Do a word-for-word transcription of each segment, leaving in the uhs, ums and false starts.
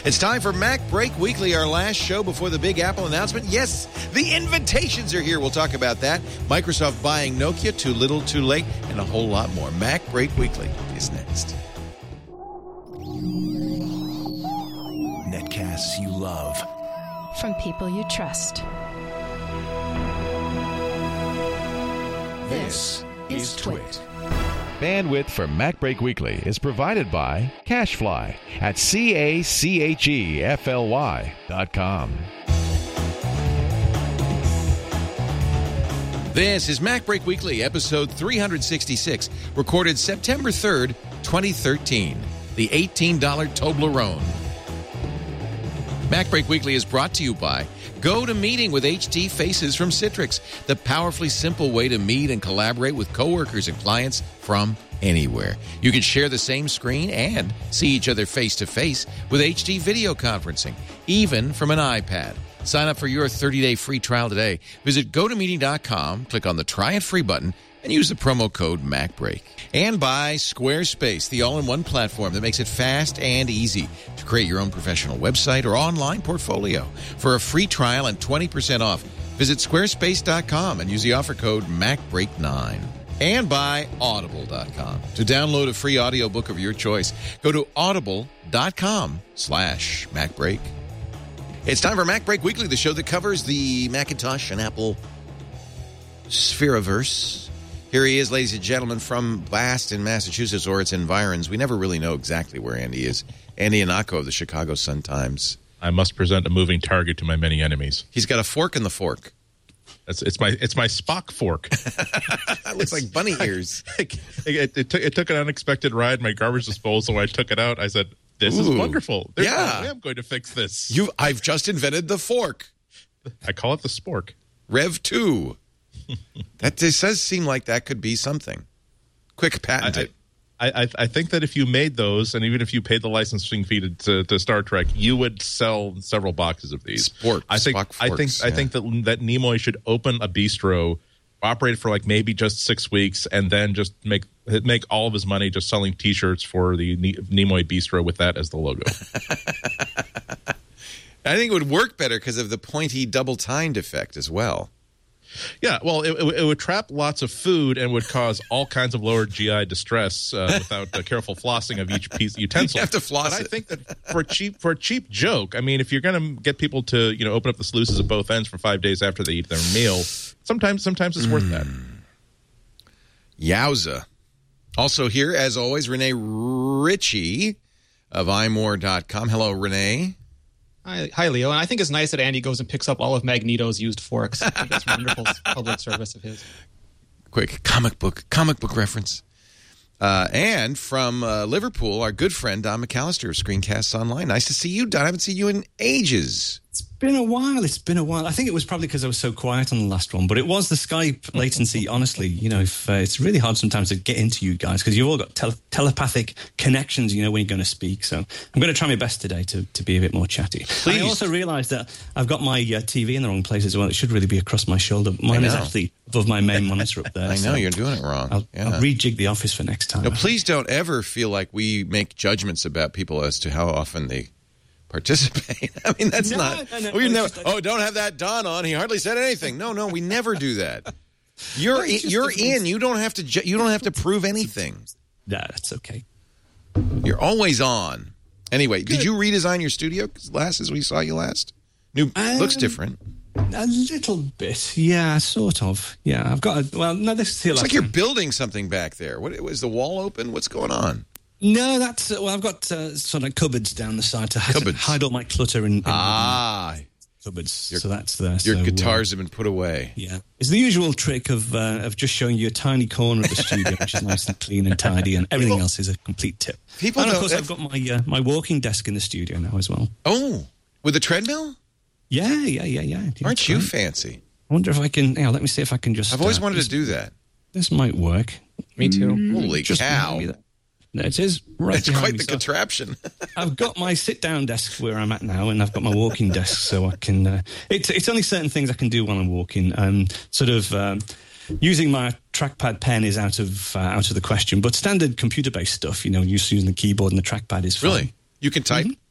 It's time for Mac Break Weekly, our last show before the Big Apple announcement. Yes, the invitations are here. We'll talk about that. Microsoft buying Nokia, too little, too late, and a whole lot more. Mac Break Weekly is next. Netcasts you love. From people you trust. This is Twit. Bandwidth for Mac Break Weekly is provided by CacheFly at C A C H E F L Y dot com. This is Mac Break Weekly, episode three sixty-six, recorded September third, twenty thirteen. The eighteen dollar Toblerone. Mac Break Weekly is brought to you by GoToMeeting with H D Faces from Citrix, the powerfully simple way to meet and collaborate with coworkers and clients from anywhere. You can share the same screen and see each other face-to-face with H D video conferencing, even from an iPad. Sign up for your thirty-day free trial today. Visit go to meeting dot com, click on the Try It Free button, and use the promo code MacBreak. And by Squarespace, the all-in-one platform that makes it fast and easy to create your own professional website or online portfolio. For a free trial and twenty percent off, visit squarespace dot com and use the offer code Mac Break nine. And by audible dot com. To download a free audiobook of your choice, go to audible dot com slash MacBreak. It's time for Mac Break Weekly, the show that covers the Macintosh and Apple Spheroverse. Here he is, ladies and gentlemen, from Boston, Massachusetts, or its environs. We never really know exactly where Andy is. Andy Anako of the Chicago Sun-Times. I must present a moving target to my many enemies. He's got a fork in the fork. It's, it's my it's my Spock fork. It looks like bunny ears. it, it, it, took, it took an unexpected ride. My garbage disposal. When I took it out, I said, "This Ooh, is wonderful. There's yeah. no way I'm going to fix this." You, I've just invented the fork. I call it the spork. Rev two. That this does seem like that could be something. Quick, patent I, it. I, I, I think that if you made those, and even if you paid the licensing fee to, to, to Star Trek, you would sell several boxes of these. Spork, I think. Spock I think. forks, I yeah. think that that Nimoy should open a bistro, operate for like maybe just six weeks, and then just make make all of his money just selling T-shirts for the Nimoy Bistro with that as the logo. I think it would work better because of the pointy double-tined effect as well. Yeah, well, it, it, it would trap lots of food and would cause all kinds of lower G I distress uh, without the careful flossing of each piece of utensil. You have to floss but it. I think that for a cheap for a cheap joke, I mean, if you're going to get people to you know open up the sluices at both ends for five days after they eat their meal, sometimes sometimes it's mm. worth that. Yowza! Also here, as always, Renee Ritchie of i more dot com. Hello, Renee. Hi, hi, Leo. And I think it's nice that Andy goes and picks up all of Magneto's used forks. I think that's wonderful public service of his. Quick comic book, comic book reference. Uh, and from uh, Liverpool, our good friend Don McAllister of Screencasts Online. Nice to see you, Don. I haven't seen you in ages. It's been a while. It's been a while. I think it was probably because I was so quiet on the last one, but it was the Skype latency. Honestly, you know, if, uh, it's really hard sometimes to get into you guys because you've all got tele- telepathic connections, you know, when you're going to speak. So I'm going to try my best today to, to be a bit more chatty. Please. I also realised that I've got my uh, T V in the wrong place as well. It should really be across my shoulder. Mine is actually above my main monitor up there. I know, so you're doing it wrong. I'll, yeah. I'll rejig the office for next time. No, please don't ever feel like we make judgments about people as to how often they participate. I mean, that's no, not. No, no, we no, never. just, Oh, don't have that Don on. He hardly said anything. No, no, we never do that. You're No, in, you're in. You don't have to. Ju- you don't have to prove anything. Nah, that's okay. You're always on. Anyway, Good. Did you redesign your studio last as we saw you last? New um, looks different. A little bit, yeah, sort of. Yeah, I've got. A, well, no, this is here. It's like you're building something back there. What was the wall open? What's going on? No, that's uh, well. I've got uh, sort of cupboards down the side to hide, hide all my clutter in, in ah cupboards. Your, so that's there. Your so, guitars uh, have been put away. Yeah, it's the usual trick of uh, of just showing you a tiny corner of the studio, which is nice and clean and tidy, and everything People, else is a complete tip. People, and of don't, course, I've got my uh, my walking desk in the studio now as well. Oh, with a treadmill? Yeah, yeah, yeah, yeah. yeah Aren't you right. fancy? I wonder if I can. Yeah, let me see if I can just. I've always uh, wanted this, to do that. This might work. Me too. Mm, Holy just cow! No, it is right. It's quite me, the so contraption. I've got my sit-down desk where I'm at now, and I've got my walking desk, so I can. Uh, it's it's only certain things I can do while I'm walking. Um, sort of um, using my trackpad pen is out of uh, out of the question, but standard computer-based stuff, you know, using the keyboard and the trackpad is fine. Really, you can type. Mm-hmm.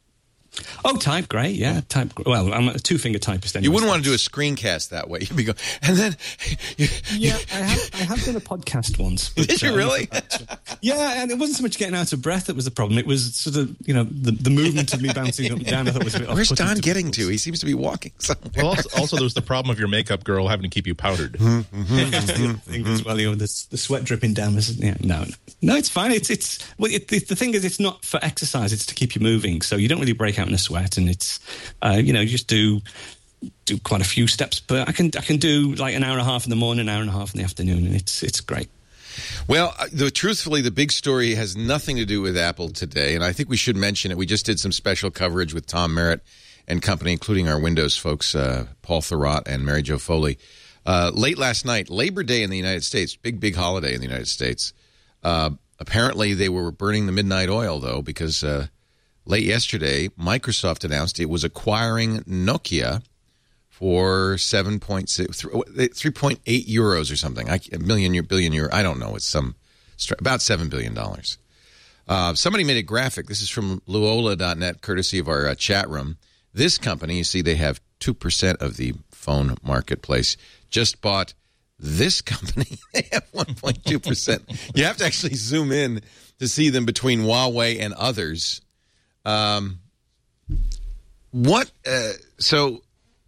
Oh, type, great, yeah. Type. Well, I'm a two-finger typist anyway. You wouldn't want to do a screencast that way. You'd be going, and then... You, yeah, I have, I have done a podcast once. But, Did you really? Uh, yeah, and it wasn't so much getting out of breath that was the problem. It was sort of, you know, the, the movement of me bouncing up and down. I thought was a bit Where's Don to getting people. to? He seems to be walking somewhere. Well, also, also there was the problem of your makeup girl having to keep you powdered. I think as well, you know, the, the sweat dripping down. Yeah, no, no, no, it's fine. It's it's well, it, the, the thing is, it's not for exercise. It's to keep you moving, so you don't really break out in a sweat, and it's uh, you know, you just do do quite a few steps. But I can I can do like an hour and a half in the morning, an hour and a half in the afternoon, and it's it's great. Well, the, truthfully, the big story has nothing to do with Apple today, and I think we should mention it. We just did some special coverage with Tom Merritt and company, including our Windows folks, uh, Paul Thurrott and Mary Jo Foley. Uh, late last night, Labor Day in the United States, big, big holiday in the United States. Uh, apparently, they were burning the midnight oil, though, because uh, late yesterday, Microsoft announced it was acquiring Nokia for seven point six, three point eight euros or something, a million, billion euro. I don't know. It's some about seven billion dollars. Uh, somebody made a graphic. This is from Luola dot net, courtesy of our uh, chat room. This company, you see, they have two percent of the phone marketplace, just bought this company. They have one point two percent. You have to actually zoom in to see them between Huawei and others. Um, what? Uh, so...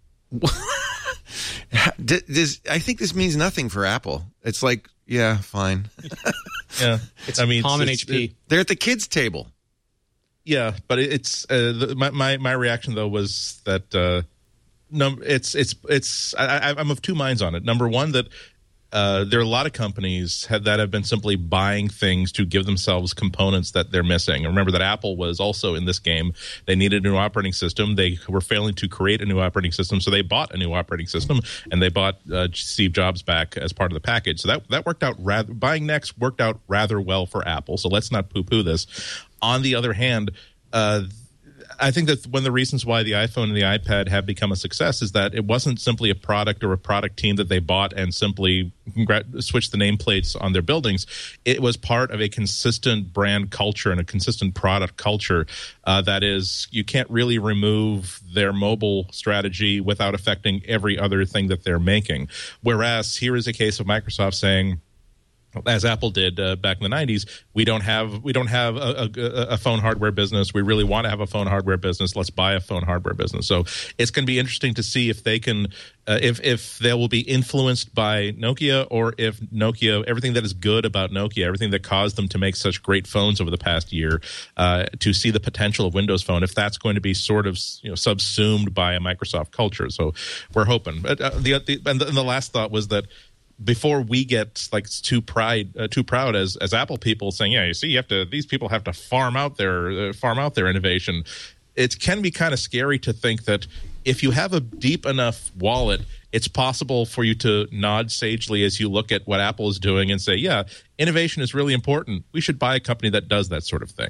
Does, I think this means nothing for Apple. It's like, yeah, fine. Yeah, it's I mean, common it's, H P. It, they're at the kids' table. Yeah, but it's uh, the, my, my my reaction though was that uh, num- it's it's it's I, I'm of two minds on it. Number one, that uh, there are a lot of companies have, that have been simply buying things to give themselves components that they're missing. And remember that Apple was also in this game. They needed a new operating system. They were failing to create a new operating system, so they bought a new operating system, and they bought uh, Steve Jobs back as part of the package. So that that worked out rather. Buying Next worked out rather well for Apple. So let's not poo-poo this. On the other hand, uh, I think that one of the reasons why the iPhone and the iPad have become a success is that it wasn't simply a product or a product team that they bought and simply switched the nameplates on their buildings. It was part of a consistent brand culture and a consistent product culture. Uh, that is, you can't really remove their mobile strategy without affecting every other thing that they're making. Whereas here is a case of Microsoft saying, as Apple did uh, back in the nineties, we don't have we don't have a, a, a phone hardware business. We really want to have a phone hardware business. Let's buy a phone hardware business. So it's going to be interesting to see if they can, uh, if if they will be influenced by Nokia, or if Nokia, everything that is good about Nokia, everything that caused them to make such great phones over the past year, uh, to see the potential of Windows Phone, if that's going to be sort of, you know, subsumed by a Microsoft culture. So we're hoping. But uh, the, the and the and the last thought was that, before we get like too pride, uh, too proud as as Apple people saying, yeah, you see, you have to. These people have to farm out their uh, farm out their innovation. It can be kind of scary to think that if you have a deep enough wallet, it's possible for you to nod sagely as you look at what Apple is doing and say, yeah, innovation is really important. We should buy a company that does that sort of thing.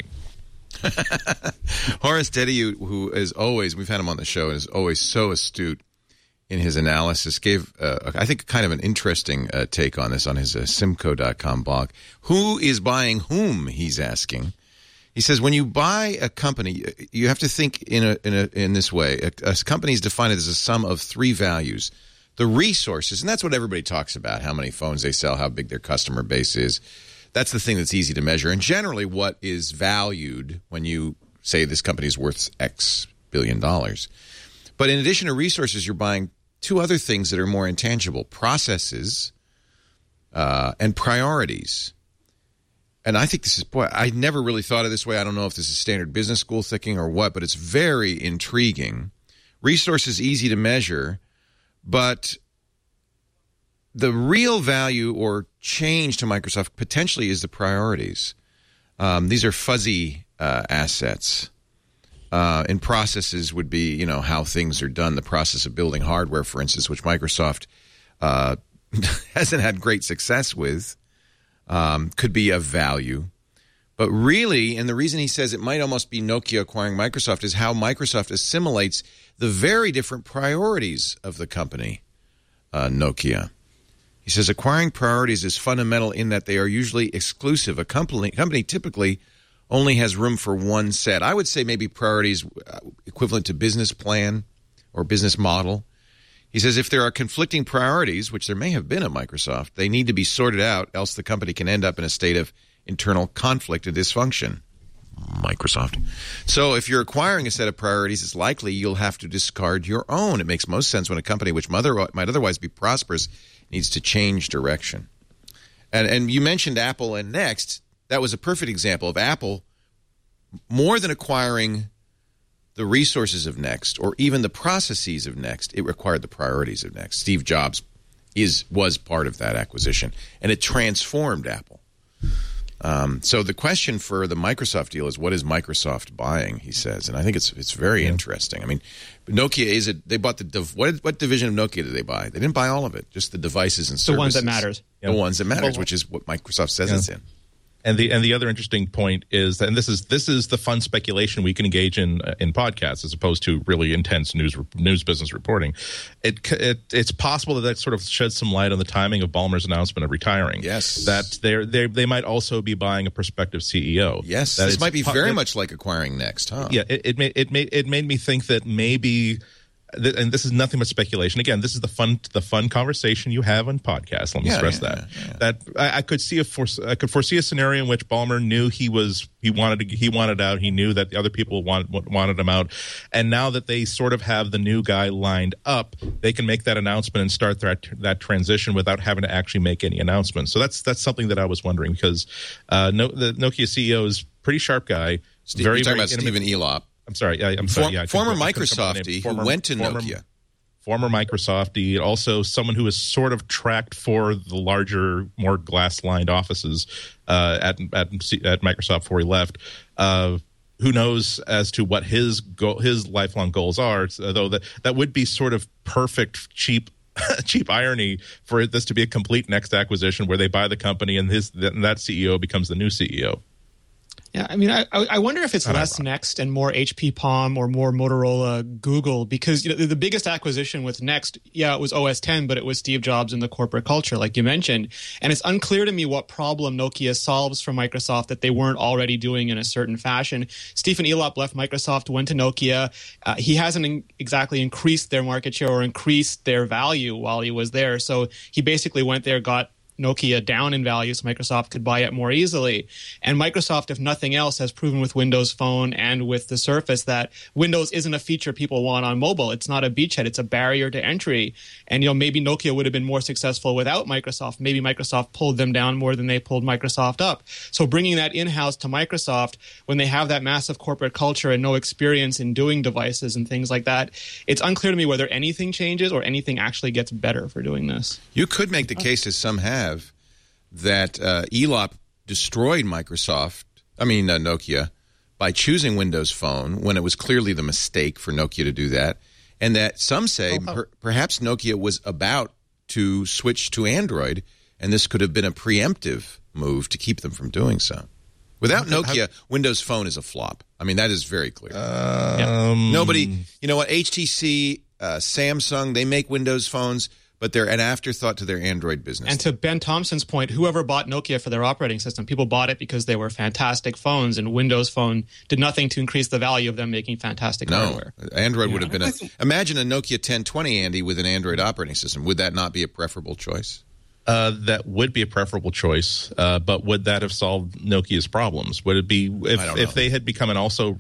Horace Dediu, who is always, we've had him on the show, is always so astute in his analysis, gave, uh, I think, kind of an interesting uh, take on this on his uh, Simco dot com blog. Who is buying whom, he's asking. He says, when you buy a company, you have to think in a, in, a, in this way. A, a company is defined as a sum of three values. The resources, and that's what everybody talks about, how many phones they sell, how big their customer base is. That's the thing that's easy to measure. And generally what is valued when you say this company is worth X billion dollars. But in addition to resources, you're buying two other things that are more intangible: processes uh, and priorities. And I think this is, boy, I never really thought of this way. I don't know if this is standard business school thinking or what, but it's very intriguing. Resources easy to measure, but the real value or change to Microsoft potentially is the priorities. Um, these are fuzzy uh, assets. Uh, and processes would be, you know, how things are done. The process of building hardware, for instance, which Microsoft uh, hasn't had great success with, um, could be of value. But really, and the reason he says it might almost be Nokia acquiring Microsoft is how Microsoft assimilates the very different priorities of the company, uh, Nokia. He says acquiring priorities is fundamental in that they are usually exclusive. A company, company typically only has room for one set. I would say maybe priorities equivalent to business plan or business model. He says if there are conflicting priorities, which there may have been at Microsoft, they need to be sorted out, else the company can end up in a state of internal conflict and dysfunction. Microsoft. So if you're acquiring a set of priorities, it's likely you'll have to discard your own. It makes most sense when a company which might otherwise be prosperous needs to change direction. And, and you mentioned Apple and Next. That was a perfect example of Apple, more than acquiring the resources of Next or even the processes of Next, it required the priorities of Next. Steve Jobs is was part of that acquisition, and it transformed Apple. Um, so the question for the Microsoft deal is, what is Microsoft buying, he says. And I think it's it's very yeah. interesting. I mean, Nokia, is it, they bought the, div, what, what division of Nokia did they buy? They didn't buy all of it, just the devices and services. The ones that matters. The yeah. ones that matters, which is what Microsoft says yeah. it's in. And the and the other interesting point is that, and this is this is the fun speculation we can engage in uh, in podcasts as opposed to really intense news news business reporting. It, it it's possible that that sort of sheds some light on the timing of Ballmer's announcement of retiring. Yes, that they they they might also be buying a prospective C E O. Yes, that this might be po- very it, much like acquiring Next, huh? Yeah, it it made it made it made me think that maybe. And this is nothing but speculation. Again, this is the fun, the fun conversation you have on podcasts. Let me yeah, stress yeah, that. Yeah, yeah. That I, I could see a for, I could foresee a scenario in which Ballmer knew he was he wanted to, he wanted out. He knew that the other people want, wanted him out, and now that they sort of have the new guy lined up, they can make that announcement and start that that transition without having to actually make any announcements. So that's that's something that I was wondering because uh, no, the Nokia C E O is a pretty sharp guy. Steve, very, you're talking very about Stephen Elop. I'm sorry. I, I'm sorry. For, yeah, former Microsoftie who former, went to former, Nokia. Former Microsoftie, also someone who is sort of tracked for the larger, more glass-lined offices uh, at, at at Microsoft before he left. Uh, who knows as to what his goal, his lifelong goals are? Though that that would be sort of perfect, cheap. cheap irony for this to be a complete Next acquisition where they buy the company and his and that C E O becomes the new C E O. Yeah, I mean, I I wonder if it's less Next and more H P Palm or more Motorola Google, because you know the biggest acquisition with Next, yeah, it was O S ten, but it was Steve Jobs and the corporate culture, like you mentioned. And it's unclear to me what problem Nokia solves for Microsoft that they weren't already doing in a certain fashion. Stephen Elop left Microsoft, went to Nokia. Uh, he hasn't in- exactly increased their market share or increased their value while he was there. So he basically went there, got Nokia down in value so Microsoft could buy it more easily. And Microsoft, if nothing else, has proven with Windows Phone and with the Surface that Windows isn't a feature people want on mobile. It's not a beachhead. It's a barrier to entry. And, you know, maybe Nokia would have been more successful without Microsoft. Maybe Microsoft pulled them down more than they pulled Microsoft up. So bringing that in-house to Microsoft when they have that massive corporate culture and no experience in doing devices and things like that, it's unclear to me whether anything changes or anything actually gets better for doing this. You could make the case, as some have, that uh, Elop destroyed Microsoft, I mean uh, Nokia, by choosing Windows Phone when it was clearly the mistake for Nokia to do that, and that some say oh, oh. Per- perhaps Nokia was about to switch to Android, and this could have been a preemptive move to keep them from doing so. Without Nokia, Windows Phone is a flop. I mean, that is very clear. Um, Nobody, you know what, H T C, uh, Samsung, they make Windows phones, but they're an afterthought to their Android business. And to Ben Thompson's point, whoever bought Nokia for their operating system, people bought it because they were fantastic phones, and Windows Phone did nothing to increase the value of them making fantastic no, hardware. Android yeah. would have been a... Imagine a Nokia ten twenty, Andy, with an Android operating system. Would that not be a preferable choice? Uh, that would be a preferable choice, uh, but would that have solved Nokia's problems? Would it be if, if they had become an also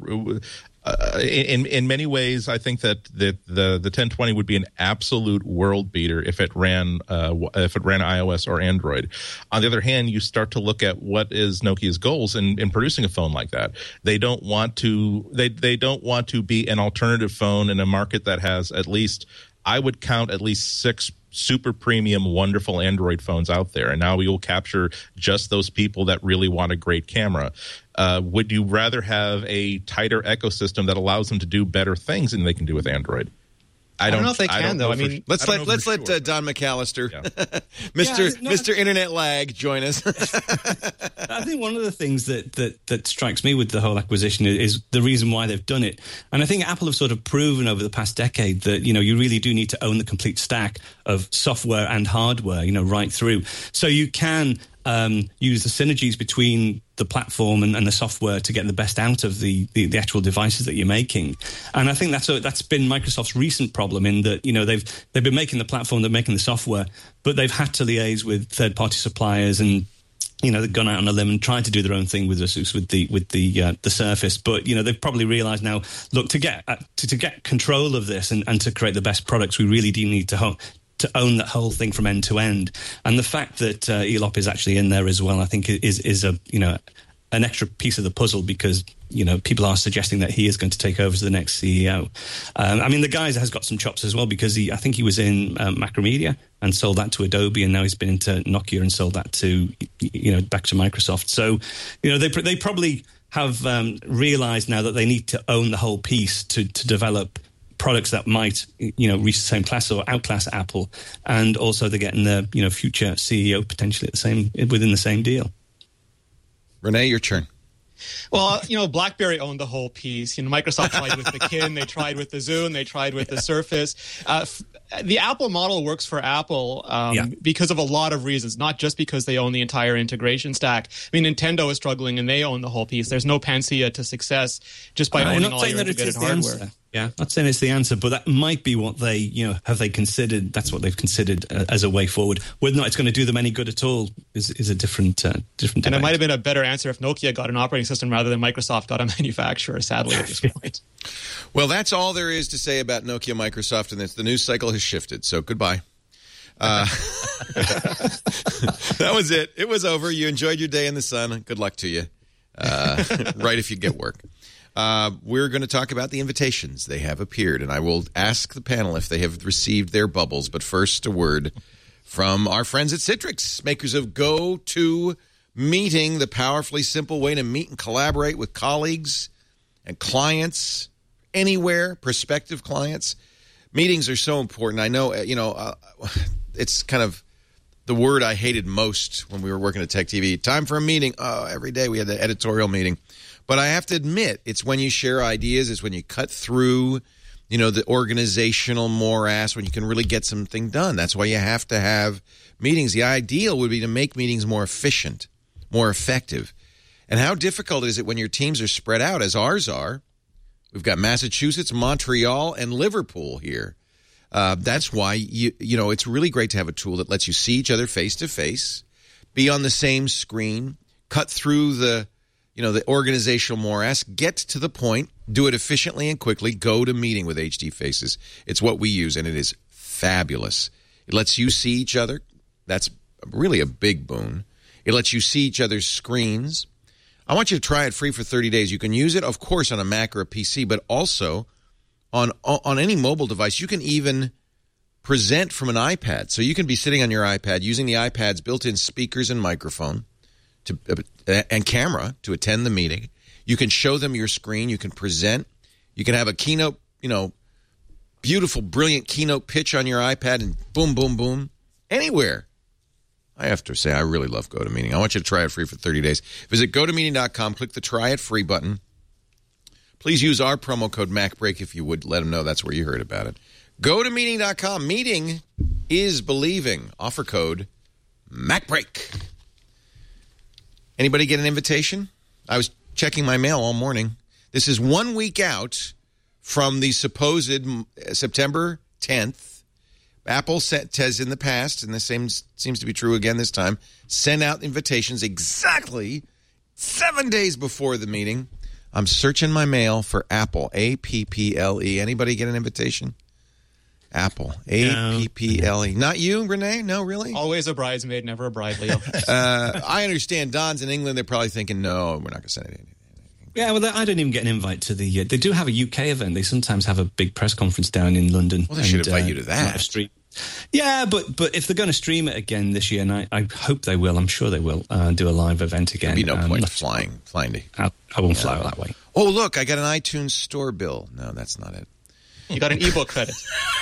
uh, in in many ways? I think that the, the the ten twenty would be an absolute world beater if it ran uh, if it ran iOS or Android. On the other hand, you start to look at what is Nokia's goals in, in producing a phone like that. They don't want to they they don't want to be an alternative phone in a market that has at least, I would count at least six super premium, wonderful Android phones out there. And now we will capture just those people that really want a great camera. Uh, would you rather have a tighter ecosystem that allows them to do better things than they can do with Android? I don't, I don't know if they can, though. I mean, for, let's I let let's let sure, uh, Don McAllister, yeah. Mister Yeah, no, Mister Internet Lag, join us. I think one of the things that, that that strikes me with the whole acquisition is, is the reason why they've done it. And I think Apple have sort of proven over the past decade that, you know, you really do need to own the complete stack of software and hardware, you know, right through. So you can um, use the synergies between the platform and, and the software to get the best out of the, the, the actual devices that you're making. And I think that's a, that's been Microsoft's recent problem in that, you know, they've they've been making the platform, they're making the software, but they've had to liaise with third-party suppliers and, you know, they've gone out on a limb and tried to do their own thing with Asus, with the with the uh, the Surface. But, you know, they've probably realised now, look, to get uh, to, to get control of this and, and to create the best products, we really do need to ho- to own that whole thing from end to end. And the fact that uh, Elop is actually in there as well, I think is is a, you know, an extra piece of the puzzle because, you know, people are suggesting that he is going to take over as the next C E O. Um, I mean, the guy has got some chops as well because he, I think he was in um, Macromedia and sold that to Adobe, and now he's been into Nokia and sold that to, you know, back to Microsoft. So, you know, they they probably have um, realised now that they need to own the whole piece to to develop products that might, you know, reach the same class or outclass Apple, and also they're getting the, you know, future C E O potentially at the same within the same deal. Renee, your turn. Well, you know, BlackBerry owned the whole piece. You know, Microsoft tried with the Kin, they tried with the Zune, they tried with the Surface. Uh, f- the Apple model works for Apple um, yeah. because of a lot of reasons, not just because they own the entire integration stack. I mean, Nintendo is struggling and they own the whole piece. There's no panacea to success just by I'm owning not all saying your that integrated it's hardware. Answer. Yeah, not saying it's the answer, but that might be what they, you know, have they considered. That's what they've considered uh, as a way forward. Whether or not it's going to do them any good at all is is a different uh, different. And debate. it might have been a better answer if Nokia got an operating system rather than Microsoft got a manufacturer. Sadly, at this point. Well, that's all there is to say about Nokia, Microsoft, and it's, the news cycle has shifted. So goodbye. Uh, that was it. It was over. You enjoyed your day in the sun. Good luck to you. Uh, right if you get work. Uh, we're going to talk about the invitations. They have appeared, and I will ask the panel if they have received their bubbles. But first, a word from our friends at Citrix, makers of GoToMeeting, the powerfully simple way to meet and collaborate with colleagues and clients anywhere, prospective clients. Meetings are so important. I know, you know, uh, it's kind of the word I hated most when we were working at Tech T V. Time for a meeting. Oh, every day we had the editorial meeting. But I have to admit, it's when you share ideas, it's when you cut through, you know, the organizational morass, when you can really get something done. That's why you have to have meetings. The ideal would be to make meetings more efficient, more effective. And how difficult is it when your teams are spread out, as ours are? We've got Massachusetts, Montreal, and Liverpool here. Uh, that's why, you you know, it's really great to have a tool that lets you see each other face-to-face, be on the same screen, cut through the, you know, the organizational morass, get to the point, do it efficiently and quickly, go to meeting with H D Faces. It's what we use, and it is fabulous. It lets you see each other. That's really a big boon. It lets you see each other's screens. I want you to try it free for thirty days. You can use it, of course, on a Mac or a P C, but also on on any mobile device. You can even present from an iPad. So you can be sitting on your iPad using the iPad's built-in speakers and microphone to uh, and camera to attend the meeting. You can show them your screen. You can present. You can have a keynote, you know, beautiful, brilliant keynote pitch on your iPad and boom, boom, boom, anywhere. I have to say, I really love GoToMeeting. I want you to try it free for thirty days. Visit go to meeting dot com, click the Try It Free button. Please use our promo code MacBreak if you would. Let them know that's where you heard about it. go to meeting dot com. Meeting is believing. Offer code MacBreak. Anybody get an invitation? I was checking my mail all morning. This is one week out from the supposed September tenth. Apple has in the past, and the same seems to be true again this time, sent out invitations exactly seven days before the meeting. I'm searching my mail for Apple, A P P L E. Anybody get an invitation? Apple, A P P L E. Not you, Renee? No, really? Always a bridesmaid, never a bride, Leo. uh, I understand. Don's in England. They're probably thinking, no, we're not going to send it. Yeah, well, I don't even get an invite to the... Uh, they do have a U K event. They sometimes have a big press conference down in London. Well, they should invite uh, you to that. Street. Yeah, but but if they're going to stream it again this year, and I, I hope they will, I'm sure they will, uh, do a live event again. There'd be no um, point flying, flying to... I, I won't yeah. fly that way. Oh, look, I got an iTunes store bill. No, that's not it. You got an ebook credit.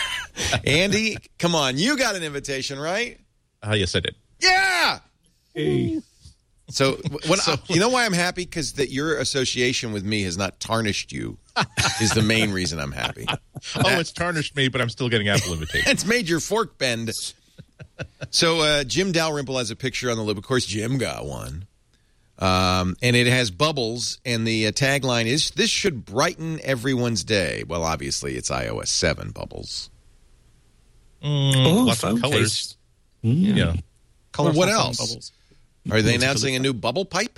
Andy, come on. You got an invitation, right? Uh, yes, I did. Yeah! Hey. So, when so, I, you know why I'm happy? Because that your association with me has not tarnished you is the main reason I'm happy. Oh, that, it's tarnished me, but I'm still getting Apple invitations. It's made your fork bend. So, uh, Jim Dalrymple has a picture on the lip. Of course, Jim got one. Um, and it has bubbles, and the uh, tagline is, "This should brighten everyone's day." Well, obviously, it's i O S seven bubbles. Mm, Oh, lots of okay. colors. Mm. Yeah. Colorful what phone else? Bubbles. Are they announcing a new bubble pipe?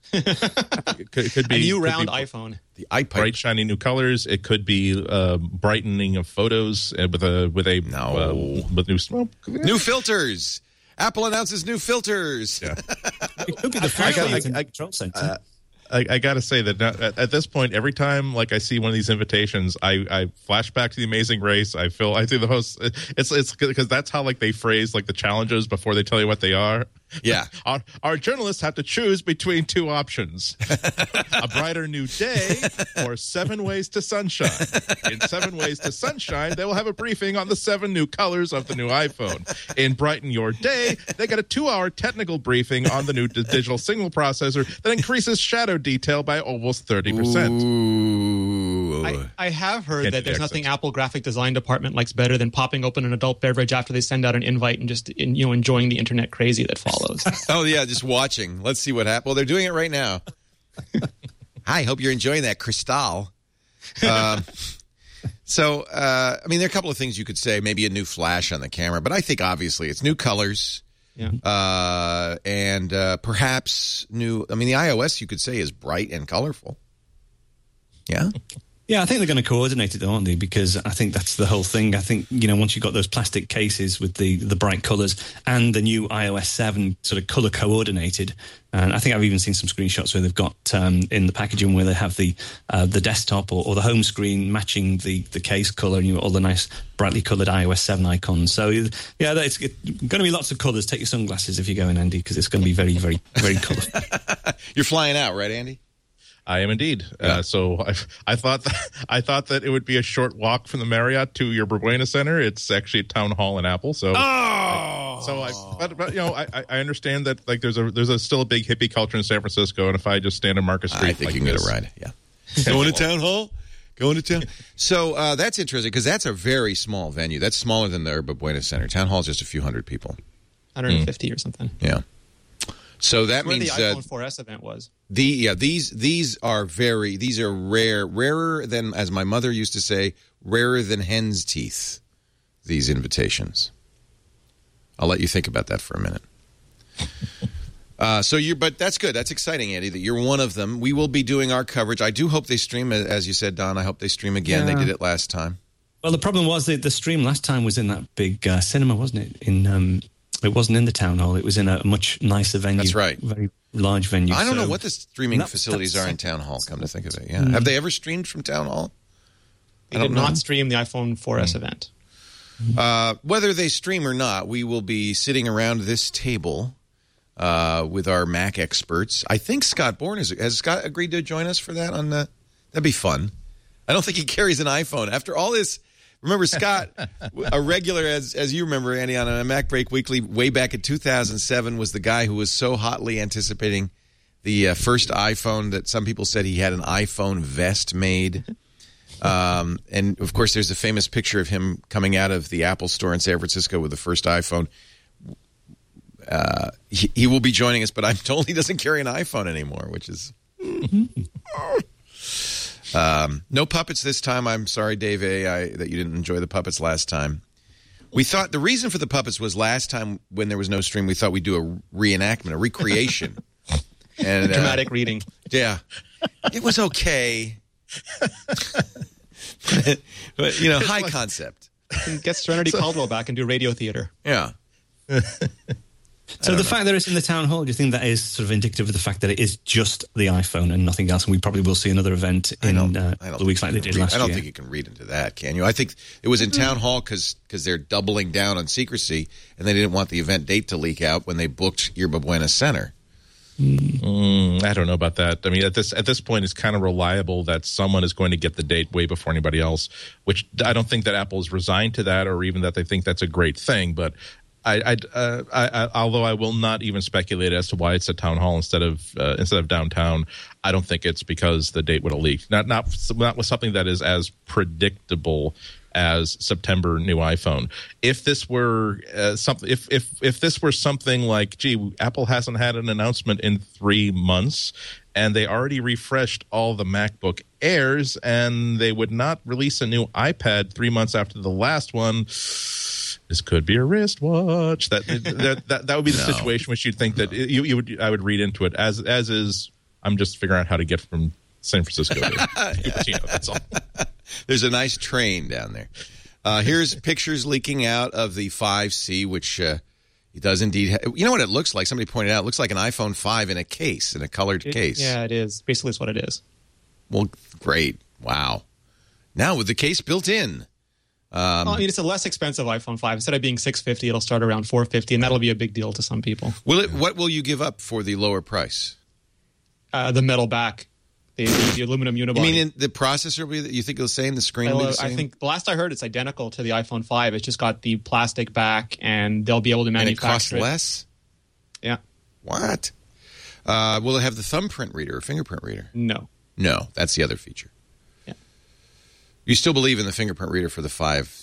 It could, it could be A new could round be iPhone. The iPipe. bright, shiny new colors. It could be uh, brightening of photos uh, with a with a No. uh, with new well, New filters. Apple announces new filters. Yeah. It could be the I got- flashlight in I- the control center. Uh, I, I got to say that now, at, at this point, every time like I see one of these invitations, I, I flash back to The Amazing Race. I feel I think the host it's it's because that's how like they phrase like the challenges before they tell you what they are. Yeah. Our, our journalists have to choose between two options: a brighter new day or seven ways to sunshine. In Seven Ways to Sunshine, they will have a briefing on the seven new colors of the new iPhone. In Brighten Your Day, they get a two-hour technical briefing on the new d- digital signal processor that increases shadow detail by almost thirty percent. Ooh. I, I have heard Can't that do there's the nothing accents. Apple graphic design department likes better than popping open an adult beverage after they send out an invite and just in, you know enjoying the internet crazy that follows. Oh, yeah, just watching. Let's see what happens. Well, they're doing it right now. Hi, hope you're enjoying that, Cristal. Um, so, uh, I mean, there are a couple of things you could say. Maybe a new flash on the camera, but I think obviously it's new colors. Yeah. Uh, and uh, perhaps new, I mean, the iOS you could say is bright and colorful. Yeah? Yeah, I think they're going to coordinate it, though, aren't they? Because I think that's the whole thing. I think, you know, once you've got those plastic cases with the, the bright colours and the new i O S seven sort of colour coordinated, and I think I've even seen some screenshots where they've got um, in the packaging where they have the uh, the desktop or, or the home screen matching the, the case colour, and you've got all the nice brightly coloured i O S seven icons. So, yeah, it's going to be lots of colours. Take your sunglasses if you're going, Andy, because it's going to be very, very, very colourful. You're flying out, right, Andy? I am indeed. Yeah. Uh, so I, I thought that, I thought that it would be a short walk from the Marriott to your Buena Center. It's actually a town hall in Apple. So, Oh! so I, but, but you know, I, I understand that like there's a there's a still a big hippie culture in San Francisco, and if I just stand in Market Street, I think like you can get this, a ride. Yeah. Going to town hall? Going to town? So uh, that's interesting because that's a very small venue. That's smaller than the Yerba Buena Center. Town hall is just a few hundred people. one hundred fifty or something. Yeah. So that Where means the uh, iPhone four S event was. the yeah these these are very these are rare rarer than, as my mother used to say, rarer than hen's teeth. These invitations. I'll let you think about that for a minute. Uh, so you, but that's good. That's exciting, Andy, that you're one of them. We will be doing our coverage. I do hope they stream, as you said, Don. I hope they stream again. Yeah. They did it last time. Well, the problem was that the stream last time was in that big uh, cinema, wasn't it? In um, it wasn't in the town hall. It was in a much nicer venue. That's right. Very large venue. I don't so- know what the streaming That's- facilities that's- are in town hall. Come to think of it, yeah. Have they ever streamed from town hall? They I did don't know. not stream the iPhone four S event. Uh, whether they stream or not, we will be sitting around this table uh, with our Mac experts. I think Scott Bourne is, has Scott agreed to join us for that. On the, that'd be fun. I don't think he carries an iPhone after all this. Remember, Scott, a regular, as as you remember, Andy, on a Mac Break Weekly way back in two thousand seven, was the guy who was so hotly anticipating the uh, first iPhone that some people said he had an iPhone vest made. Um, and, of course, there's a famous picture of him coming out of the Apple store in San Francisco with the first iPhone. Uh, he, he will be joining us, but I'm told he doesn't carry an iPhone anymore, which is... um, no puppets this time. I'm sorry, Dave A., I, that you didn't enjoy the puppets last time. We thought the reason for the puppets was last time when there was no stream, we thought we'd do a reenactment, a recreation. and uh, Dramatic reading. Yeah. It was okay. But, you know, high like- concept. And get Serenity Caldwell back and do radio theater. Yeah. So the fact that it's in the town hall, do you think that is sort of indicative of the fact that it is just the iPhone and nothing else? And we probably will see another event in uh, a couple of weeks like they did last I don't year. think you can read into that, can you? I think it was in town hall because they're doubling down on secrecy, and they didn't want the event date to leak out when they booked Yerba Buena Center. Mm, I don't know about that. I mean, at this at this point, it's kind of reliable that someone is going to get the date way before anybody else. Which I don't think that Apple is resigned to that, or even that they think that's a great thing. But I, I, uh, I, I, although I will not even speculate as to why it's at Town Hall instead of uh, instead of downtown, I don't think it's because the date would have leaked. Not not not with something that is as predictable as September new iPhone. If this were uh, something, if if if this were something like, gee, Apple hasn't had an announcement in three months, and they already refreshed all the MacBook Airs, and they would not release a new iPad three months after the last one. This could be a wristwatch. That that, that that would be the no. situation which you'd think that you you would I would read into it as as is. I'm just figuring out how to get from San Francisco to Cupertino. That's all. There's a nice train down there. Uh, here's pictures leaking out of the five C, which uh, it does indeed. Ha- you know what it looks like? Somebody pointed out it looks like an iPhone five in a case, in a colored it, case. Yeah, it is. Basically, it's what it is. Well, great. Wow. Now with the case built in. Um, well, I mean, it's a less expensive iPhone five. Instead of being six hundred fifty dollars, it'll start around four hundred fifty dollars, and that'll be a big deal to some people. Will it? What will you give up for the lower price? Uh, the metal back, the, the, the aluminum unibody. You mean in the processor? Will be, you think it'll the same? The screen will be the same? I think the last I heard, it's identical to the iPhone five. It's just got the plastic back, and they'll be able to manufacture and it costs it. less? Yeah. What? Uh, will it have the thumbprint reader or fingerprint reader? No. No, that's the other feature. Yeah. You still believe in the fingerprint reader for the five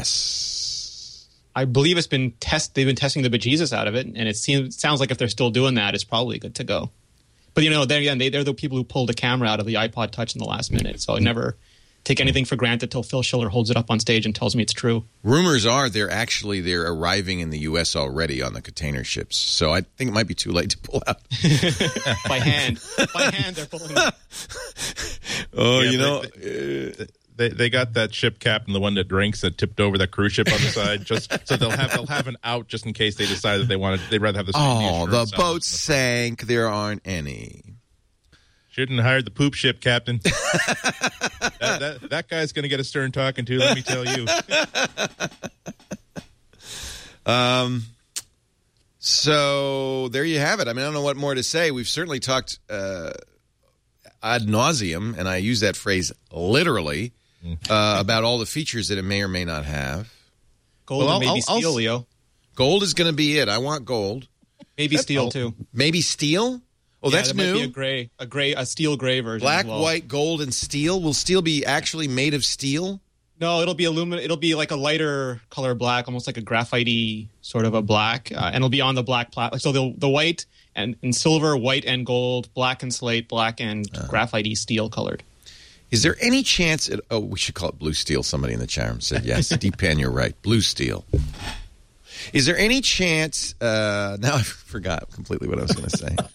S? I believe it's been test. They've been testing the bejesus out of it, and it seems sounds like if they're still doing that, it's probably good to go. But, you know, they're, again, they, they're the people who pulled the camera out of the iPod Touch in the last minute. So I never take anything for granted till Phil Schiller holds it up on stage and tells me it's true. Rumors are they're actually they're arriving in the U S already on the container ships. So I think it might be too late to pull out. By hand. By hand, they're pulling it. Oh, yeah, you know... They, they, they, they got that ship captain, the one that drinks, that tipped over that cruise ship on the side, just so they'll have they'll have an out just in case they decide that they want to. They'd rather have the. Oh, the boat sank. There aren't any. Shouldn't have hired the poop ship captain. that, that, that guy's going to get a stern talking to. Let me tell you. Um. So there you have it. I mean, I don't know what more to say. We've certainly talked uh, ad nauseum, and I use that phrase literally. Uh, about all the features that it may or may not have. Gold well, and maybe I'll, steel, I'll, Leo. Gold is going to be it. I want gold. Maybe steel, too. Maybe steel? Oh, yeah, that's there new. Might be a gray, a gray, a steel gray version. Black, as well. white, gold, and steel. Will steel be actually made of steel? No, it'll be aluminum. It'll be like a lighter color black, almost like a graphite-y sort of a black, uh, and it'll be on the black plastic. So the the white and, and silver, white and gold, black and slate, black and uh. graphite-y steel colored. Is there any chance it, oh, we should call it blue steel. Somebody in the chat room said yes. Deepan, you're right. Blue steel. Is there any chance, uh, now I forgot completely what I was going to say.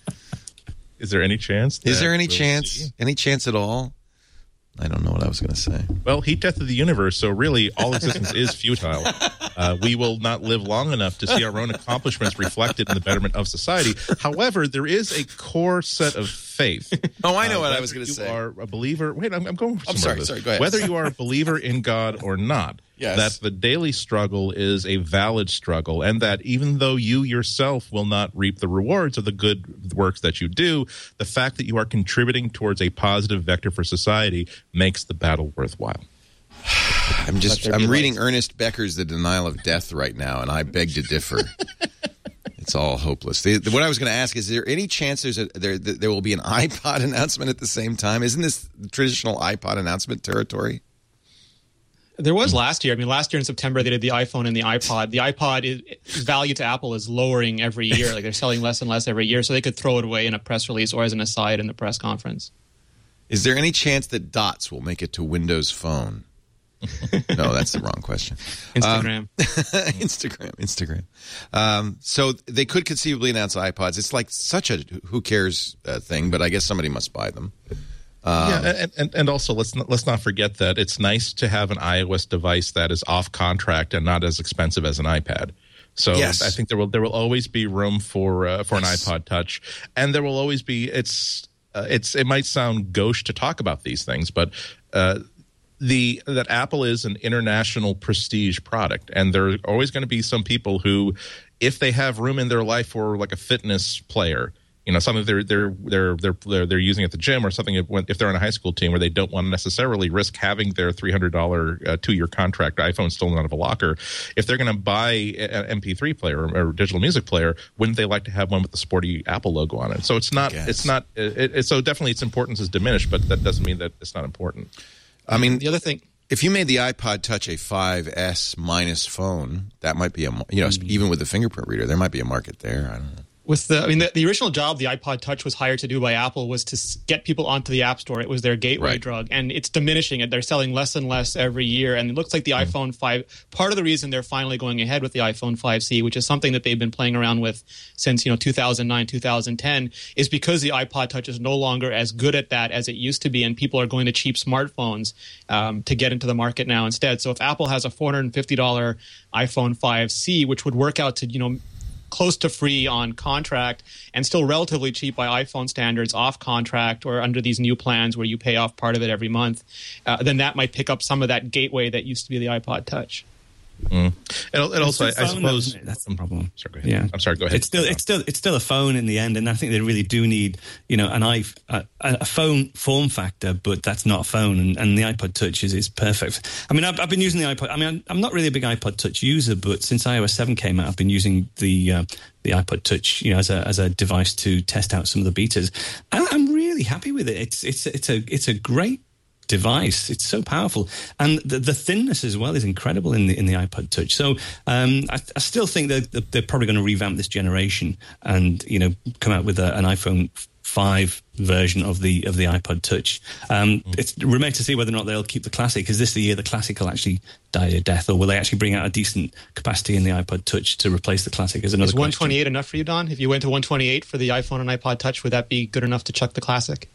Is there any chance? Is there any we'll chance? See? Any chance at all? I don't know what I was going to say. Well, heat death of the universe, so really all existence is futile. Uh, we will not live long enough to see our own accomplishments reflected in the betterment of society. However, there is a core set of faith. Oh, I know uh, what I was going to say. You are a believer. Wait, I'm, I'm going for I'm sorry, sorry, go ahead. Whether you are a believer in God or not, yes. that the daily struggle is a valid struggle, and that even though you yourself will not reap the rewards of the good works that you do, the fact that you are contributing towards a positive vector for society makes the battle worthwhile. I'm just I'm reading light. Ernest Becker's The Denial of Death right now, and I beg to differ. It's all hopeless. The, the, what I was going to ask is: is there any chance there's a, there there will be an iPod announcement at the same time? Isn't this traditional iPod announcement territory? There was last year. I mean, last year in September they did the iPhone and the iPod. The iPod is, value to Apple is lowering every year. Like they're selling less and less every year, so they could throw it away in a press release or as an aside in the press conference. Is there any chance that Dots will make it to Windows Phone? No, that's the wrong question. Instagram. Um, Instagram. Instagram. Um, so they could conceivably announce iPods. It's like such a who cares uh, thing, but I guess somebody must buy them. Um, yeah, and, and, and also let's not, let's not forget that it's nice to have an iOS device that is off contract and not as expensive as an iPad. So yes. I think there will there will always be room for uh, for yes. an iPod Touch, and there will always be it's uh, it's it might sound gauche to talk about these things, but uh, the that Apple is an international prestige product, and there are always going to be some people who, if they have room in their life for like a fitness player, you know, something they're they're they're they're they're, they're using at the gym, or something if, if they're on a high school team where they don't want to necessarily risk having their three hundred dollars uh, two-year contract iPhone stolen out of a locker. If they're going to buy an M P three player or, or digital music player, wouldn't they like to have one with the sporty Apple logo on it? So it's not it's not it, it, so definitely its importance is diminished, but that doesn't mean that it's not important. I mean, the other thing, if you made the iPod Touch a five S minus phone, that might be a, you know, mm-hmm. even with the fingerprint reader, there might be a market there. I don't know. With the, I mean, the, the original job the iPod Touch was hired to do by Apple was to s- get people onto the App Store. It was their gateway right. drug, and it's diminishing it. They're selling less and less every year, and it looks like the mm. iPhone five. Part of the reason they're finally going ahead with the iPhone five C, which is something that they've been playing around with since you know two thousand nine, two thousand ten, is because the iPod Touch is no longer as good at that as it used to be, and people are going to cheap smartphones um, to get into the market now instead. So if Apple has a four hundred fifty dollars iPhone five C, which would work out to you know. close to free on contract and still relatively cheap by iPhone standards off contract or under these new plans where you pay off part of it every month, uh, then that might pick up some of that gateway that used to be the iPod Touch. Mm. And, and also, I, I suppose though, that's the problem. Sorry, go ahead. Yeah, I'm sorry. Go ahead. It's still, it's still, it's still a phone in the end, and I think they really do need, you know, an i a, a phone form factor, but that's not a phone, and, and the iPod Touch is, is perfect. I mean, I've, I've been using the iPod. I mean, I'm, I'm not really a big iPod Touch user, but since iOS seven came out, I've been using the uh, the iPod Touch, you know, as a as a device to test out some of the betas. And I'm really happy with it. It's it's it's a it's a great device. It's so powerful, and the, the thinness as well is incredible in the in the iPod Touch. So um, I, I still think that they're, they're probably going to revamp this generation and you know come out with a, an iPhone five version of the of the iPod Touch. Um, mm. It remains to see whether or not they'll keep the Classic. Is this the year the Classic will actually die a death, or will they actually bring out a decent capacity in the iPod Touch to replace the Classic? Is another Is one twenty-eight enough for you, Don? If you went to one twenty-eight for the iPhone and iPod Touch, would that be good enough to chuck the Classic?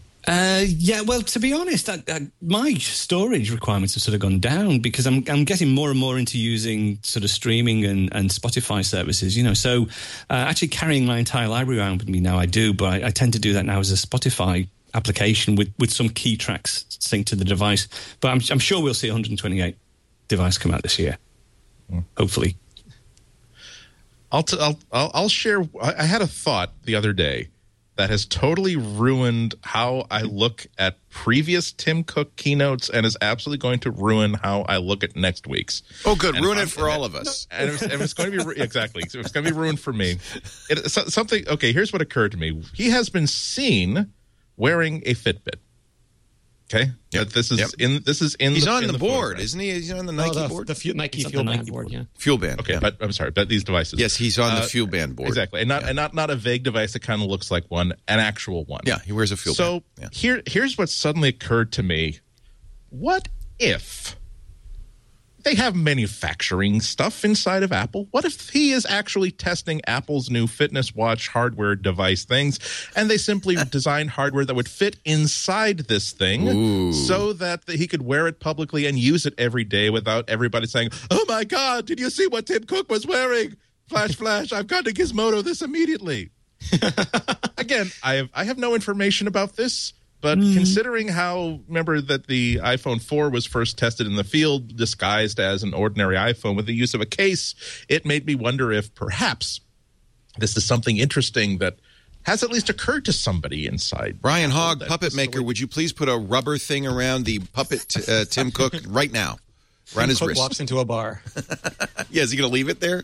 Uh, yeah, well, to be honest, I, I, my storage requirements have sort of gone down because I'm I'm getting more and more into using sort of streaming and, and Spotify services, you know. So uh, actually carrying my entire library around with me now, I do, but I, I tend to do that now as a Spotify application with, with some key tracks synced to the device. But I'm, I'm sure we'll see a one twenty-eight device come out this year, mm. hopefully. I'll, t- I'll I'll I'll share. I had a thought the other day that has totally ruined how I look at previous Tim Cook keynotes and is absolutely going to ruin how I look at next week's. Oh, good. And ruin I'm, it for all of us. And it's, and it's going to be, exactly. So it's going to be ruined for me. It, so, something, okay, here's what occurred to me. He has been seen wearing a Fitbit. Okay, yep. This is yep. in. This is in. He's the, on in the, the board, photo, isn't he? He's on the Nike oh, the, board. The fu- Nike Fuel Fuel Band Band board, yeah. Fuel Band. Okay, yeah. but I'm sorry, but these devices. Yes, he's on uh, the Fuel Band board. Exactly, and not yeah. and not not a vague device that kind of looks like one, an actual one. Yeah, he wears a Fuel so Band. So yeah. here, here's what suddenly occurred to me: what if they have manufacturing stuff inside of Apple? What if he is actually testing Apple's new fitness watch hardware device things, and they simply designed hardware that would fit inside this thing Ooh. so that he could wear it publicly and use it every day without everybody saying, "Oh my God, did you see what Tim Cook was wearing? Flash, flash, I've got to Gizmodo this immediately." Again, I have I have no information about this. But mm. considering how, remember that the iPhone four was first tested in the field, disguised as an ordinary iPhone with the use of a case, it made me wonder if perhaps this is something interesting that has at least occurred to somebody inside. Brian Hogg, puppet maker, would you please put a rubber thing around the puppet uh, Tim Cook right now, around Tim his Cook wrist? walks into a bar. Yeah, is he going to leave it there?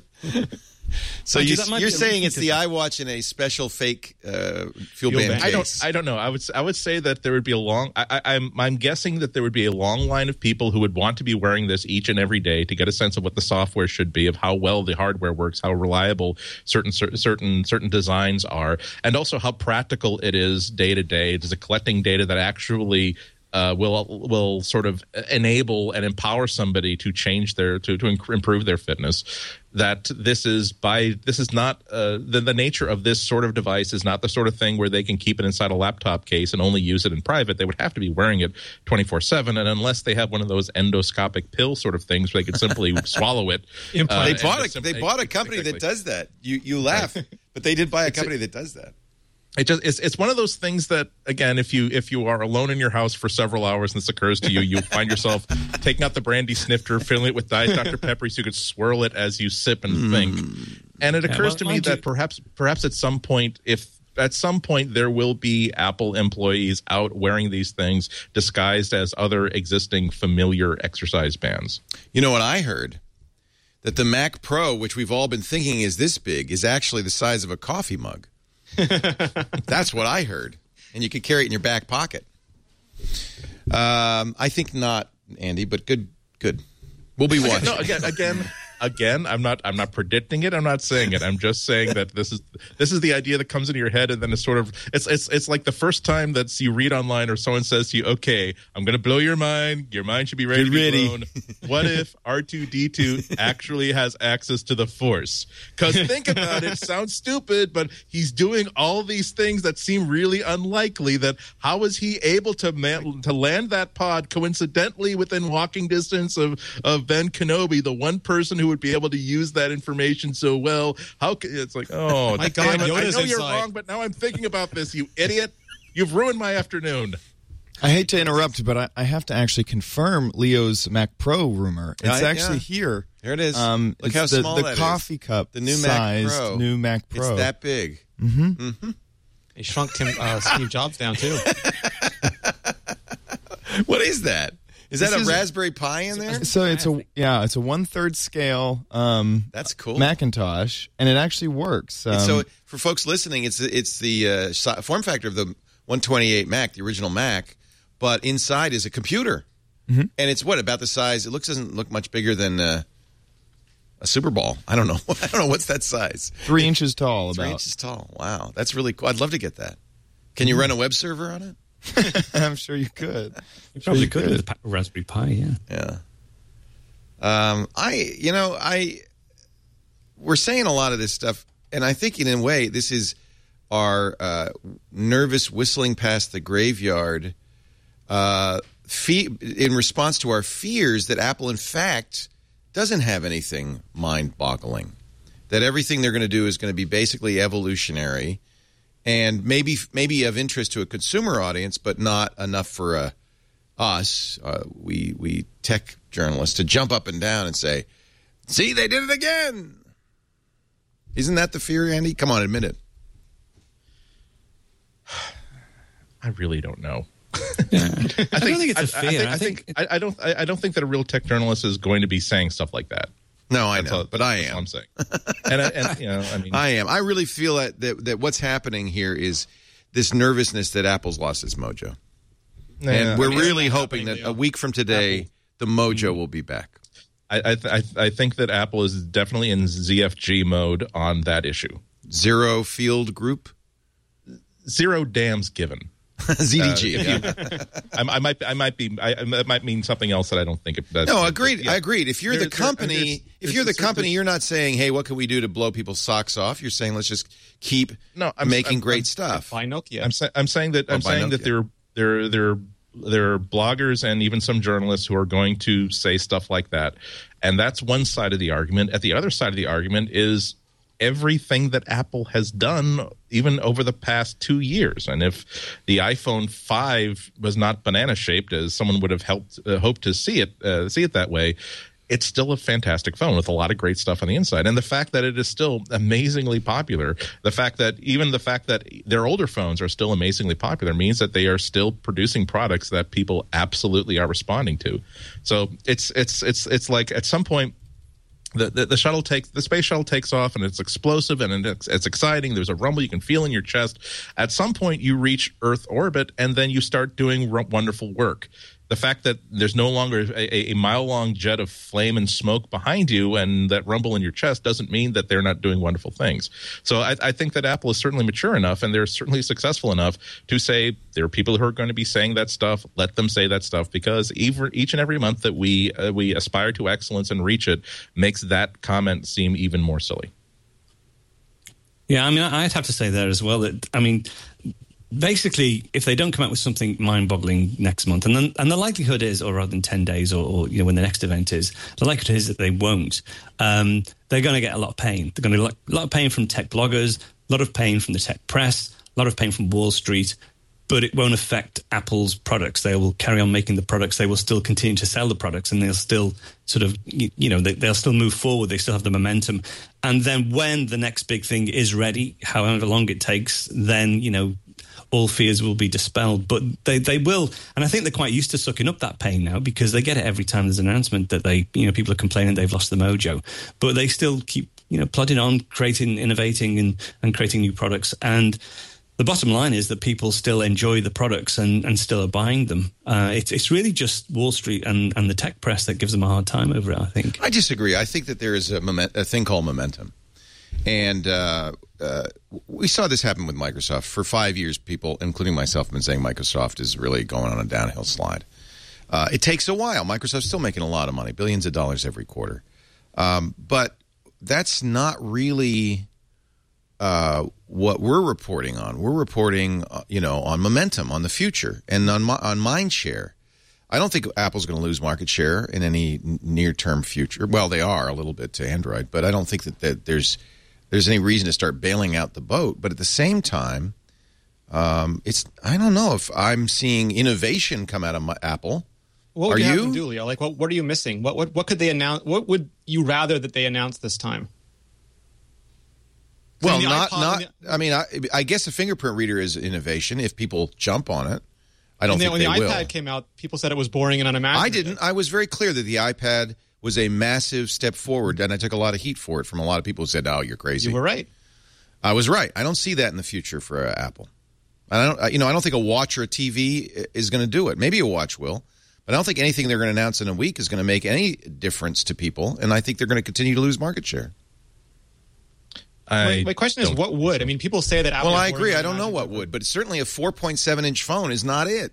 So you, you're saying it's the iWatch in a special fake uh, Fuel, Fuel Band, Band case? I don't. I don't know. I would. I would say that there would be a long. I, I, I'm. I'm guessing that there would be a long line of people who would want to be wearing this each and every day to get a sense of what the software should be, of how well the hardware works, how reliable certain certain certain designs are, and also how practical it is day to day. Is it collecting data that actually Uh, will will sort of enable and empower somebody to change their to to improve their fitness. That this is by this is not uh, the the nature of this sort of device is not the sort of thing where they can keep it inside a laptop case and only use it in private. They would have to be wearing it twenty-four seven, and unless they have one of those endoscopic pill sort of things where they could simply swallow it. Uh, they bought a sim- they bought a company exactly. that does that. You you laugh, but they did buy a company that does that. It just it's it's one of those things that, again, if you if you are alone in your house for several hours and this occurs to you, you find yourself taking out the brandy snifter, filling it with Diet Doctor Pepper so you could swirl it as you sip and think. Mm. And it occurs yeah, well, to me that you... perhaps perhaps at some point, if at some point there will be Apple employees out wearing these things disguised as other existing familiar exercise bands. You know what I heard? That the Mac Pro, which we've all been thinking is this big, is actually the size of a coffee mug. That's what I heard. And you could carry it in your back pocket. Um, I think not, Andy, but good, good. We'll be watching. No, again, again, again. I'm not. I'm not predicting it. I'm not saying it. I'm just saying that this is this is the idea that comes into your head, and then it's sort of it's it's it's like the first time that you read online or someone says to you, "Okay, I'm going to blow your mind. Your mind should be ready Get to be ready. blown." What if R two D two actually has access to the Force? Because think about it. It sounds stupid, but he's doing all these things that seem really unlikely. That how was he able to man, to land that pod coincidentally within walking distance of of Ben Kenobi, the one person who would be able to use that information so well? How can, it's like, oh, My damn God, it. I Yoda's know you're inside. wrong, but now I'm thinking about this, you idiot. You've ruined my afternoon. I hate to interrupt, but I, I have to actually confirm Leo's Mac Pro rumor. It's Yeah, actually yeah. here. There it is. Um, Look it's how the, small the that is. coffee cup The new Mac sized Pro. new Mac Pro. It's that big. He shrunk Tim uh, Steve Jobs down too. What is that? Is that This a is- Raspberry Pi in there? So it's a yeah, it's a one third scale um, That's cool. Macintosh, and it actually works. Um, And so for folks listening, it's it's the uh, si- form factor of the one twenty-eight Mac, the original Mac, but inside is a computer, Mm-hmm. and it's what about the size? It looks doesn't look much bigger than uh, a Super Bowl. I don't know. I don't know what's that size. three inches tall. Three About inches tall. Wow, that's really cool. I'd love to get that. Can you run a web server on it? I'm sure you could. You probably you could could. with a pa- Raspberry Pi, yeah. Yeah. Um, I, you know, I, we're saying a lot of this stuff, and I think in a way this is our uh, nervous whistling past the graveyard uh, fe- in response to our fears that Apple, in fact, doesn't have anything mind-boggling, that everything they're going to do is going to be basically evolutionary and maybe maybe of interest to a consumer audience, but not enough for a us, uh, we we tech journalists, to jump up and down and say, see, they did it again. Isn't that the fear, Andy? Come on, admit it. I really don't know. I, don't think it's a I, I fear. think, I I, think, think I, I don't. I, I don't think that a real tech journalist is going to be saying stuff like that. No, I That's know, all- but I that's all am. I'm saying. And, I, and you know, I mean, I am. I really feel that, that that what's happening here is this nervousness that Apple's lost its mojo. nah, And we're I mean, really it's hoping happening, that a week from today, the mojo will be back. I, I, th- I I think that Apple is definitely in Z F G mode on that issue. Zero Field Group? Zero dams given. Z D G. Uh, if yeah. I, I might. I might be. I, it might mean something else that I don't think. It, that's, No, agreed. yeah. I agreed. If you're There- the there- company, there's- if there's you're the a certain- company, you're not saying, "Hey, what can we do to blow people's socks off?" You're saying, "Let's just keep No, I'm- making I'm- great I'm- stuff." Buy Nokia. I'm, sa- I'm saying that. Or I'm by saying that Nokia. there, there, there, there are bloggers and even some journalists who are going to say stuff like that, and that's one side of the argument. At the other side of the argument is everything that Apple has done, even over the past two years. And if the iPhone five was not banana shaped, as someone would have helped uh, hoped to see it, uh, see it that way, it's still a fantastic phone with a lot of great stuff on the inside. And the fact that it is still amazingly popular, the fact that even the fact that their older phones are still amazingly popular means that they are still producing products that people absolutely are responding to. So it's it's it's it's like at some point The, the the shuttle takes the space shuttle takes off, and it's explosive and it's, it's exciting. There's a rumble you can feel in your chest. At some point, you reach Earth orbit, and then you start doing r- wonderful work. The fact that there's no longer a, a mile long jet of flame and smoke behind you, and that rumble in your chest doesn't mean that they're not doing wonderful things. So I, I think that Apple is certainly mature enough, and they're certainly successful enough to say there are people who are going to be saying that stuff. Let them say that stuff, because even, each and every month that we uh, we aspire to excellence and reach it makes that comment seem even more silly. yeah, I mean, I'd have to say there as well that, I mean, basically, if they don't come out with something mind-boggling next month, and then, and the likelihood is, or rather than ten days, or, or you know, when the next event is, the likelihood is that they won't. Um, they're going to get a lot of pain. They're going to get a lot of pain from tech bloggers, a lot of pain from the tech press, a lot of pain from Wall Street. but it won't affect Apple's products. They will carry on making the products. They will still continue to sell the products, and they'll still sort of, you know, they, they'll still move forward. They still have the momentum. And then when the next big thing is ready, however long it takes, then, you know, all fears will be dispelled. But they, they will, and I think they're quite used to sucking up that pain now, because they get it every time there's an announcement that they, you know, people are complaining they've lost the mojo. But they still keep, you know, plodding on, creating, innovating, and, and creating new products. And the bottom line is that people still enjoy the products and, and still are buying them. Uh, it's it's really just Wall Street and, and the tech press that gives them a hard time over it, I think. I disagree. I think that there is a, moment, a thing called momentum. And uh, uh, we saw this happen with Microsoft. For five years, people, including myself, have been saying Microsoft is really going on a downhill slide. Uh, it takes a while. Microsoft's still making a lot of money, billions of dollars every quarter. Um, but that's not really... Uh, what we're reporting on. We're reporting, uh, you know, on momentum, on the future, and on on mind share. I don't think Apple's going to lose market share in any near-term future. Well, they are a little bit to Android, but I don't think that, that there's there's any reason to start bailing out the boat. But at the same time, um, it's I don't know if I'm seeing innovation come out of my, Apple. What would are you, have you? them do, Leo? Like, what what are you missing? What what what could they announce? What would you rather that they announce this time? Well, the not, iPod, not. the, I mean, I, I guess a fingerprint reader is innovation if people jump on it. I don't when think the, they when the will. iPad came out, people said it was boring and unimaginable. I didn't. I was very clear that the iPad was a massive step forward, and I took a lot of heat for it from a lot of people who said, "Oh, you're crazy." You were right. I was right. I don't see that in the future for uh, Apple. I don't. You know, I don't think a watch or a T V is going to do it. Maybe a watch will, but I don't think anything they're going to announce in a week is going to make any difference to people, and I think they're going to continue to lose market share. My, my question is, what would? I mean, people say that Apple... Well, I agree. I don't know what would, but certainly a four point seven inch phone is not it.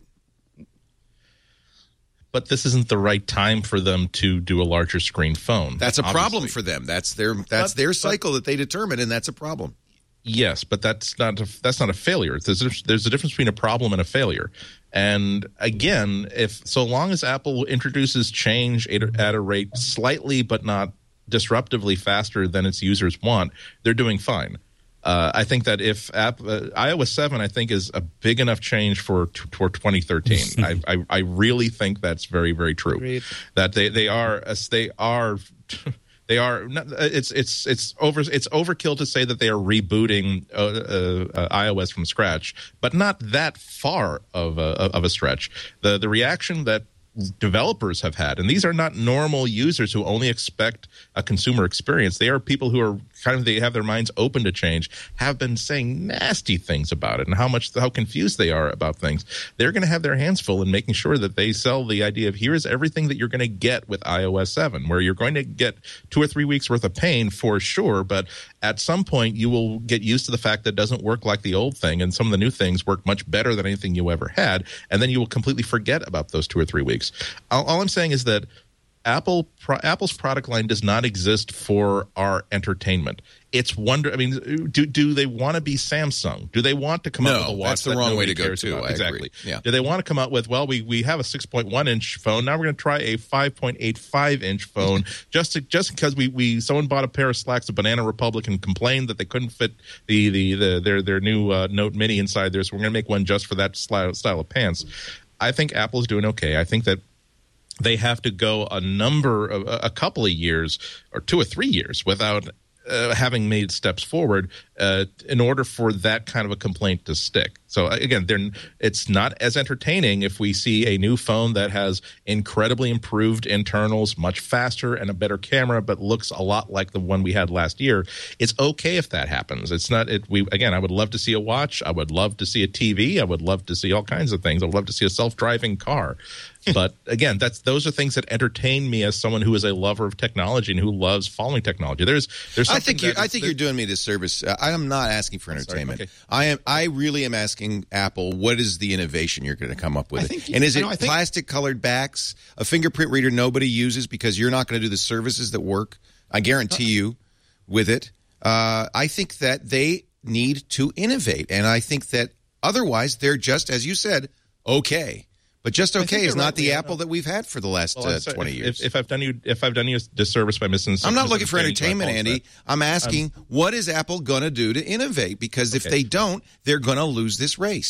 But this isn't the right time for them to do a larger screen phone. That's a obviously. problem for them. That's their that's but, their cycle but, that they determine, and that's a problem. Yes, but that's not a, that's not a failure. There's a, there's a difference between a problem and a failure. And again, if so long as Apple introduces change at a rate slightly but not disruptively faster than its users want, they're doing fine. Uh, I think that if app, uh, iOS seven, I think, is a big enough change for for twenty thirteen. I, I I really think that's very very true. Agreed. That they they are they are. They are. It's it's it's over. It's overkill to say that they are rebooting uh, uh, uh, iOS from scratch, but not that far of a, of a stretch. The the reaction that developers have had, and these are not normal users who only expect a consumer experience. They are people who are kind of, they have their minds open to change, have been saying nasty things about it and how much, how confused they are about things. They're going to have their hands full in making sure that they sell the idea of here's everything that you're going to get with iOS seven, where you're going to get two or three weeks worth of pain for sure, but at some point you will get used to the fact that it doesn't work like the old thing, and some of the new things work much better than anything you ever had, and then you will completely forget about those two or three weeks. All, all I'm saying is that Apple pro, Apple's product line does not exist for our entertainment. It's wonder. I mean, do do they want to be Samsung? Do they want to come no, out with a watch? That's the that wrong way to go too. I exactly. Agree. Yeah. Do they want to come out with? Well, we we have a six point one inch phone. Now we're going to try a five point eight five inch phone just to, just because we we someone bought a pair of slacks at Banana Republic and complained that they couldn't fit the the, the their their new uh, Note Mini inside there. So we're going to make one just for that style, style of pants. I think Apple's doing okay. I think that they have to go a number of a couple of years or two or three years without uh, having made steps forward uh, in order for that kind of a complaint to stick. So again, they're, it's not as entertaining if we see a new phone that has incredibly improved internals, much faster and a better camera, but looks a lot like the one we had last year. It's okay if that happens. It's not. It, we again, I would love to see a watch. I would love to see a T V. I would love to see all kinds of things. I would love to see a self-driving car. But again, that's those are things that entertain me as someone who is a lover of technology and who loves following technology. There's, there's. I think you. I think you're doing me this service. Uh, I am not asking for entertainment. Sorry, okay. I am. I really am asking Apple, what is the innovation you're going to come up with? I think you, and is it know, think, plastic colored backs, a fingerprint reader nobody uses because you're not going to do the services that work? I guarantee you, with it. Uh, I think that they need to innovate, and I think that otherwise they're just, as you said, okay. But just okay is not right, the yeah, Apple no. that we've had for the last well, uh, twenty years. If, if I've done you, if I've done you a disservice by missing, I'm not looking for entertainment, Andy. I'm asking, um, what is Apple going to do to innovate? Because if okay. they don't, they're going to lose this race.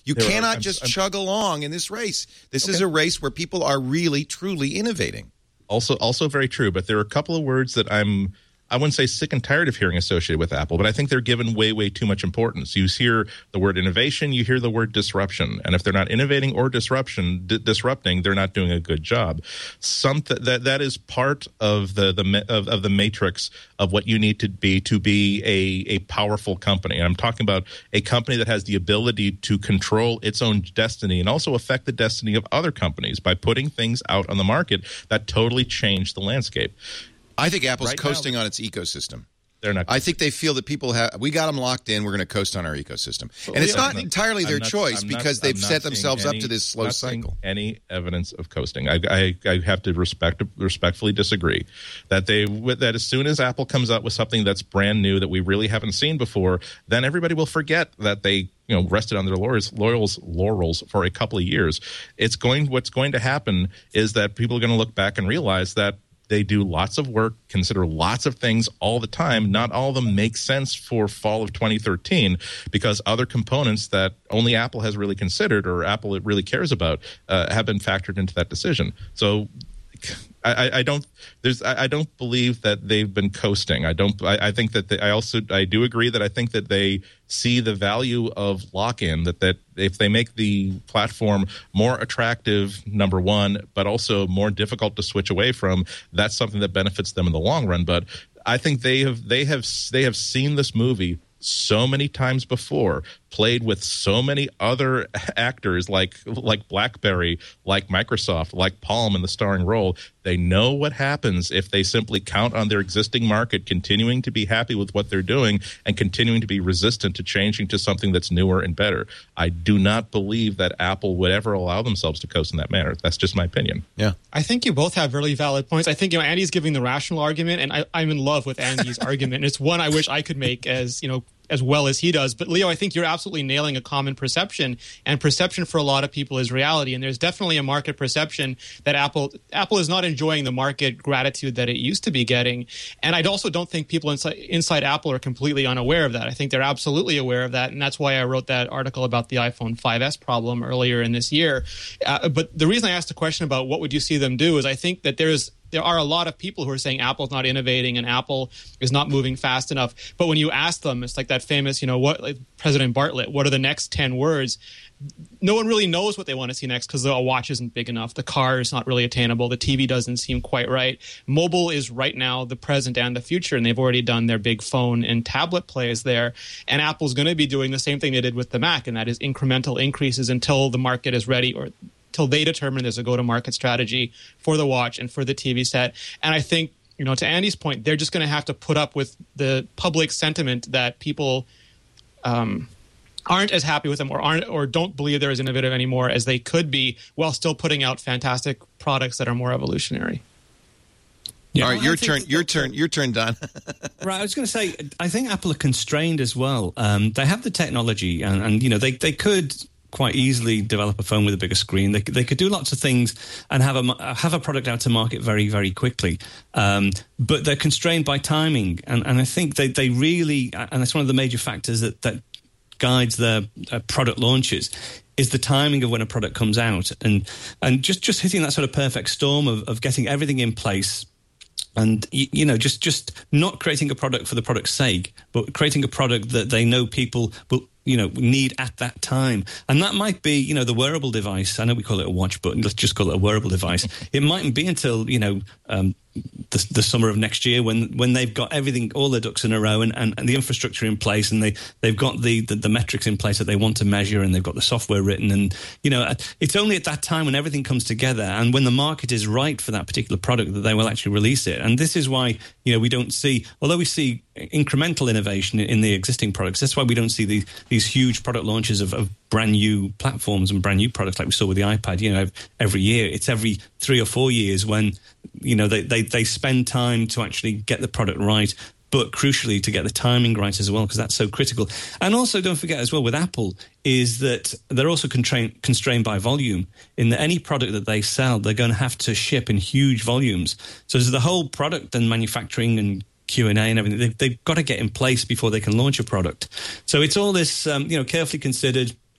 You There are- cannot I'm- just I'm- chug along in this race. This is Okay. a race where people are really, truly innovating. Also, also very true. But there are a couple of words that I'm, I wouldn't say sick and tired of hearing associated with Apple, but I think they're given way, way too much importance. You hear the word innovation, you hear the word disruption, and if they're not innovating or disruption, di- disrupting, they're not doing a good job. Some that that is part of the the of, of the matrix of what you need to be to be a a powerful company. And I'm talking about a company that has the ability to control its own destiny and also affect the destiny of other companies by putting things out on the market that totally change the landscape. I think Apple's Right now- coasting on its ecosystem. They're not. I think they feel that people have, we got them locked in, we're going to coast on our ecosystem. And it's yeah, not I'm not- entirely their I'm not- choice I'm not- because they've I'm not set seeing themselves any- up to this slow not seeing cycle. Any evidence of coasting? I, I, I have to respect respectfully disagree that they that as soon as Apple comes out with something that's brand new that we really haven't seen before, then everybody will forget that they you know rested on their laurels, laurels laurels for a couple of years. It's going. What's going to happen is that people are going to look back and realize that they do lots of work, consider lots of things all the time. Not all of them make sense for fall of twenty thirteen because other components that only Apple has really considered or Apple really cares about uh, have been factored into that decision. So I, I don't. There's. I, I don't believe that they've been coasting. I don't. I, I think that they, I also. I do agree that I think that they see the value of lock-in. That that if they make the platform more attractive, number one, but also more difficult to switch away from, that's something that benefits them in the long run. But I think they have. They have. They have seen this movie so many times before, played with so many other actors like like BlackBerry, like Microsoft, like Palm in the starring role. They know what happens if they simply count on their existing market continuing to be happy with what they're doing and continuing to be resistant to changing to something that's newer and better. I do not believe that Apple would ever allow themselves to coast in that manner. That's just my opinion. Yeah. I think you both have really valid points. I think you know Andy's giving the rational argument, and I, I'm in love with Andy's argument. And it's one I wish I could make as you know as well as he does. But Leo, I think you're absolutely nailing a common perception, and perception for a lot of people is reality. And there's definitely a market perception that Apple Apple is not enjoying the market gratitude that it used to be getting. And I also don't think people inside inside Apple are completely unaware of that. I think they're absolutely aware of that, and that's why I wrote that article about the iPhone five S problem earlier in this year. Uh, but the reason I asked the question about what would you see them do is I think that there's there are a lot of people who are saying Apple's not innovating and Apple is not moving fast enough. But when you ask them, it's like that famous, you know, what like President Bartlett, what are the next ten words? No one really knows what they want to see next because the watch isn't big enough. The car is not really attainable. The T V doesn't seem quite right. Mobile is right now the present and the future, and they've already done their big phone and tablet plays there. And Apple's going to be doing the same thing they did with the Mac, and that is incremental increases until the market is ready or till they determine there's a go-to-market strategy for the watch and for the T V set. And I think, you know, to Andy's point, they're just going to have to put up with the public sentiment that people um, aren't as happy with them or aren't or don't believe they're as innovative anymore as they could be, while still putting out fantastic products that are more evolutionary. Yeah. All right, Well, your I think turn. that- Your turn. Your turn, Don. Right, I was going to say, I think Apple are constrained as well. Um, they have the technology, and, and you know, they they could quite easily develop a phone with a bigger screen. They, they could do lots of things and have a have a product out to market very, very quickly. Um, but they're constrained by timing, and, and I think they they really, and that's one of the major factors that that guides their uh, product launches, is the timing of when a product comes out, and and just just hitting that sort of perfect storm of, of getting everything in place. And, you know, just, just not creating a product for the product's sake, but creating a product that they know people will, you know, need at that time. And that might be, you know, the wearable device. I know we call it a watch, but let's just call it a wearable device. It mightn't be until, you know, um, the, the summer of next year when, when they've got everything, all their ducks in a row and, and, and the infrastructure in place, and they, they've got the, the, the metrics in place that they want to measure, and they've got the software written. And, you know, it's only at that time when everything comes together and when the market is right for that particular product that they will actually release it. And this is why, you know, we don't see, although we see incremental innovation in the existing products, that's why we don't see the, these huge product launches of, of brand new platforms and brand new products like we saw with the iPad, you know, every year. It's every three or four years when, you know, they, they, they spend time to actually get the product right, but crucially to get the timing right as well, because that's so critical. And also don't forget as well with Apple is that they're also constrained, constrained by volume, in that any product that they sell, they're going to have to ship in huge volumes. So there's the whole product and manufacturing and Q and A and everything, they've, they've got to get in place before they can launch a product. So it's all this, um, you know, carefully considered.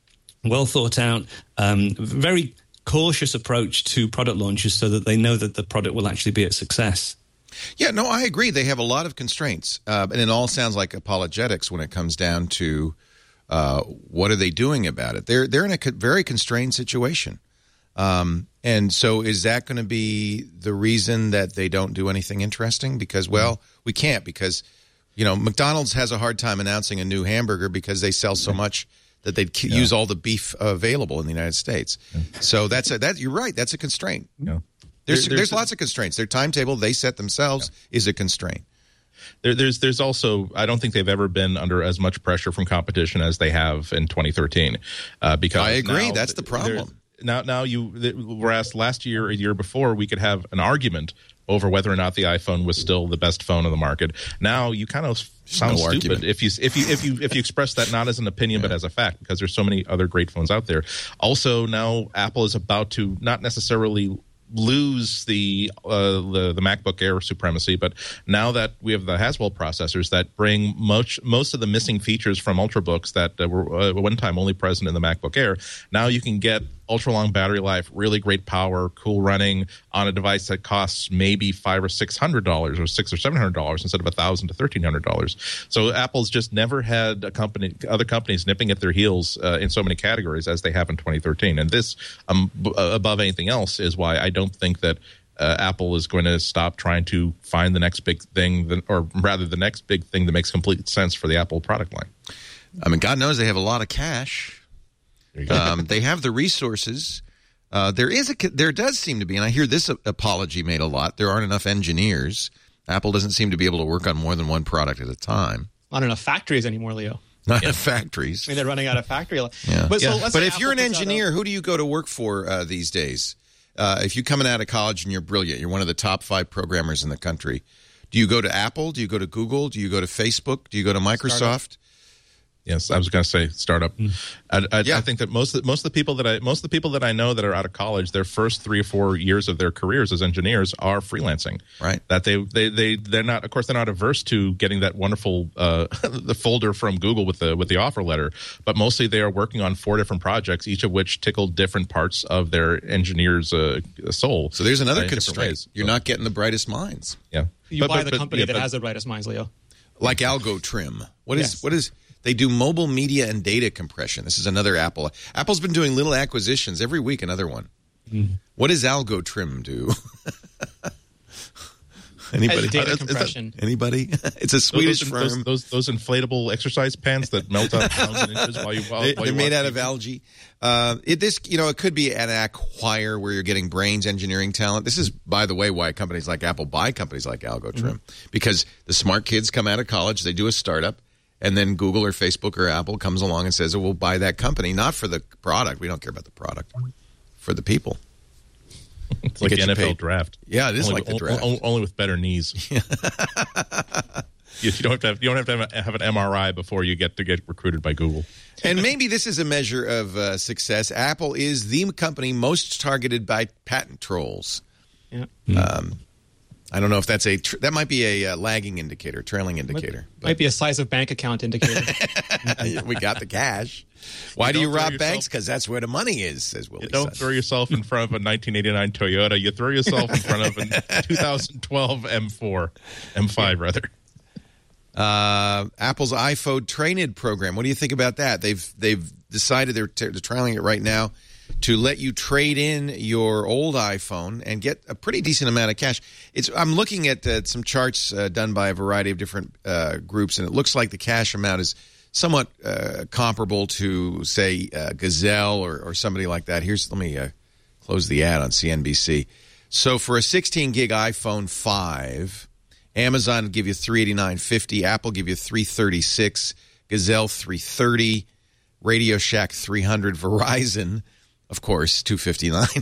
well thought out, um, very cautious approach to product launches so that they know that the product will actually be a success. Yeah, no, I agree. They have a lot of constraints, uh, and it all sounds like apologetics when it comes down to uh, what are they doing about it. They're they're in a co- very constrained situation, um, and so is that going to be the reason that they don't do anything interesting? Because well, we can't because you know McDonald's has a hard time announcing a new hamburger because they sell so much that they'd yeah. use all the beef available in the United States. Yeah. So that's a, that you're right. That's a constraint. Yeah. There's, There- there's there's- lots of constraints. Their timetable they set themselves is a constraint. There, there's there's also I don't think they've ever been under as much pressure from competition as they have in twenty thirteen. Uh, because I agree. now That's the problem. there- Now now you whereas last year, a year before, we could have an argument over whether or not the iPhone was still the best phone on the market. Now you kind of sound no stupid argument. if you if you if you if you express that not as an opinion yeah. but as a fact, because there's so many other great phones out there. Also, now Apple is about to not necessarily lose the, uh, the the MacBook Air supremacy, but now that we have the Haswell processors that bring much most of the missing features from Ultrabooks that uh, were uh, one time only present in the MacBook Air, now you can get ultra long battery life, really great power, cool running on a device that costs maybe five or six hundred dollars, or six or seven hundred dollars instead of a thousand to thirteen hundred dollars. So Apple's just never had a company, other companies nipping at their heels uh, in so many categories as they have in twenty thirteen. And this, um, b- above anything else, is why I don't think that uh, Apple is going to stop trying to find the next big thing, that, or rather, the next big thing that makes complete sense for the Apple product line. I mean, God knows they have a lot of cash. Um, they have the resources. Uh, there is a there does seem to be, and I hear this apology made a lot. There aren't enough engineers. Apple doesn't seem to be able to work on more than one product at a time. Not enough factories anymore, Leo. Not enough factories. I mean, they're running out of factory. Yeah. But, so Yeah. let's but say if Apple you're an puts out engineer, a- who do you go to work for uh, these days? Uh, if you're coming out of college and you're brilliant, you're one of the top five programmers in the country. Do you go to Apple? Do you go to Google? Do you go to Facebook? Do you go to Microsoft? Yes, I was going to say startup. Mm. I, I, Yeah. I think that most of, most of the people that I most of the people that I know that are out of college, their first three or four years of their careers as engineers are freelancing. Right. That they they they they're not. Of course, they're not averse to getting that wonderful uh, the folder from Google with the with the offer letter. But mostly they are working on four different projects, each of which tickle different parts of their engineer's uh, soul. So there's another uh, in different constraint. ways. You're So, not getting the brightest minds. Yeah. You But- buy but- the but- company yeah, that but- has the brightest minds, Leo. Like Algo Trim. What is Yes. what is they do mobile media and data compression. This is another Apple. Apple's been doing little acquisitions every week, another one. Mm-hmm. What does Algo Trim do? Anybody? As data Is that- compression. Anybody? It's a Swedish those, firm. Those, those, those inflatable exercise pants that melt up pounds and inches while you while, They, while they're you made watch out of T V. algae. Uh, it, this, you know, it could be an acquire where you're getting brains engineering talent. This is, by the way, why companies like Apple buy companies like Algo Trim, mm-hmm. because the smart kids come out of college, they do a startup, and then Google or Facebook or Apple comes along and says, oh, we'll buy that company, not for the product. We don't care about the product, for the people. It's like Get the you N F L paid. draft. Yeah, it is only, like the o- draft. o- only with better knees. you, you don't have to have, you don't have to have, a, have an M R I before you get to get recruited by Google. And maybe this is a measure of uh, success. Apple is the company most targeted by patent trolls. Yeah. Um, I don't know if that's a tr- that might be a uh, lagging indicator, trailing indicator. Might, might be a size of bank account indicator. We got the cash. Why You do you don't throw rob yourself- banks? Because that's where the money is, says Willie. You don't throw yourself in front of a nineteen eighty-nine Toyota. You throw yourself in front of a two thousand twelve M four, M five rather. Uh, Apple's iPhone Trade-In program. What do you think about that? They've they've decided they're, t- they're trialing it right now to let you trade in your old iPhone and get a pretty decent amount of cash. It's I'm looking at uh, some charts uh, done by a variety of different uh, groups, and it looks like the cash amount is somewhat uh, comparable to, say, uh, Gazelle or, or somebody like that. Here's let me uh, close the ad on C N B C. So for a sixteen gig iPhone five, Amazon will give you three eighty-nine fifty, Apple give you three thirty-six, Gazelle three thirty, Radio Shack three hundred, Verizon, of course, two fifty-nine.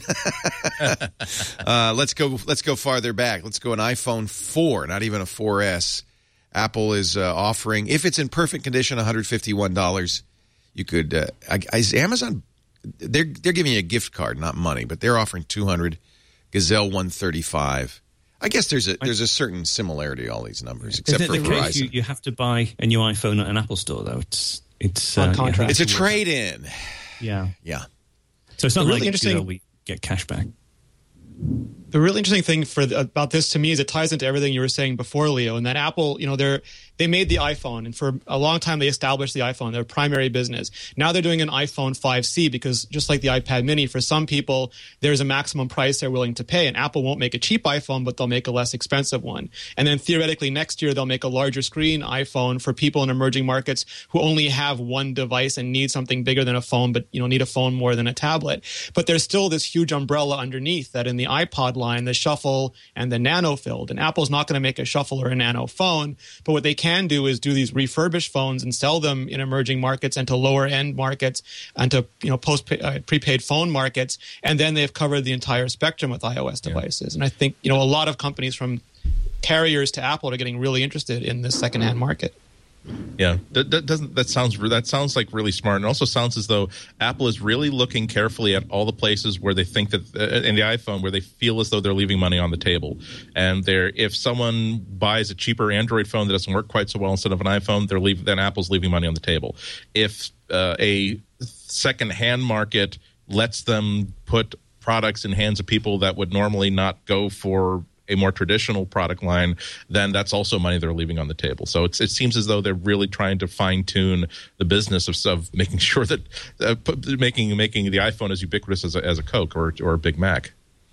uh, let's go. Let's go farther back. Let's go an iPhone four, not even a four S. Apple is uh, offering, if it's in perfect condition, one hundred fifty-one dollars. You could. Uh, is Amazon? They're they're giving you a gift card, not money, but they're offering two hundred. Gazelle one thirty-five. I guess there's a there's a certain similarity to all these numbers, except Is it for the Verizon. case you, you have to buy a new iPhone at an Apple store, though? It's it's On uh, contract. It's a trade-in. Yeah. Yeah. So it's not The really like interesting- you know, we get cash back. The really interesting thing for the, about this to me is it ties into everything you were saying before, Leo, and that Apple, you know, they're they made the iPhone, and for a long time they established the iPhone, their primary business. Now they're doing an iPhone five C because just like the iPad mini, for some people, there's a maximum price they're willing to pay, and Apple won't make a cheap iPhone, but they'll make a less expensive one. And then theoretically next year they'll make a larger screen iPhone for people in emerging markets who only have one device and need something bigger than a phone, but you know need a phone more than a tablet. But there's still this huge umbrella underneath that in the iPod line, the Shuffle and the Nano filled. And Apple's not going to make a Shuffle or a Nano phone, but what they can do is do these refurbished phones and sell them in emerging markets and to lower end markets and to you know post uh, prepaid phone markets. And then they've covered the entire spectrum with iOS devices. Yeah. And I think you know a lot of companies from carriers to Apple are getting really interested in this secondhand market. Yeah, that, that doesn't that sounds that sounds like really smart, and also sounds as though Apple is really looking carefully at all the places where they think that uh, in the iPhone where they feel as though they're leaving money on the table. And they're if someone buys a cheaper Android phone that doesn't work quite so well instead of an iPhone, they're leave, then Apple's leaving money on the table. If uh, a second-hand market lets them put products in hands of people that would normally not go for a more traditional product line, then that's also money they're leaving on the table. So it's, it seems as though they're really trying to fine tune the business of, of making sure that uh, making making the iPhone as ubiquitous as a, as a Coke or or a Big Mac.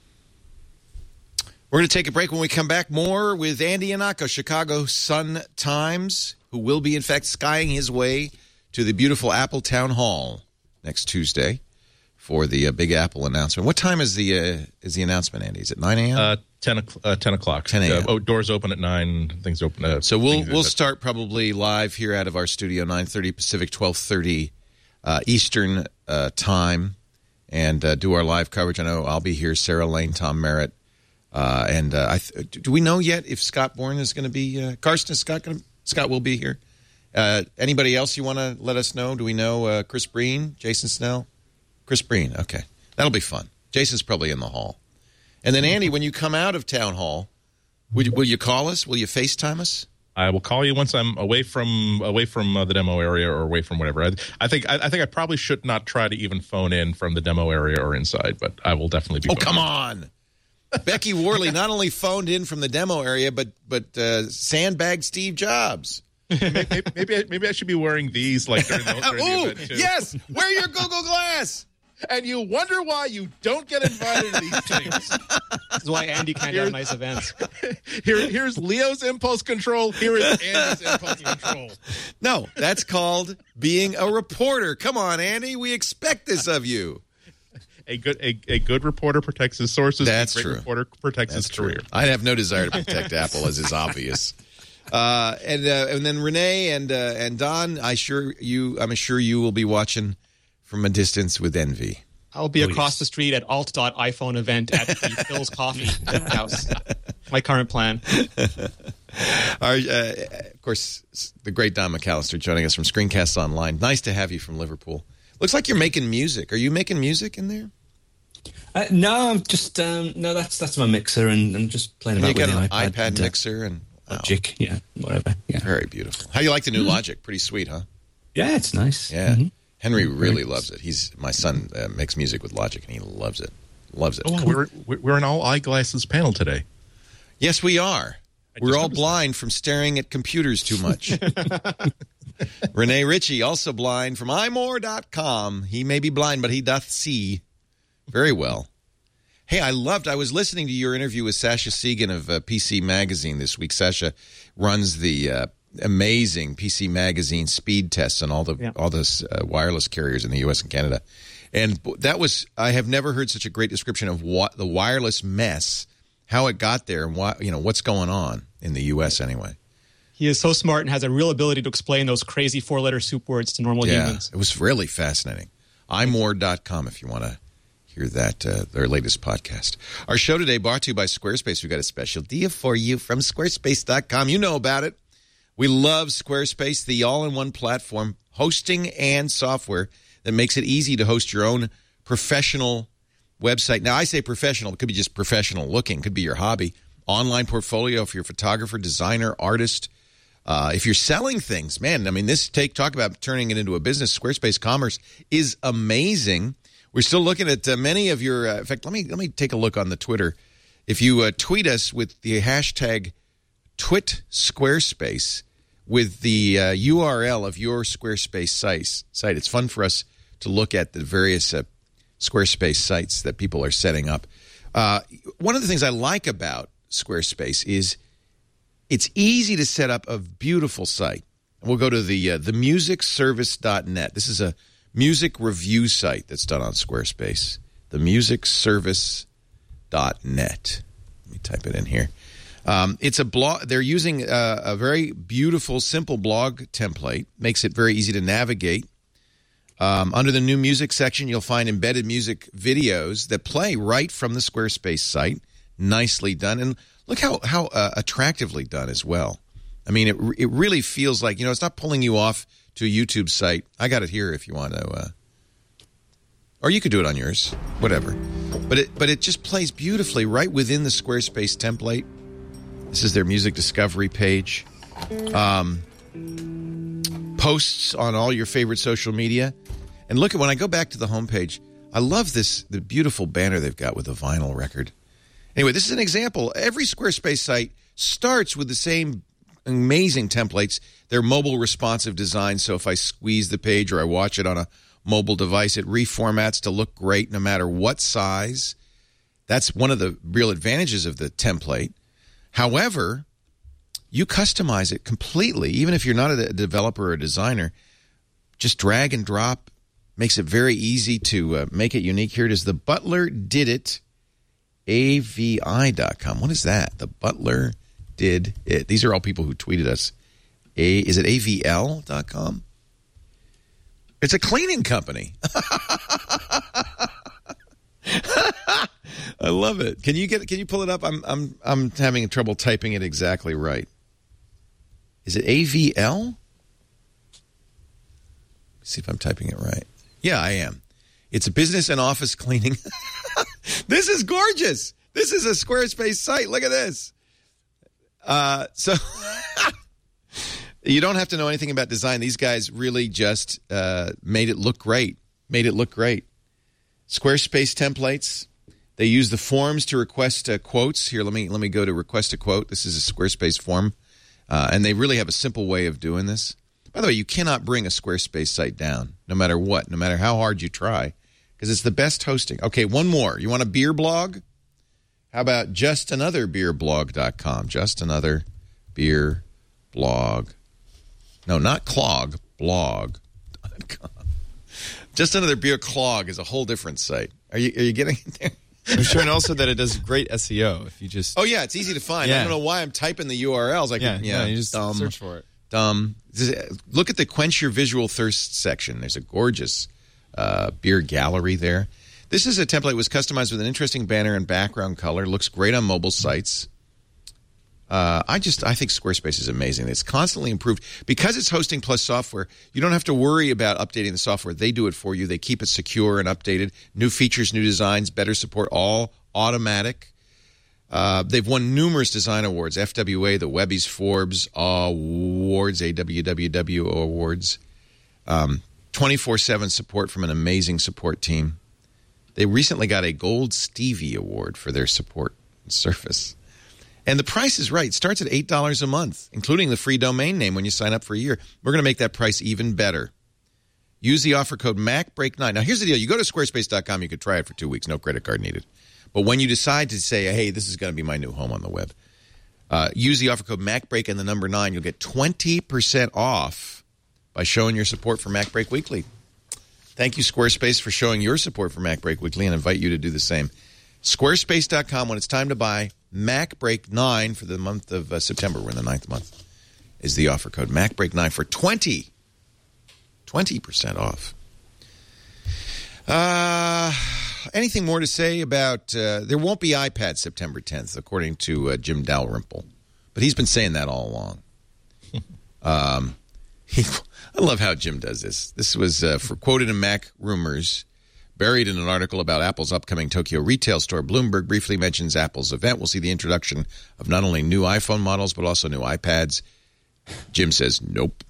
We're going to take a break. When we come back, more with Andy Ihnatko, Chicago Sun-Times, who will be in fact skying his way to the beautiful Apple Town Hall next Tuesday for the uh, Big Apple announcement. What time is the uh, is the announcement, Andy? Is it nine a.m.? Uh, ten, uh, ten o'clock. ten a.m. Uh, oh, doors open at nine. Things open. Uh, so we'll we'll at, start probably live here out of our studio, nine thirty Pacific, twelve thirty uh, Eastern uh, time, and uh, do our live coverage. I know I'll be here. Sarah Lane, Tom Merritt, uh, and uh, I th- do we know yet if Scott Bourne is going to be? Uh, Karsten, is Scott going? Scott will be here. Uh, anybody else you want to let us know? Do we know uh, Chris Breen, Jason Snell, Chris Breen? Okay. That'll be fun. Jason's probably in the hall. And then, Andy, when you come out of Town Hall, will you, will you call us? Will you FaceTime us? I will call you once I'm away from away from uh, the demo area or away from whatever. I, I think I, I think I probably should not try to even phone in from the demo area or inside, but I will definitely be. Oh, come on. Becky Worley not only phoned in from the demo area, but but uh, sandbagged Steve Jobs. maybe, maybe, I, maybe I should be wearing these like during the, during Ooh, the event, too. Yes, wear your Google Glass. And you wonder why you don't get invited to these things. This is why Andy can't have nice events. Here, here's Leo's impulse control. Here is Andy's impulse control. No, that's called being a reporter. Come on, Andy. We expect this of you. A good a, a good reporter protects his sources. That's a great true. Reporter protects That's his true. career. I have no desire to protect Apple, as is obvious. Uh, and uh, and then Renee and uh, and Don, I sure you, I'm sure you will be watching from a distance with envy. I'll be Oh, across yes. the street at alt dot iPhone event at the Phil's Coffee house. My current plan. Our, uh, of course, the great Don McAllister joining us from Screencasts Online. Nice to have you from Liverpool. Looks like you're making music. Are you making music in there? Uh, no, I'm just um, no. That's that's my mixer, and I'm just playing And about you got with an the iPad, iPad and, uh, mixer and wow. Logic, yeah, whatever. Yeah, Very beautiful. How you like the new Logic? Pretty sweet, huh? yeah, it's nice. Yeah. Mhm. Henry really loves it. He's my son uh, makes music with Logic, and he loves it. Loves it. Oh, wow, we're we're an all eyeglasses panel today. Yes, we are. I We're just all noticed blind from staring at computers too much. Renee Ritchie, also blind from i more dot com. He may be blind, but he doth see very well. Hey, I loved, I was listening to your interview with Sasha Segan of uh, P C Magazine this week. Sasha runs the uh, amazing P C Magazine speed tests on all the, Yeah. all the uh, wireless carriers in the U S and Canada. And that was, I have never heard such a great description of what the wireless mess, how it got there, and why, you know, what's going on in the U S anyway. He is so smart and has a real ability to explain those crazy four-letter soup words to normal Yeah, humans. it was really fascinating. i more dot com if you want to hear that, uh, their latest podcast. Our show today brought to you by Squarespace. We've got a special deal for you from squarespace dot com. You know about it. We love Squarespace, the all-in-one platform, hosting and software that makes it easy to host your own professional website. Now, I say professional. It could be just professional looking. It could be your hobby. Online portfolio if you're a photographer, designer, artist, Uh, if you're selling things, man, I mean, this take talk about turning it into a business. Squarespace Commerce is amazing. We're still looking at uh, many of your. Uh, in fact, let me let me take a look on the Twitter. If you uh, tweet us with the hashtag Twit Squarespace with the uh, U R L of your Squarespace site, site, it's fun for us to look at the various uh, Squarespace sites that people are setting up. Uh, one of the things I like about Squarespace is it's easy to set up a beautiful site. We'll go to the uh, the music service dot net. This is a music review site that's done on Squarespace. the music service dot net. Let me type it in here. Um, it's a blog. They're using a, a very beautiful, simple blog template. Makes it very easy to navigate. Um, under the new music section, you'll find embedded music videos that play right from the Squarespace site. Nicely done. And look how, how uh, attractively done as well. I mean, it it really feels like, you know, it's not pulling you off to a YouTube site. I got it here if you want to. Uh, or you could do it on yours. Whatever. But it, but it just plays beautifully right within the Squarespace template. This is their music discovery page. Um, posts on all your favorite social media. And look at, when I go back to the homepage, I love this, the beautiful banner they've got with the vinyl record. Anyway, this is an example. Every Squarespace site starts with the same amazing templates. They're mobile responsive design, so if I squeeze the page or I watch it on a mobile device, it reformats to look great no matter what size. That's one of the real advantages of the template. However, you customize it completely, even if you're not a developer or a designer. Just drag and drop. Makes it very easy to uh, make it unique. Here it is. The Butler Did It, A V I dot com. What is that? The Butler Did It. These are all people who tweeted us. A, is it A V L dot com? It's a cleaning company. I love it. Can you get? Can you pull it up? I'm I'm I'm having trouble typing it exactly right. Is it A V L? Let's see if I'm typing it right. Yeah, I am. It's a business and office cleaning. This is gorgeous. This is a Squarespace site. Look at this. Uh, so you don't have to know anything about design. These guys really just uh, made it look great. Made it look great. Squarespace templates. They use the forms to request uh, quotes. Here, let me let me go to request a quote. This is a Squarespace form, uh, and they really have a simple way of doing this. By the way, you cannot bring a Squarespace site down, no matter what, no matter how hard you try, because it's the best hosting. Okay, one more. You want a beer blog? How about just another beer blog dot com? Just another beer blog. No, not clog, blog dot com. Just Another Beer Clog is a whole different site. Are you are you getting it there? I'm sure, and also that it does great S E O if you just. Oh yeah, it's easy to find. Yeah. I don't know why I'm typing the U R Ls. Like yeah, yeah, no, you just dumb, search for it. Dumb. Look at the Quench Your Visual Thirst section. There's a gorgeous uh, beer gallery there. This is a template that was customized with an interesting banner and background color. Looks great on mobile sites. Uh, I just I think Squarespace is amazing. It's constantly improved. Because it's hosting plus software, you don't have to worry about updating the software. They do it for you. They keep it secure and updated. New features, new designs, better support, all automatic. Uh, they've won numerous design awards, F W A, the Webby's Forbes Awards, A W W W Awards, um, twenty-four seven support from an amazing support team. They recently got a Gold Stevie Award for their support and service. And the price is right. It starts at eight dollars a month, including the free domain name when you sign up for a year. We're going to make that price even better. Use the offer code Mac Break nine. Now, here's the deal. You go to squarespace dot com. You could try it for two weeks. No credit card needed. But when you decide to say, hey, this is going to be my new home on the web, uh, use the offer code MacBreak and the number nine. You'll get twenty percent off by showing your support for MacBreak Weekly. Thank you, Squarespace, for showing your support for MacBreak Weekly, and invite you to do the same. squarespace dot com, when it's time to buy MacBreak nine for the month of uh, September. We're in the ninth month. Is the offer code MacBreak nine for twenty percent off. Uh... Anything more to say about, uh, there won't be iPad September tenth, according to uh, Jim Dalrymple. But he's been saying that all along. um, he, I love how Jim does this. This was uh, for quoted in Mac Rumors, buried in an article about Apple's upcoming Tokyo retail store. Bloomberg briefly mentions Apple's event. We'll see the introduction of not only new iPhone models, but also new iPads. Jim says, nope.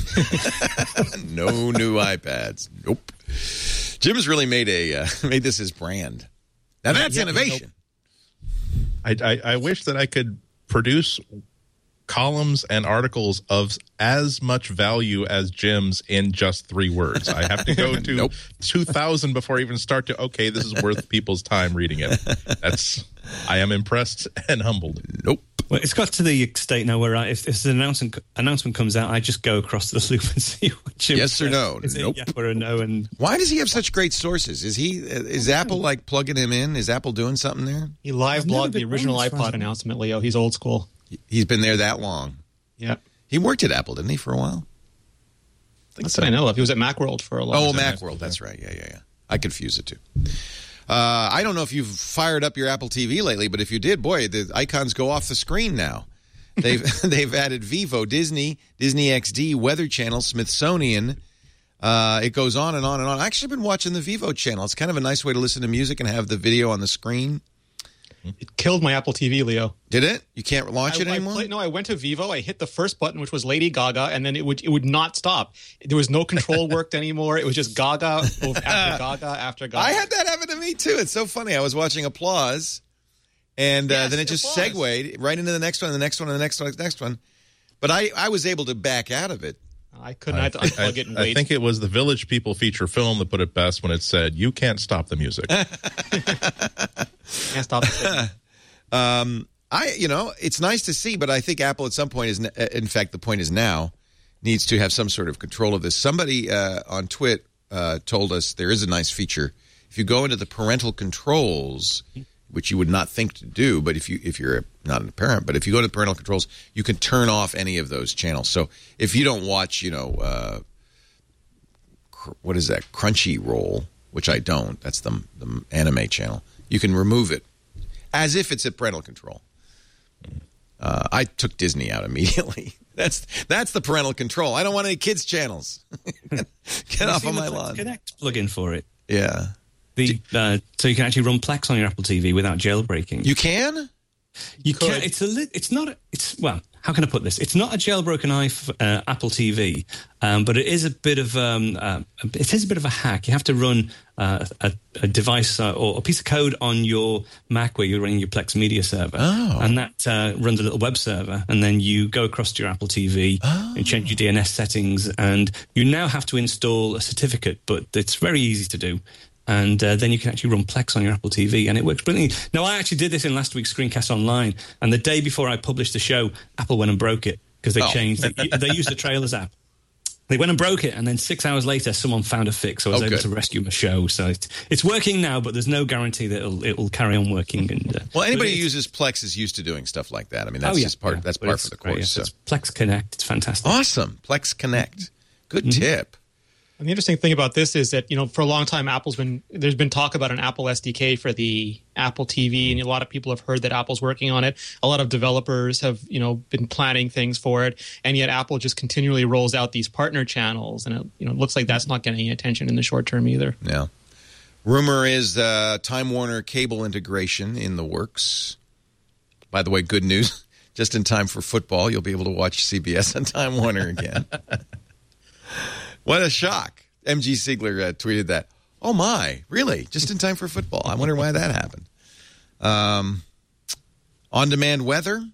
No new iPads. Nope. Jim's really made a uh, made this his brand. Now that's yeah, innovation. I, I, I wish that I could produce columns and articles of as much value as Jim's in just three words. I have to go to nope. two thousand before I even start to, okay, this is worth people's time reading it. That's, I am impressed and humbled. Nope. Well, it's got to the state now where I, if, if an announcement, announcement comes out, I just go across the loop and see what Jim yes or says. no. Is nope. It yes or a no? And why does he have such great sources? Is he is Apple like plugging him in? Is Apple doing something there? He live blogged the original iPod announcement, Leo. He's old school. He's been there that long. Yeah. He worked at Apple, didn't he, for a while? That's so. What I know of. He was at Macworld for a long oh, time. Oh, Macworld. That's right. Yeah, yeah, yeah. I confuse it, too. Uh, I don't know if you've fired up your Apple T V lately, but if you did, boy, the icons go off the screen now. They've they've added Vivo, Disney, Disney X D, Weather Channel, Smithsonian. Uh, it goes on and on and on. I've actually been watching the Vivo channel. It's kind of a nice way to listen to music and have the video on the screen. It killed my Apple T V, Leo. Did it? You can't launch I, it anymore? I played, no, I went to Vivo. I hit the first button, which was Lady Gaga, and then it would it would not stop. There was no control worked anymore. It was just Gaga after Gaga after Gaga. I had that happen to me, too. It's so funny. I was watching Applause, and uh, yes, then it just Applause. segued right into the next one, and the next one, and the next one, and the next one. But I, I was able to back out of it. I couldn't. I, I had to unplug I, it and wait. I think it was the Village People feature film that put it best when it said, "You can't stop the music." Can't stop the um, I, you know, it's nice to see, but I think Apple at some point is, in fact, the point is now, needs to have some sort of control of this. Somebody uh, on Twit uh, told us there is a nice feature. If you go into the parental controls, which you would not think to do, but if you if you're not a parent, but if you go to parental controls, you can turn off any of those channels. So if you don't watch, you know, uh, cr- what is that, Crunchyroll, which I don't, that's the, the anime channel, you can remove it as if it's at parental control. Uh, I took Disney out immediately. That's that's the parental control. I don't want any kids' channels. Get off of my lawn. Connect plugin for it. Yeah. The, uh, so you can actually run Plex on your Apple T V without jailbreaking. You can? You can. It's a. Li- it's not. A, it's well. How can I put this? It's not a jailbroken iPhone, uh, Apple T V, um, but it is a bit of. Um, uh, it is a bit of a hack. You have to run uh, a, a device uh, or a piece of code on your Mac where you're running your Plex media server, oh. and that uh, runs a little web server, and then you go across to your Apple T V oh. and change your D N S settings, and you now have to install a certificate, but it's very easy to do. And uh, then you can actually run Plex on your Apple T V, and it works brilliantly. Now, I actually did this in last week's Screencast Online, and the day before I published the show, Apple went and broke it because they oh. changed it. They used the Trailers app. They went and broke it, and then six hours later, someone found a fix, so I was oh, able good. to rescue my show. So it's, it's working now, but there's no guarantee that it'll, it'll carry on working. And uh, well, anybody who uses Plex is used to doing stuff like that. I mean, that's oh, yeah, just part. yeah, that's but part of the course. Great, yeah. So. It's Plex Connect. It's fantastic. Awesome, Plex Connect. Good mm-hmm. tip. And the interesting thing about this is that, you know, for a long time, Apple's been there's been talk about an Apple S D K for the Apple T V, and a lot of people have heard that Apple's working on it. A lot of developers have, you know, been planning things for it, and yet Apple just continually rolls out these partner channels, and it, you know, it looks like that's not getting any attention in the short term either. Yeah. Rumor is uh, Time Warner cable integration in the works. By the way, good news. Just in time for football, you'll be able to watch C B S on Time Warner again. What a shock. M G Siegler uh, tweeted that. Oh, my. Really? Just in time for football. I wonder why that happened. Um, on-demand weather.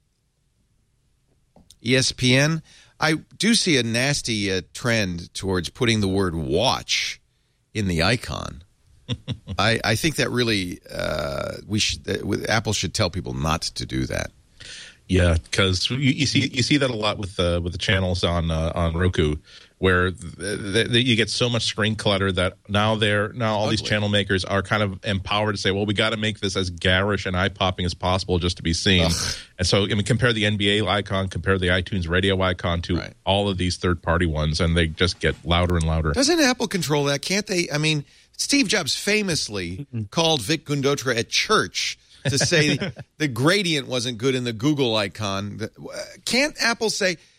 E S P N. I do see a nasty uh, trend towards putting the word watch in the icon. I, I think that really uh, we should, uh, Apple should tell people not to do that. Yeah, because you, you see you see that a lot with the with the channels on uh, on Roku, where the, the, the, you get so much screen clutter that now they're now all Ugly. These channel makers are kind of empowered to say, well, we got to make this as garish and eye popping as possible just to be seen. Ugh. And so, I mean, compare the N B A icon, compare the iTunes Radio icon to right. all of these third party ones, and they just get louder and louder. Doesn't Apple control that? Can't they? I mean, Steve Jobs famously called Vic Gundotra at church to say the gradient wasn't good in the Google icon. Can't Apple say,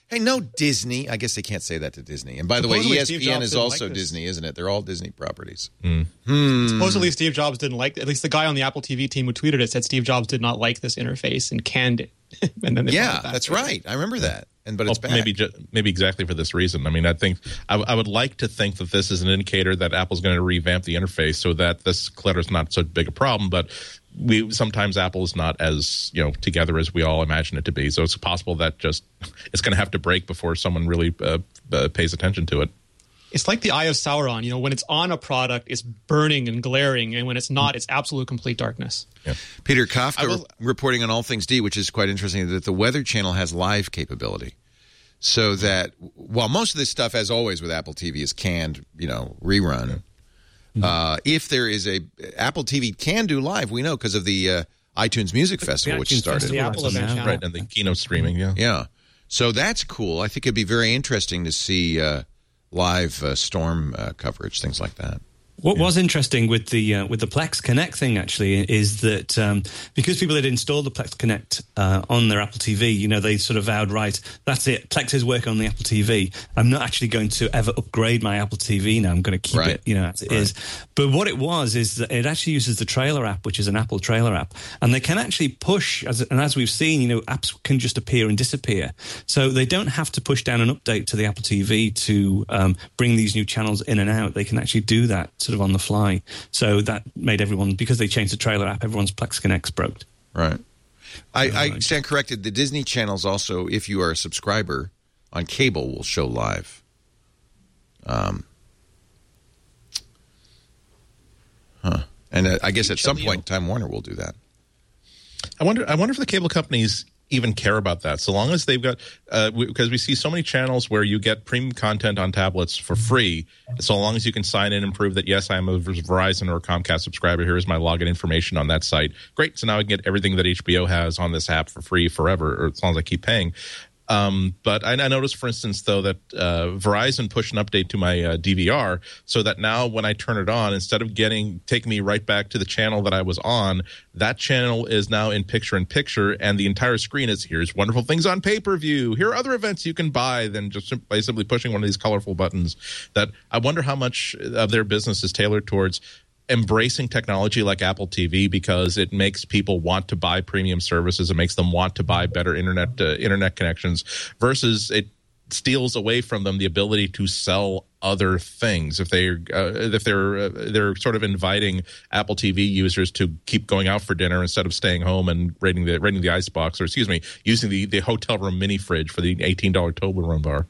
Hey, no Disney. I guess they can't say that to Disney. And by the way, Supposedly E S Steve P N Jobs is didn't also like this. Disney, isn't it? They're all Disney properties. Mm. Hmm. Supposedly Steve Jobs didn't like it. At least the guy on the Apple T V team who tweeted it said Steve Jobs did not like this interface and canned it. and then they brought Yeah, it back. that's right. I remember that. And but it's Well, back. maybe ju- maybe exactly for this reason. I mean, I think I, w- I would like to think that this is an indicator that Apple's going to revamp the interface so that this clutter is not so big a problem. But we sometimes Apple is not as you know together as we all imagine it to be. So it's possible that just it's going to have to break before someone really uh, uh, pays attention to it. It's like the Eye of Sauron. You know, when it's on a product, it's burning and glaring, and when it's not, it's absolute complete darkness. Yeah. Peter Kafka will- reporting on All Things D, which is quite interesting, that the Weather Channel has live capability. So that while most of this stuff, as always with Apple T V, is canned, you know, rerun, uh, if there is a Apple T V can do live, we know because of the uh, iTunes Music Festival, which iTunes started. Festival, The Apple that's on event now. channel. Right, and the keynote streaming. Yeah. Yeah. So that's cool. I think it'd be very interesting to see uh, live uh, storm uh, coverage, things like that. What was interesting with the uh, with the Plex Connect thing actually is that um, because people had installed the Plex Connect uh, on their Apple T V, you know, they sort of vowed, right, that's it, Plex is working on the Apple T V. I'm not actually going to ever upgrade my Apple T V now. I'm going to keep Right. it, you know, as it Right. is. But what it was is that it actually uses the Trailer app, which is an Apple Trailer app, and they can actually push, as, and as we've seen, you know, apps can just appear and disappear. So they don't have to push down an update to the Apple T V to um, bring these new channels in and out. They can actually do that sort of on the fly. So that made everyone, because they changed the Trailer app, everyone's Plex Connects broke. Right. I, I stand corrected. The Disney channels also, if you are a subscriber on cable, will show live. Um. Huh. And uh, I guess at some point, Time Warner will do that. I wonder. I wonder if the cable companies even care about that. So long as they've got, uh, we, because we see so many channels where you get premium content on tablets for free. So long as you can sign in and prove that yes, I am a Verizon or Comcast subscriber. Here is my login information on that site. Great. So now I can get everything that H B O has on this app for free forever, or as long as I keep paying. Um, but I, I noticed, for instance, though, that uh, Verizon pushed an update to my uh, D V R so that now when I turn it on, instead of getting taking me right back to the channel that I was on, that channel is now in picture-in-picture, and the entire screen is, here's wonderful things on pay-per-view. Here are other events you can buy than just sim- by simply pushing one of these colorful buttons. That I wonder how much of their business is tailored towards embracing technology like Apple T V because it makes people want to buy premium services. It makes them want to buy better internet uh, internet connections versus it steals away from them the ability to sell other things. If they uh, if they're uh, they're sort of inviting Apple T V users to keep going out for dinner instead of staying home and raiding the raiding the icebox, or excuse me, using the, the hotel room mini fridge for the eighteen dollar Toblerone bar.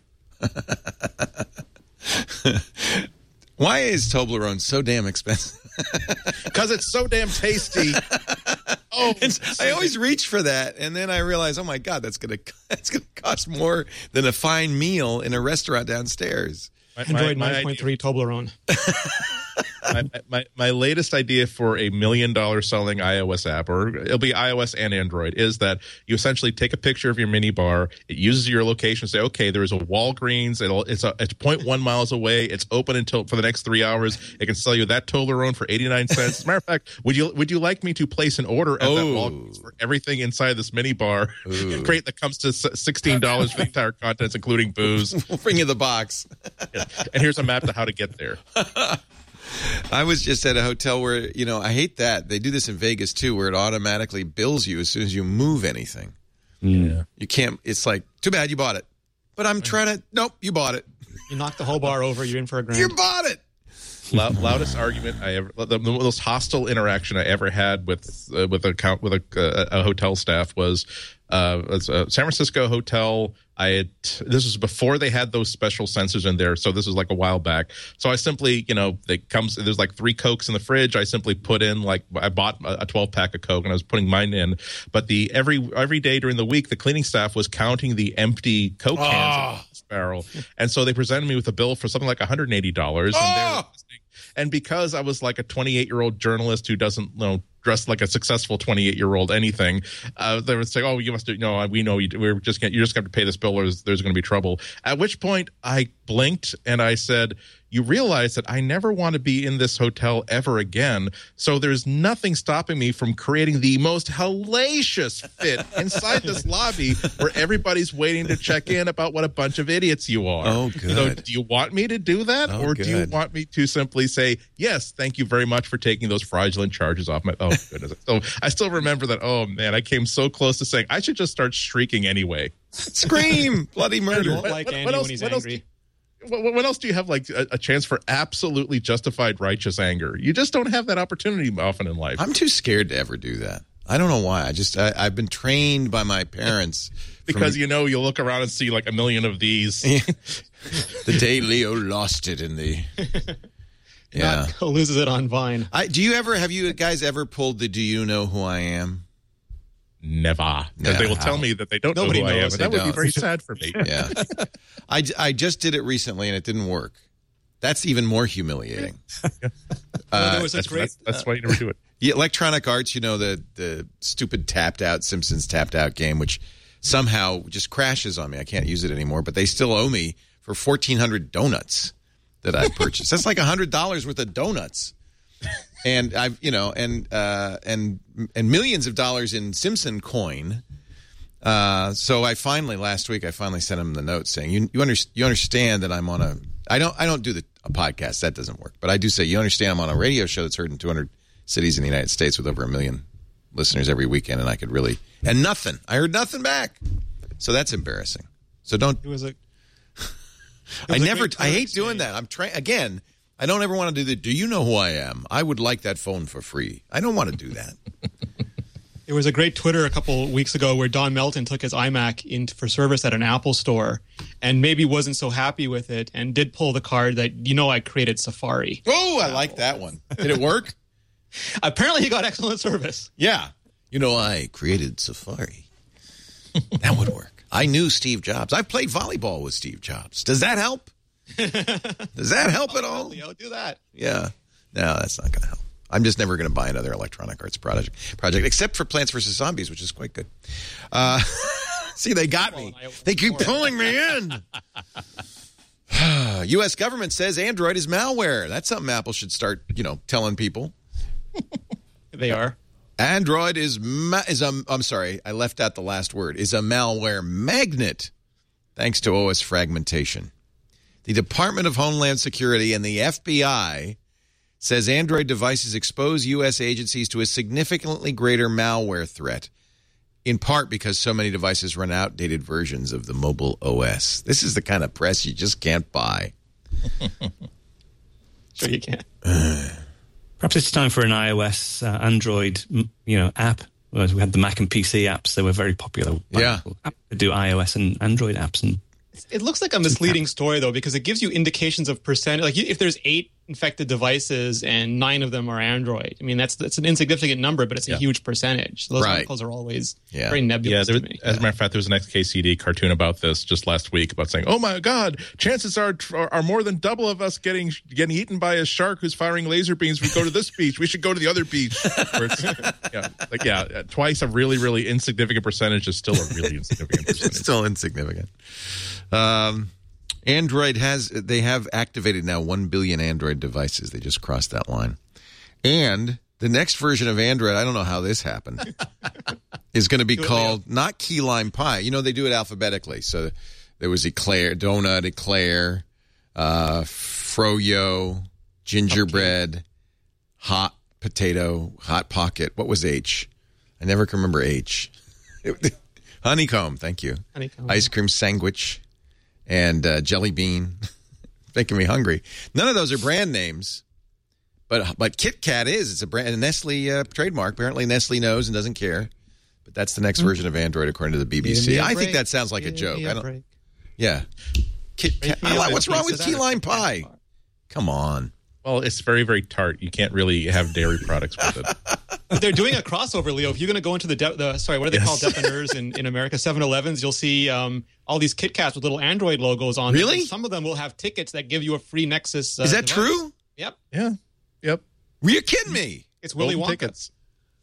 Why is Toblerone so damn expensive? Because it's so damn tasty. Oh, It's, I always reach for that, and then I realize, oh my God, that's gonna that's gonna cost more than a fine meal in a restaurant downstairs. My- my- Android my nine point three Toblerone. my, my my latest idea for a million dollar selling iOS app, or it'll be iOS and Android, is that you essentially take a picture of your mini bar. It uses your location. Say, okay, there is a Walgreens. It'll it's a it's zero point one miles away. It's open until for the next three hours. It can sell you that Toblerone for eighty nine cents. As a matter of fact, would you would you like me to place an order at that Oh. Walgreens for everything inside this mini bar? Great, that comes to sixteen dollars for the entire contents, including booze. We'll bring you the box. And here's a map to how to get there. I was just at a hotel where, you know, I hate that. They do this in Vegas too, where it automatically bills you as soon as you move anything. Yeah. You can't, it's like, too bad you bought it. But I'm trying to, nope, you bought it. You knock the whole bar over, you're in for a grand. You bought it. Loud, loudest argument I ever, the, the most hostile interaction I ever had with uh, with a count with a, uh, a hotel staff was uh, was a San Francisco hotel. I had this was before they had those special sensors in there, so this was like a while back. So I simply, you know, it comes. There's like three Cokes in the fridge. I simply put in like I bought a twelve pack of Coke and I was putting mine in. But the every every day during the week, the cleaning staff was counting the empty Coke cans Oh. in this barrel, and so they presented me with a bill for something like one hundred eighty dollars. And they were Oh. And because I was like a twenty-eight year old journalist who doesn't, you know, dressed like a successful twenty-eight year old anything. Uh, they would say, "Oh, you must do, no, we know you, we're just gonna, you're just going to pay this bill, or there's, there's going to be trouble." At which point I blinked and I said, "You realize that I never want to be in this hotel ever again. So there's nothing stopping me from creating the most hellacious fit inside this lobby where everybody's waiting to check in about what a bunch of idiots you are." Oh, good. So do you want me to do that, Oh, or do you good. want me to simply say, "Yes, thank you very much for taking those fraudulent charges off my"? Oh goodness! So I still remember that. Oh man, I came so close to saying I should just start shrieking anyway. Scream! Bloody You murder. won't like what- Andy what else- when he's what else angry. What, what else do you have, like a, a chance for absolutely justified righteous anger? You just don't have that opportunity often in life. I'm too scared to ever do that. I don't know why. I just I, I've been trained by my parents Because from you know you'll look around and see like a million of these. the day Leo lost it in the. Yeah. Not loses it on Vine. I, do you ever have you guys ever pulled the "Do you know who I am"? Never. No. They will tell me that they don't Nobody know who I am, knows. and that They would be don't. very sad for me. Yeah. I, I just did it recently and it didn't work. That's even more humiliating. Well, there was a That's, great. that's, that's why you never do it. The Electronic Arts, you know, the the stupid tapped out Simpsons tapped out game, which somehow just crashes on me. I can't use it anymore, but they still owe me for fourteen hundred donuts that I purchased. That's like one hundred dollars worth of donuts. And I've, you know, and uh, and and millions of dollars in Simpson coin. Uh, so I finally last week I finally sent him the note saying, "You you, under, you understand that I'm on a I don't I don't do the a podcast, that doesn't work, but I do say you understand I'm on a radio show that's heard in two hundred cities in the United States with over a million listeners every weekend, and I could really and nothing. I heard nothing back, so that's embarrassing. So don't. It was a. I was a never. great I hate Turks doing game. that. I'm trying again. I don't ever want to do the. Do you know who I am? I would like that phone for free. I don't want to do that. There was a great Twitter a couple weeks ago where Don Melton took his iMac in for service at an Apple store and maybe wasn't so happy with it and did pull the card that, you know, I created Safari. Oh, I like that one. Did it work? Apparently he got excellent service. Yeah. You know, I created Safari. That would work. I knew Steve Jobs. I played volleyball with Steve Jobs. Does that help? Does that help at all? Leo, do that. Yeah. No, that's not going to help. I'm just never going to buy another Electronic Arts project, project, except for Plants versus. Zombies, which is quite good. Uh, see, they got me. They keep pulling me in. U S government says Android is malware. That's something Apple should start, you know, telling people. They are. Android is ma- is a. I'm sorry, I left out the last word. Is a malware magnet, thanks to O S fragmentation. The Department of Homeland Security and the F B I says Android devices expose U S agencies to a significantly greater malware threat, in part because so many devices run outdated versions of the mobile O S. This is the kind of press you just can't buy. Sure you can. Perhaps it's time for an iOS, uh, Android, m- you know, app. Whereas we had the Mac and P C apps; they were very popular. Yeah. They do iOS and Android apps, and It looks like a misleading story, though, because it gives you indications of percent. Like, if there's eight infected devices and nine of them are Android, I mean, that's that's an insignificant number, but it's a Yeah. huge percentage. Those Right. articles are always Yeah. very Yeah, nebulous there, to me. as a matter of fact, there was an X K C D cartoon about this just last week about saying, "Oh my God, chances are are, are more than double of us getting getting eaten by a shark who's firing laser beams. We go to this beach. We should go to the other beach." Where it's, yeah, like yeah, twice a really really insignificant percentage is still a really insignificant percentage. It's still insignificant. Um, Android has, they have activated now one billion Android devices. They just crossed that line. And the next version of Android, I don't know how this happened, is going to be called not Key Lime Pie. You know, they do it alphabetically. So there was Eclair, Donut, Eclair, uh, Froyo, Gingerbread, Hot Potato, Hot Pocket. What was H? I never can remember H. Honeycomb, thank you. Honeycomb. Ice cream sandwich and uh, jelly bean. Making me hungry. None of those are brand names, but but Kit Kat is. It's a brand, a Nestle uh, trademark. Apparently Nestle knows and doesn't care. But that's the next version of Android, according to the B B C. I think that sounds like a joke. I don't. Yeah, Kit Kat. I like, what's wrong with key lime pie? Come on. Well, it's very very tart. You can't really have dairy products with it. But they're doing a crossover, Leo. If you're going to go into the, de- the sorry, what are they Yes. called, definers in, in America, seven elevens, you'll see um, all these Kit Kats with little Android logos on them. Really? And some of them will have tickets that give you a free Nexus. Uh, Is that device. true? Yep. Yeah. Yep. Were you kidding me? It's Willy Golden Wonka. tickets.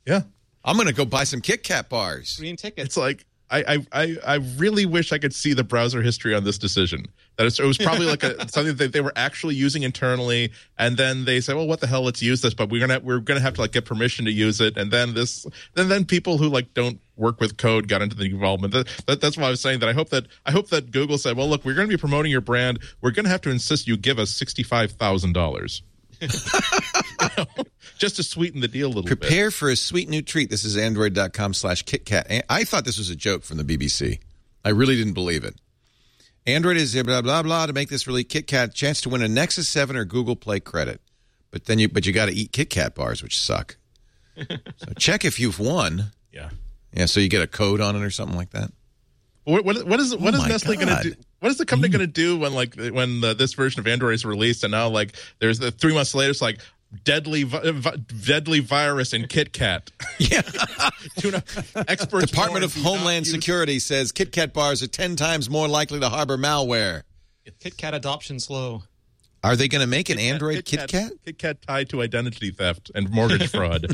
Yeah. I'm going to go buy some Kit Kat bars. Green tickets. It's like I, I I really wish I could see the browser history on this decision. That it's, it was probably like a, something that they were actually using internally, and then they said, "Well, what the hell? Let's use this." But we're gonna we're gonna have to like get permission to use it, and then this, then then people who like don't work with code got into the involvement. That, that, that's why I was saying that I hope that I hope that Google said, "Well, look, we're going to be promoting your brand. We're going to have to insist you give us sixty-five thousand dollars." You know, just to sweeten the deal a little Prepare bit. Prepare for a sweet new treat. This is android.com slash KitKat. I thought this was a joke from the B B C. I really didn't believe it. Android is blah, blah, blah to make this really KitKat chance to win a Nexus seven or Google Play credit. But then you but you got to eat Kit Kat bars, which suck. So check if you've won. Yeah. Yeah, so you get a code on it or something like that. What, what, what is what oh is Nestle going to do? What is the company Mm. going to do when like when the, this version of Android is released and now like there's the three months later it's like deadly vi- vi- deadly virus in Kit Kat. Yeah. Experts Department of warn, do not Homeland use- Security says Kit Kat bars are ten times more likely to harbor malware. Kit Kat adoption slow. Are they going to make an Android Kit Kat? Kit Kat tied to identity theft and mortgage fraud.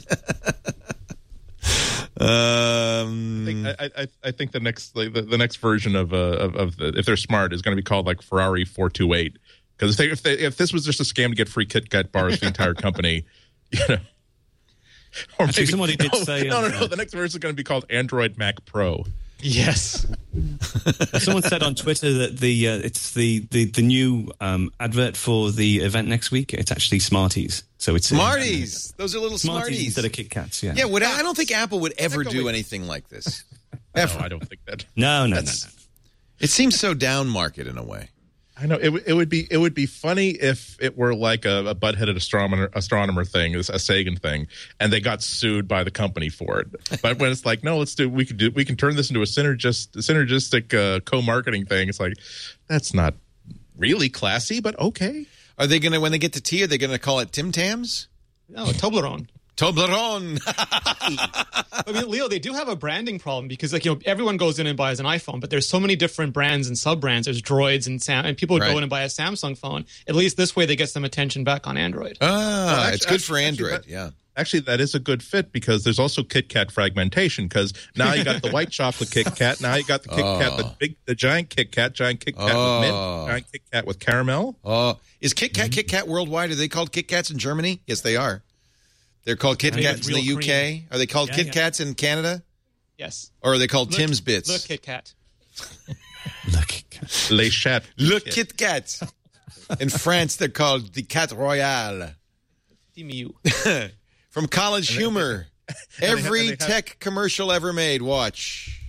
Um, I, think, I, I, I think the next like, the, the next version of uh, of, of the, if they're smart is going to be called like Ferrari four two eight, because if they, if they if this was just a scam to get free Kit Kat bars for the entire company, you know. Or Actually, maybe, somebody did no, say, no, no, um, no. The next version is going to be called Android Mac Pro. Yes. Someone said on Twitter that the uh, it's the the the new um, advert for the event next week. It's actually Smarties. So it's Smarties. Those are little Smarties, Smarties. instead of Kit Kats. Yeah. Yeah, would, I don't think Apple would ever do anything like this. Ever. No, I don't think that. No, no, no, no. That's- It seems so down market in a way. I know it. would- It would be. It would be funny if it were like a, a butt-headed astronomer astronomer thing, a Sagan thing, and they got sued by the company for it. But when it's like, no, let's do. We could do. We can turn this into a synergist, synergistic uh, co-marketing thing. It's like that's not really classy, but okay. Are they going to, when they get to T, are they going to call it Tim Tams? No, Toblerone. Toblerone. I mean, Leo, they do have a branding problem because, like, you know, everyone goes in and buys an iPhone, but there's so many different brands and sub brands. There's Droids and Sam, and people would Right. go in and buy a Samsung phone. At least this way, they get some attention back on Android. Ah, actually- it's good for actually, Android. that- yeah. Actually, that is a good fit because there's also Kit Kat fragmentation. Because now you got the white chocolate Kit Kat. Now you got the Kit Kat, the big, the giant Kit Kat, giant Kit Kat Oh. with mint, giant Kit Kat with caramel. Oh, is Kit Kat Kit Kat worldwide? Are they called Kit Kats in Germany? Yes, they are. They're called Kit I think Kats it's in the real U K. Are they called Yeah, Kit yeah. Kats in Canada? Yes. Or are they called Look- Tim's Bits? Look, Kit Kat. Look. Les Chat. Look, Kit Kats. In France, they're called the Cat Royale. Demu. From College Humor. they have- Every and they have- tech commercial ever made. Watch.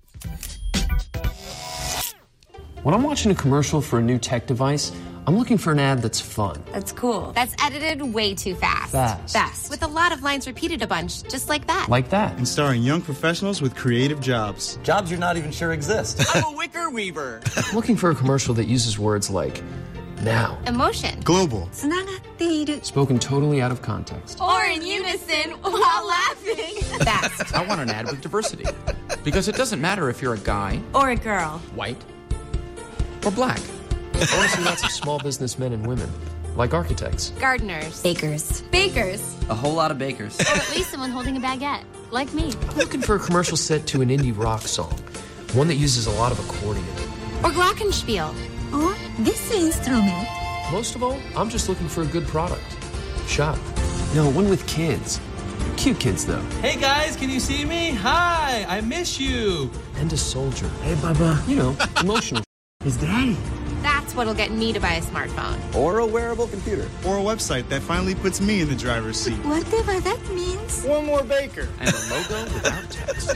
When I'm watching a commercial for a new tech device, I'm looking for an ad that's fun. That's cool. That's edited way too fast. Fast. Fast. With a lot of lines repeated a bunch, just like that. Like that. And starring young professionals with creative jobs. Jobs you're not even sure exist. I'm a wicker weaver. I'm looking for a commercial that uses words like now, Emotion. Global. spoken totally out of context. Or in unison while laughing. Fast. I want an ad with diversity. Because it doesn't matter if you're a guy, Or a girl. white, or black. I want to see lots of small businessmen and women, like architects. Gardeners. Bakers. Bakers. A whole lot of bakers. Or at least someone holding a baguette. Like me. I'm looking for a commercial set to an indie rock song, one that uses a lot of accordion. Or glockenspiel. Or this instrument. Most of all, I'm just looking for a good product. Shop. No, one with kids. Cute kids, though. Hey guys, can you see me? Hi, I miss you. And a soldier. Hey, Bubba. You know, emotional. His daddy. That's what'll get me to buy a smartphone. Or a wearable computer. Or a website that finally puts me in the driver's seat. Whatever that means. One more baker. And a logo without text.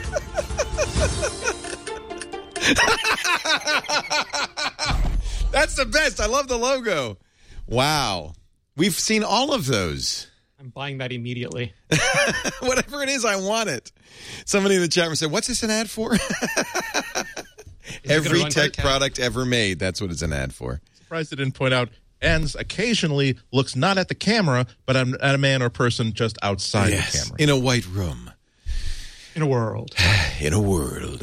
That's the best. I love the logo. Wow. We've seen all of those. I'm buying that immediately. Whatever it is, I want it. Somebody in the chat room said, what's this an ad for? Every gonna run tech Kit Kat? product ever made. That's what it's an ad for. Surprised they didn't point out. And occasionally looks not at the camera, but at at a man or person just outside the camera. In a white room. In a world. In a world.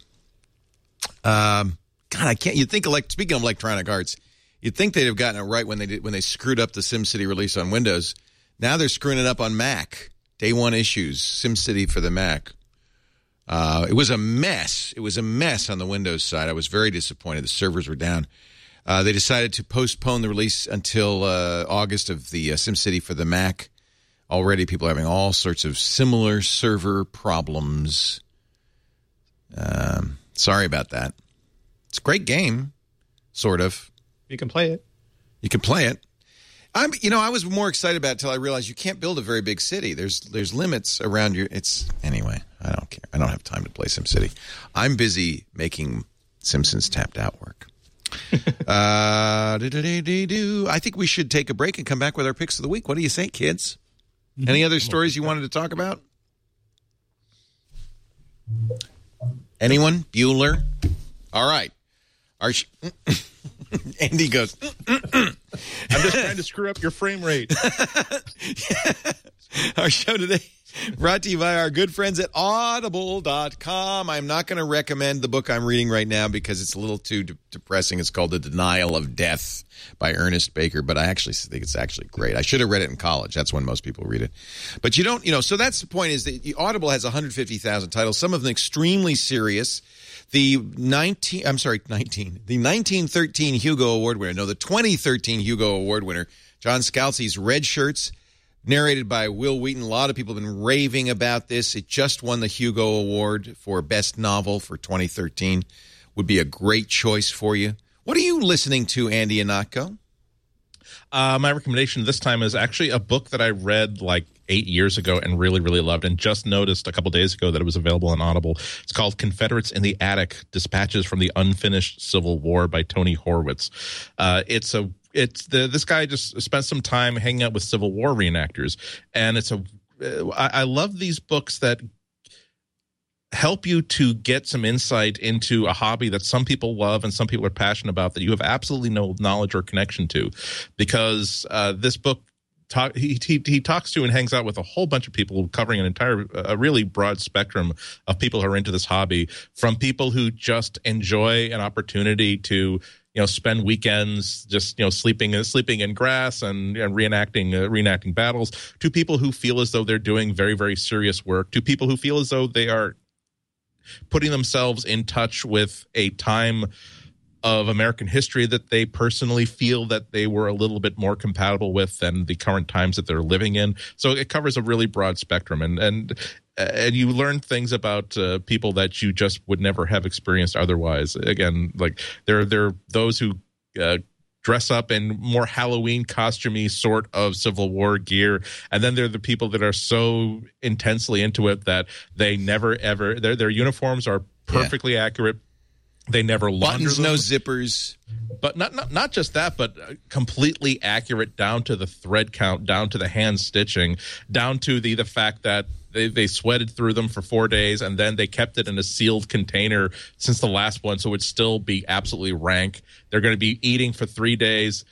Um, God, I can't. You'd think, like, speaking of Electronic Arts, you'd think they'd have gotten it right when they did when they screwed up the SimCity release on Windows. Now they're screwing it up on Mac. day one issues, SimCity for the Mac. Uh, it was a mess. It was a mess on the Windows side. I was very disappointed. The servers were down. Uh, they decided to postpone the release until uh, August of the uh, SimCity for the Mac. Already people are having all sorts of similar server problems. Um, sorry about that. It's a great game, sort of. You can play it. You can play it. I'm, you know, I was more excited about it until I realized you can't build a very big city. There's there's limits around your. It's anyway. I don't care. I don't have time to play SimCity. I'm busy making Simpsons Tapped Out work. uh, I think we should take a break and come back with our picks of the week. What do you think, kids? Any other stories you wanted to talk about? Anyone? Bueller? All right. Our sh- Andy goes, I'm just trying to screw up your frame rate. Our show today brought to you by our good friends at audible dot com. I'm not going to recommend the book I'm reading right now because it's a little too de- depressing. It's called The Denial of Death by Ernest Baker, but I actually think it's actually great. I should have read it in college. That's when most people read it. But you don't, you know, so that's the point is that Audible has one hundred fifty thousand titles, some of them extremely serious. The nineteen, I'm sorry, nineteen, the nineteen thirteen Hugo Award winner, no, the twenty thirteen Hugo Award winner, John Scalzi's Red Shirts, narrated by Will Wheaton. A lot of people have been raving about this. It just won the Hugo Award for Best Novel for twenty thirteen. Would be a great choice for you. What are you listening to, Andy Ihnatko? Uh, my recommendation this time is actually a book that I read like eight years ago and really, really loved, and just noticed a couple days ago that it was available on Audible. It's called Confederates in the Attic, Dispatches from the Unfinished Civil War by Tony Horwitz. Uh, it's a It's the this guy just spent some time hanging out with Civil War reenactors, and it's a. I, I love these books that help you to get some insight into a hobby that some people love and some people are passionate about that you have absolutely no knowledge or connection to, because uh, this book. Talk, he, he he talks to and hangs out with a whole bunch of people covering an entire, a really broad spectrum of people who are into this hobby, from people who just enjoy an opportunity to, you know, spend weekends just, you know, sleeping sleeping in grass and, and reenacting uh, reenacting battles, to people who feel as though they're doing very, very serious work, to people who feel as though they are putting themselves in touch with a time of American history that they personally feel that they were a little bit more compatible with than the current times that they're living in. So it covers a really broad spectrum, and and and you learn things about uh, people that you just would never have experienced otherwise. Again, like there there are those who uh, dress up in more Halloween costumey sort of Civil War gear, and then there are the people that are so intensely into it that they never ever their their uniforms are perfectly yeah. accurate. They never launder buttons, them. no zippers, but not, not not just that, but completely accurate down to the thread count, down to the hand stitching, down to the the fact that they they sweated through them for four days and then they kept it in a sealed container since the last one, so it would still be absolutely rank. They're going to be eating for three days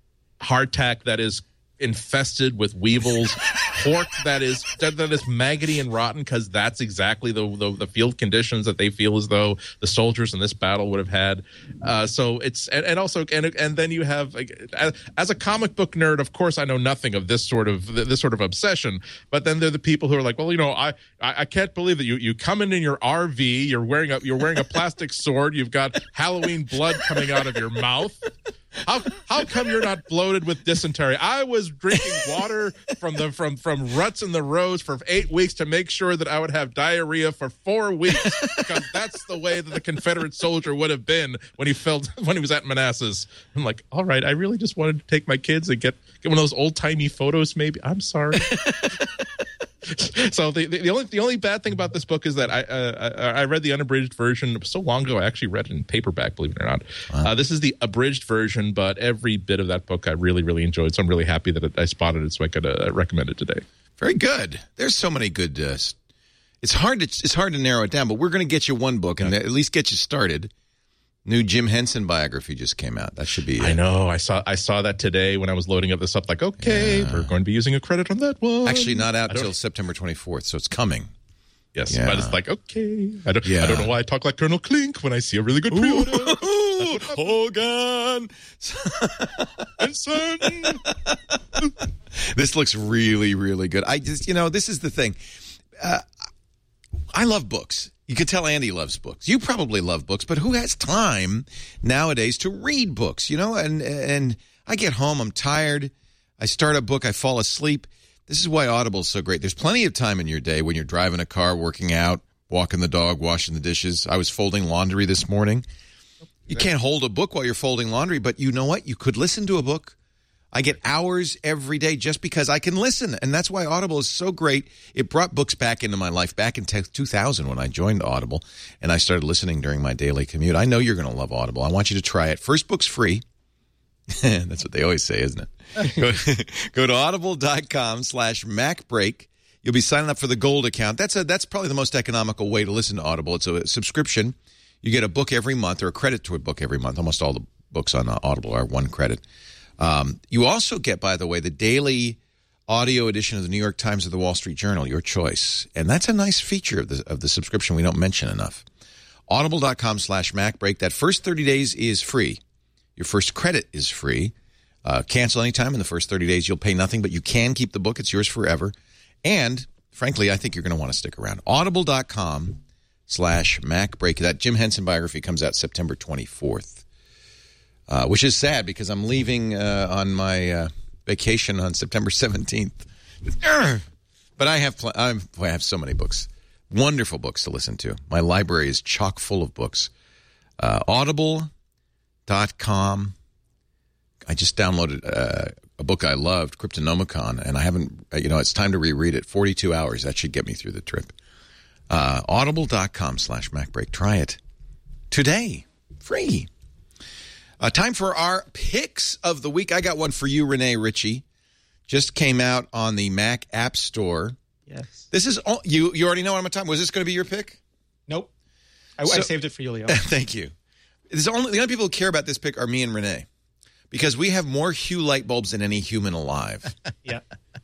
hardtack that is infested with weevils, pork that is that, that is maggoty and rotten, because that's exactly the, the the field conditions that they feel as though the soldiers in this battle would have had. Uh, so it's and, and also and and then you have, as a comic book nerd, of course I know nothing of this sort of this sort of obsession. But then there are the people who are like, well, you know, I I, I can't believe that you you come in in your R V, you're wearing a you're wearing a plastic sword, you've got Halloween blood coming out of your mouth. How how come you're not bloated with dysentery? I was drinking water from the from from ruts in the roads for eight weeks to make sure that I would have diarrhea for four weeks, because that's the way that the Confederate soldier would have been when he felt when he was at Manassas. I'm like, all right, I really just wanted to take my kids and get get one of those old timey photos. Maybe I'm sorry. So the, the the only the only bad thing about this book is that I uh, I, I read the unabridged version so long ago. I actually read it in paperback, believe it or not. Wow. Uh, this is the abridged version, but every bit of that book I really really enjoyed. So I'm really happy that it, I spotted it, so I could uh, recommend it today. Very good. There's so many good. Uh, it's hard to it's hard to narrow it down, but we're going to get you one book and yeah. at least get you started. New Jim Henson biography just came out. That should be. I know. I saw. I saw that today when I was loading up this up. Like, okay, yeah. we're going to be using a credit on that one. Actually, not out until September twenty-fourth, so it's coming. Yes, yeah. but it's like, okay. I don't. Yeah. I don't know why I talk like Colonel Klink when I see a really good pre-order. That's Hogan. This looks really, really good. I just, you know, this is the thing. Uh, I love books. You can tell Andy loves books. You probably love books, but who has time nowadays to read books, you know? And and I get home, I'm tired. I start a book, I fall asleep. This is why Audible is so great. There's plenty of time in your day when you're driving a car, working out, walking the dog, washing the dishes. I was folding laundry this morning. You can't hold a book while you're folding laundry, but you know what? You could listen to a book. I get hours every day just because I can listen, and that's why Audible is so great. It brought books back into my life back in two thousand when I joined Audible, and I started listening during my daily commute. I know you're going to love Audible. I want you to try it. First book's free. That's what they always say, isn't it? go, go to audible.com slash MacBreak. You'll be signing up for the Gold account. That's a, that's probably the most economical way to listen to Audible. It's a subscription. You get a book every month or a credit to a book every month. Almost all the books on Audible are one credit. Um, you also get, by the way, the daily audio edition of the New York Times or the Wall Street Journal, your choice. And that's a nice feature of the, of the subscription we don't mention enough. Audible.com slash MacBreak. That first thirty days is free. Your first credit is free. Uh, cancel anytime in the first thirty days. You'll pay nothing, but you can keep the book. It's yours forever. And, frankly, I think you're going to want to stick around. Audible.com slash MacBreak. That Jim Henson biography comes out September twenty-fourth. Uh, which is sad because I'm leaving uh, on my uh, vacation on September seventeenth. But I have pl- I'm, boy, I have so many books. Wonderful books to listen to. My library is chock full of books. Uh, Audible dot com. I just downloaded uh, a book I loved, Cryptonomicon, and I haven't, you know, it's time to reread it. forty-two hours. That should get me through the trip. Uh, Audible.com slash MacBreak. Try it today. Free. Uh, time for our picks of the week. I got one for you, Renee Ritchie. Just came out on the Mac App Store. Yes. This is all, you. You already know what I'm talking. Was this going to be your pick? Nope. I, So- I saved it for you, Leo. Thank you. This is only, the only people who care about this pick are me and Renee, because we have more Hue light bulbs than any human alive. Yeah.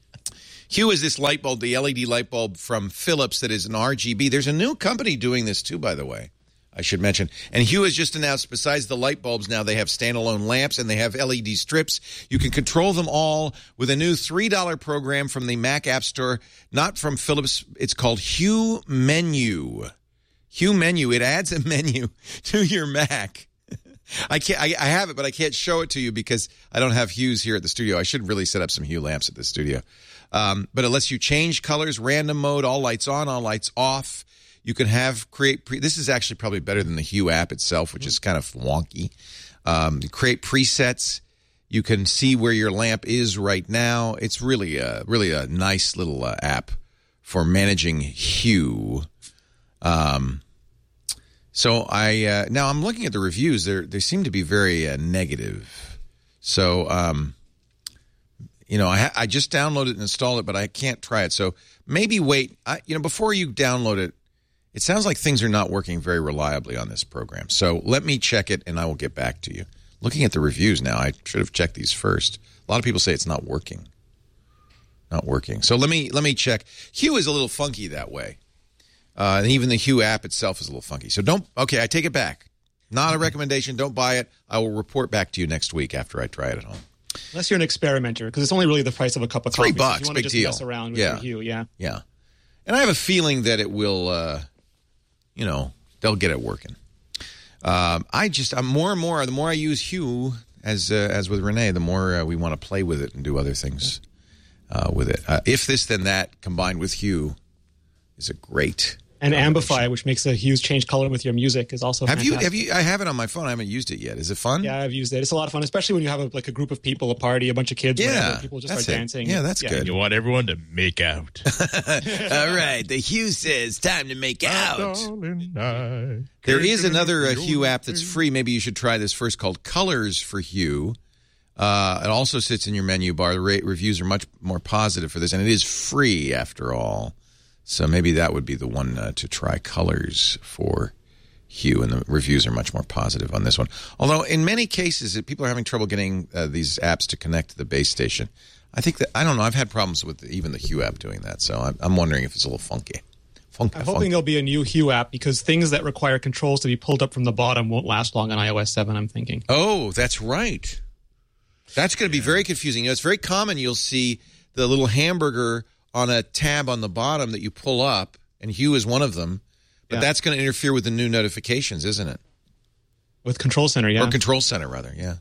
Hue is this light bulb, the L E D light bulb from Philips that is an R G B. There's a new company doing this too, by the way. I should mention. And Hue has just announced, besides the light bulbs, now they have standalone lamps and they have L E D strips. You can control them all with a new three dollar program from the Mac App Store, not from Philips. It's called Hue Menu. Hue Menu. It adds a menu to your Mac. I can't. I, I have it, but I can't show it to you because I don't have Hues here at the studio. I should really set up some Hue lamps at the studio. Um, but it lets you change colors, random mode, all lights on, all lights off. You can have create. Pre- this is actually probably better than the Hue app itself, which is kind of wonky. Um, you create presets. You can see where your lamp is right now. It's really a really a nice little uh, app for managing Hue. Um, so I uh, now I'm looking at the reviews. They they seem to be very uh, negative. So um, you know, I ha- I just downloaded and installed it, but I can't try it. So maybe wait. I, you know, before you download it. It sounds like things are not working very reliably on this program. So let me check it, and I will get back to you. Looking at the reviews now, I should have checked these first. A lot of people say it's not working. Not working. So let me let me check. Hue is a little funky that way. Uh, and even the Hue app itself is a little funky. So don't – okay, I take it back. Not a recommendation. Don't buy it. I will report back to you next week after I try it at home. Unless you're an experimenter, because it's only really the price of a cup of Three coffee. bucks, so you want big to just deal. mess around with Yeah. your Hue, yeah. Yeah. And I have a feeling that it will uh, – you know, they'll get it working. Um, I just, I'm more and more, the more I use Hue, as uh, as with Renee, the more uh, we want to play with it and do other things uh, with it. Uh, If This Then That combined with Hue is a great. And Ambify, which makes a hues change color with your music, is also Have you? fantastic. Have you? I have it on my phone. I haven't used it yet. Is it fun? Yeah, I've used it. It's a lot of fun, especially when you have a, like a group of people, a party, a bunch of kids, Yeah, whatever. People just that's start it. dancing. Yeah, that's good. You want everyone to make out. All right, the Hue says time to make out. Darling, I There is can't another uh, get Hue over app that's free. Maybe you should try this first, called Colors for Hue. Uh, it also sits in your menu bar. The rate reviews are much more positive for this, and it is free after all. So maybe that would be the one uh, to try, Colors for Hue, and the reviews are much more positive on this one. Although in many cases, if people are having trouble getting uh, these apps to connect to the base station. I think that, I don't know, I've had problems with even the Hue app doing that, so I'm, I'm wondering if it's a little funky. Funka, I'm hoping funka. there'll be a new Hue app because things that require controls to be pulled up from the bottom won't last long on iOS seven, I'm thinking. Oh, that's right. That's going to be very confusing. You know, it's very common. You'll see the little hamburger on a tab on the bottom that you pull up, and Hue is one of them. But Yeah. that's going to interfere with the new notifications, isn't it? With Control Center, yeah. Or Control Center, rather, yeah.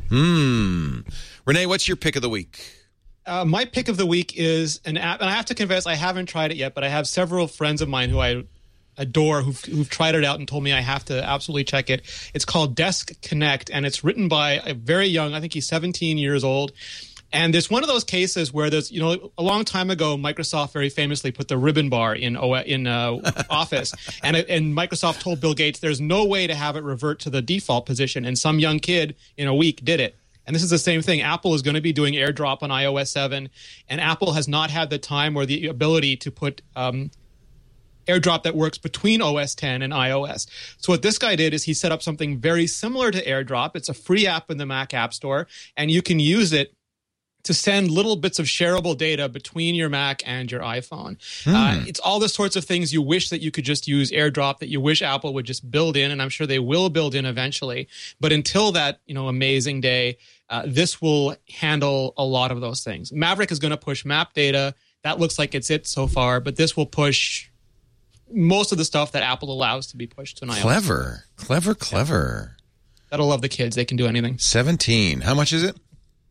Hmm. Renee, what's your pick of the week? Uh, my pick of the week is an app, and I have to confess I haven't tried it yet, but I have several friends of mine who I adore who've, who've tried it out and told me I have to absolutely check it. It's called Desk Connect, and it's written by a very young, I think he's seventeen years old. And it's one of those cases where there's, you know, a long time ago, Microsoft very famously put the ribbon bar in in uh, Office, and and Microsoft told Bill Gates there's no way to have it revert to the default position, and some young kid in a week did it. And this is the same thing. Apple is going to be doing AirDrop on iOS seven, and Apple has not had the time or the ability to put um, AirDrop that works between O S ten and iOS. So what this guy did is he set up something very similar to AirDrop. It's a free app in the Mac App Store, and you can use it to send little bits of shareable data between your Mac and your iPhone. Hmm. Uh, it's all the sorts of things you wish that you could just use AirDrop, that you wish Apple would just build in, and I'm sure they will build in eventually. But until that, you know, amazing day, uh, this will handle a lot of those things. Maverick is going to push map data. That looks like it's it so far, but this will push most of the stuff that Apple allows to be pushed to an iOS. Clever. Clever, clever. That'll love the kids. They can do anything. seventeen. How much is it?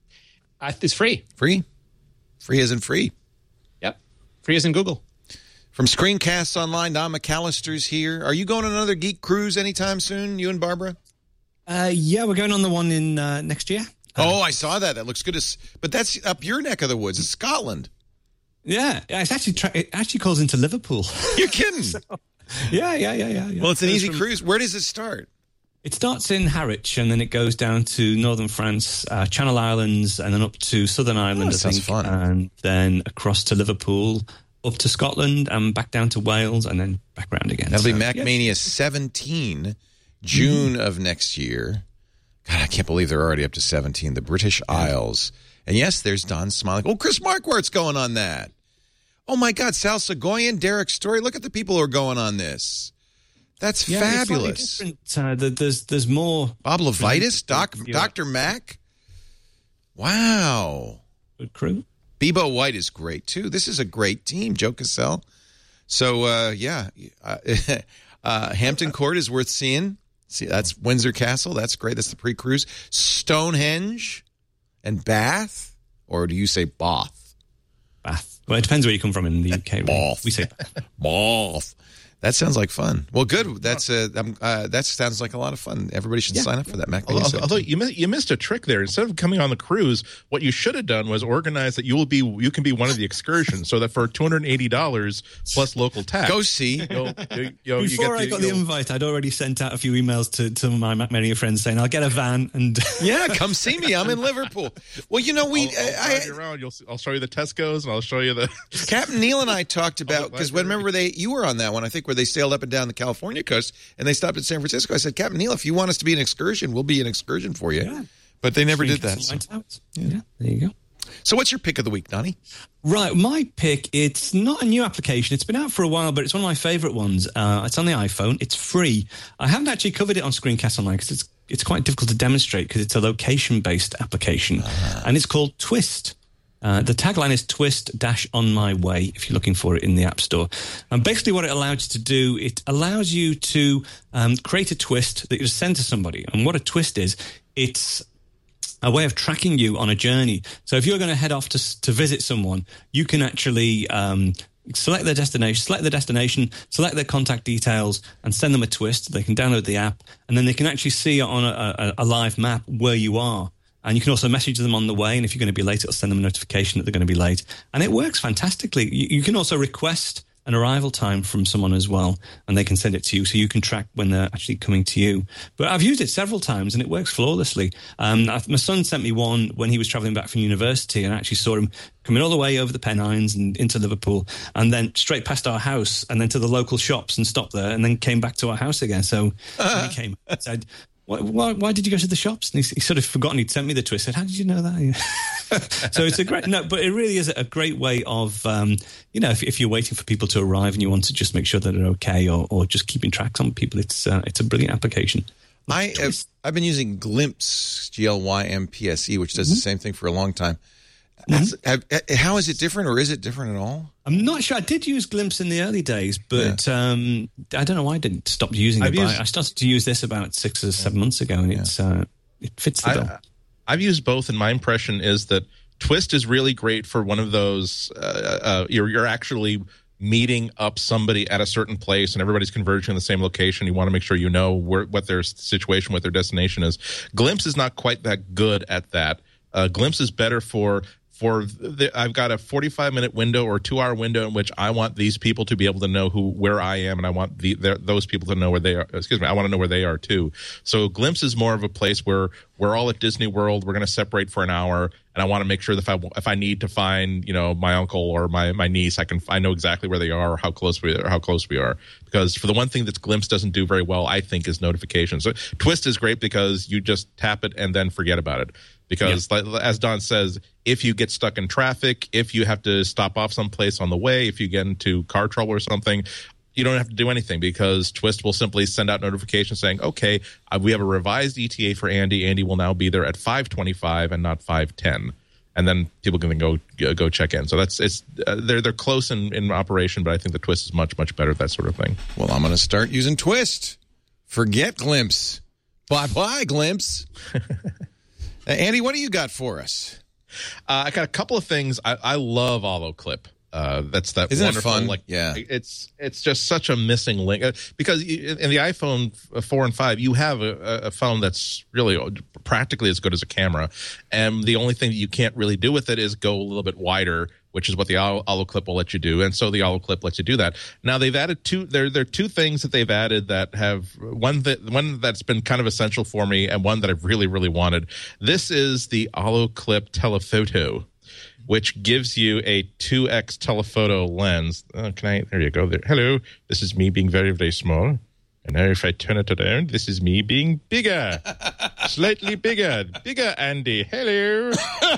Uh, it's free. Free? Free isn't free. Yep. Free as in Google. From Screencasts Online, Don McAllister's here. Are you going on another Geek Cruise anytime soon, you and Barbara? Uh, yeah, we're going on the one in uh, next year. Oh, I saw that. That looks good. As, but that's up your neck of the woods. It's Scotland. Yeah, it's actually tra- it actually calls into Liverpool. You're kidding. so, yeah, yeah, yeah, yeah, yeah. Well, it's an Goes easy from- cruise. Where does it start? It starts in Harwich, and then it goes down to northern France, uh, Channel Islands, and then up to Southern Ireland, Oh, I sounds think, fun. and then across to Liverpool, up to Scotland, and back down to Wales, and then back round again. That'll So, be Mac yeah. Mania seventeen, June mm-hmm. of next year. God, I can't believe they're already up to seventeen. The British yeah. Isles. And yes, there's Don smiling. Oh, Chris Marquardt's going on that. Oh, my God, Sal Segoyan, Derek Story. Look at the people who are going on this. That's yeah, fabulous. It's uh, there's there's more. Bob Levitas, Doc, Doctor Mac. Wow. Good crew. Bebo White is great, too. This is a great team, Joe Cassell. So, uh, yeah, uh, uh, Hampton Court is worth seeing. See, that's Windsor Castle. That's great. That's the pre-cruise. Stonehenge and Bath, or do you say Bath? Bath. Well, it depends where you come from in the U K. Bath. We say Bath. That sounds like fun. Well, good. That's uh, um, uh, that sounds like a lot of fun. Everybody should yeah. sign up for that. Mac although, although you missed, you missed a trick there. Instead of coming on the cruise, what you should have done was organize that you will be you can be one of the excursions, so that for two hundred and eighty dollars plus local tax, go see. You'll, you, you, Before you I got the you'll... invite, I'd already sent out a few emails to to my Mac Mania friends saying I'll get a van and yeah, come see me. I'm in Liverpool. Well, you know we. I'll, I'll I, I, you around. You'll see, I'll show you the Tesco's and I'll show you the. Captain Neil and I talked about because remember they you were on that one I think where they sailed up and down the California coast and they stopped at San Francisco. I said, Captain Neil, if you want us to be an excursion, we'll be an excursion for you. Yeah. But they never did that. So. Yeah. yeah, there you go. So what's your pick of the week, Donnie? Right, my pick, it's not a new application. It's been out for a while, but it's one of my favorite ones. Uh, it's on the iPhone. It's free. I haven't actually covered it on Screencast Online because it's, it's quite difficult to demonstrate because it's a location-based application. Uh-huh. And it's called Twist. Uh, the tagline is twist dash on my way if you're looking for it in the App Store. And basically what it allows you to do, it allows you to um, create a twist that you send to somebody. And what a twist is, it's a way of tracking you on a journey. So if you're going to head off to to visit someone, you can actually um, select their destination, select the destination, select their contact details, and send them a twist. They can download the app, and then they can actually see on a, a, a live map where you are. And you can also message them on the way, and if you're going to be late, it'll send them a notification that they're going to be late. And it works fantastically. You, you can also request an arrival time from someone as well, and they can send it to you so you can track when they're actually coming to you. But I've used it several times, and it works flawlessly. Um, my son sent me one when he was travelling back from university, and I actually saw him coming all the way over the Pennines and into Liverpool, and then straight past our house, and then to the local shops and stopped there, and then came back to our house again. So uh-huh. he came and said, why, why, why did you go to the shops? And he, he sort of forgotten he'd sent me the twist. I said, how did you know that? So it's a great, no, but it really is a great way of, um, you know, if, if you're waiting for people to arrive and you want to just make sure that they're okay, or, or just keeping tracks on people, it's uh, it's a brilliant application. I have, I've been using Glimpse, G L Y M P S E, which does mm-hmm. the same thing for a long time. Mm-hmm. Have, how is it different, or is it different at all? I'm not sure. I did use Glimpse in the early days, but yeah. um, I don't know why I didn't stop using I've it. Used, but I started to use this about six or seven months ago, and yeah. it's uh, it fits the bill. I've used both, and my impression is that Twist is really great for one of those. Uh, uh, you're you're actually meeting up somebody at a certain place, and everybody's converging in the same location. You want to make sure you know where, what their situation, what their destination is. Glimpse is not quite that good at that. Uh, Glimpse is better for. For the, I've got a forty-five minute window or two hour window in which I want these people to be able to know who where I am, and I want the, the, those people to know where they are. Excuse me, I want to know where they are too. So Glimpse is more of a place where we're all at Disney World. We're going to separate for an hour, and I want to make sure that if I if I need to find you know my uncle or my, my niece, I can I know exactly where they are or how close we or how close we are. Because for the one thing that Glimpse doesn't do very well, I think, is notifications. So Twist is great because you just tap it and then forget about it. Because, yeah. as Don says, if you get stuck in traffic, if you have to stop off someplace on the way, if you get into car trouble or something, you don't have to do anything because Twist will simply send out notifications saying, okay, uh, we have a revised E T A for Andy. Andy will now be there at five twenty-five and not five ten. And then people can go go check in. So that's it's uh, they're they're close in, in operation, but I think the Twist is much, much better at that sort of thing. Well, I'm going to start using Twist. Forget Glimpse. Bye-bye, Glimpse. Uh, Andy, what do you got for us? Uh, I got a couple of things. I, I love Olloclip. Uh, that's that Isn't wonderful. It fun? Like, yeah, it's it's just such a missing link uh, because you, in the iPhone four and five, you have a, a phone that's really practically as good as a camera, and the only thing that you can't really do with it is go a little bit wider, which is what the Olloclip will let you do, and so the Olloclip lets you do that. Now they've added two. There, there are two things that they've added that have one that one that's been kind of essential for me, and one that I've really, really wanted. This is the Olloclip Telephoto, which gives you a two X telephoto lens. Oh, can I? There you go. There. Hello, this is me being very, very small. And now if I turn it around, this is me being bigger. Slightly bigger. Bigger, Andy. Hello.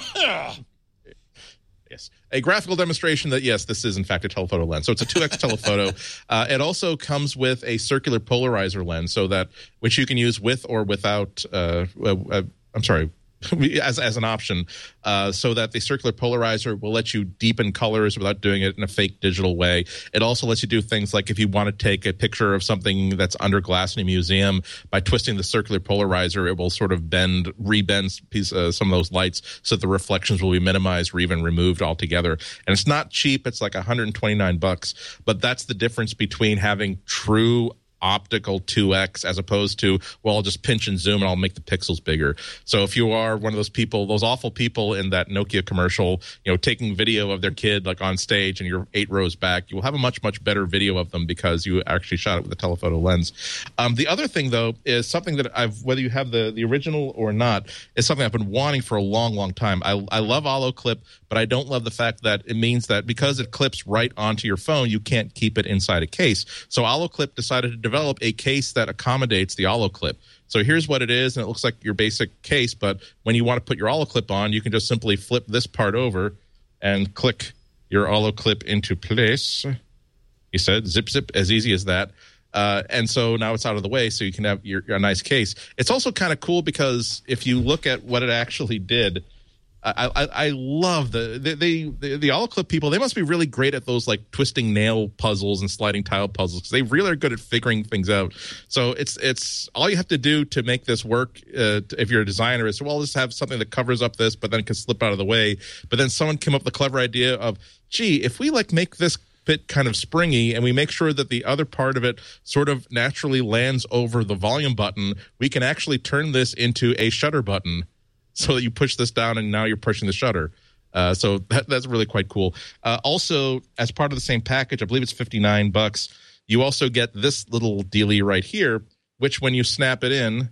Yes. A graphical demonstration that, yes, this is, in fact, a telephoto lens. So it's a two X telephoto. Uh, it also comes with a circular polarizer lens, so that which you can use with or without, uh, uh, uh, I'm sorry, as as an option, uh, so that the circular polarizer will let you deepen colors without doing it in a fake digital way. It also lets you do things like if you want to take a picture of something that's under glass in a museum, by twisting the circular polarizer, it will sort of bend, rebend piece, uh, some of those lights so that the reflections will be minimized or even removed altogether. And it's not cheap. It's like one hundred twenty-nine bucks. But that's the difference between having true optical two X as opposed to, well, I'll just pinch and zoom and I'll make the pixels bigger. So if you are one of those people, those awful people in that Nokia commercial, you know, taking video of their kid like on stage and you're eight rows back, you will have a much, much better video of them because you actually shot it with a telephoto lens. Um, the other thing, though, is something that I've, whether you have the, the original or not, is something I've been wanting for a long, long time. I, I love Olloclip, but I don't love the fact that it means that because it clips right onto your phone, you can't keep it inside a case. So Olloclip decided to develop a case that accommodates the Olloclip. So here's what it is, and it looks like your basic case, but when you want to put your Olloclip on, you can just simply flip this part over and click your Olloclip into place. He said, zip, zip, as easy as that. Uh, and so now it's out of the way, so you can have your, your nice case. It's also kind of cool because if you look at what it actually did, I, I, I love the the the, the Olloclip people. They must be really great at those like twisting nail puzzles and sliding tile puzzles because they really are good at figuring things out. So it's it's all you have to do to make this work. Uh, if you're a designer, is well, just have something that covers up this, but then it can slip out of the way. But then someone came up with the clever idea of, gee, if we like make this bit kind of springy and we make sure that the other part of it sort of naturally lands over the volume button, we can actually turn this into a shutter button. So that you push this down and now you're pushing the shutter. Uh, so that, that's really quite cool. Uh, also, as part of the same package, I believe it's fifty-nine bucks, you also get this little dealie right here, which when you snap it in,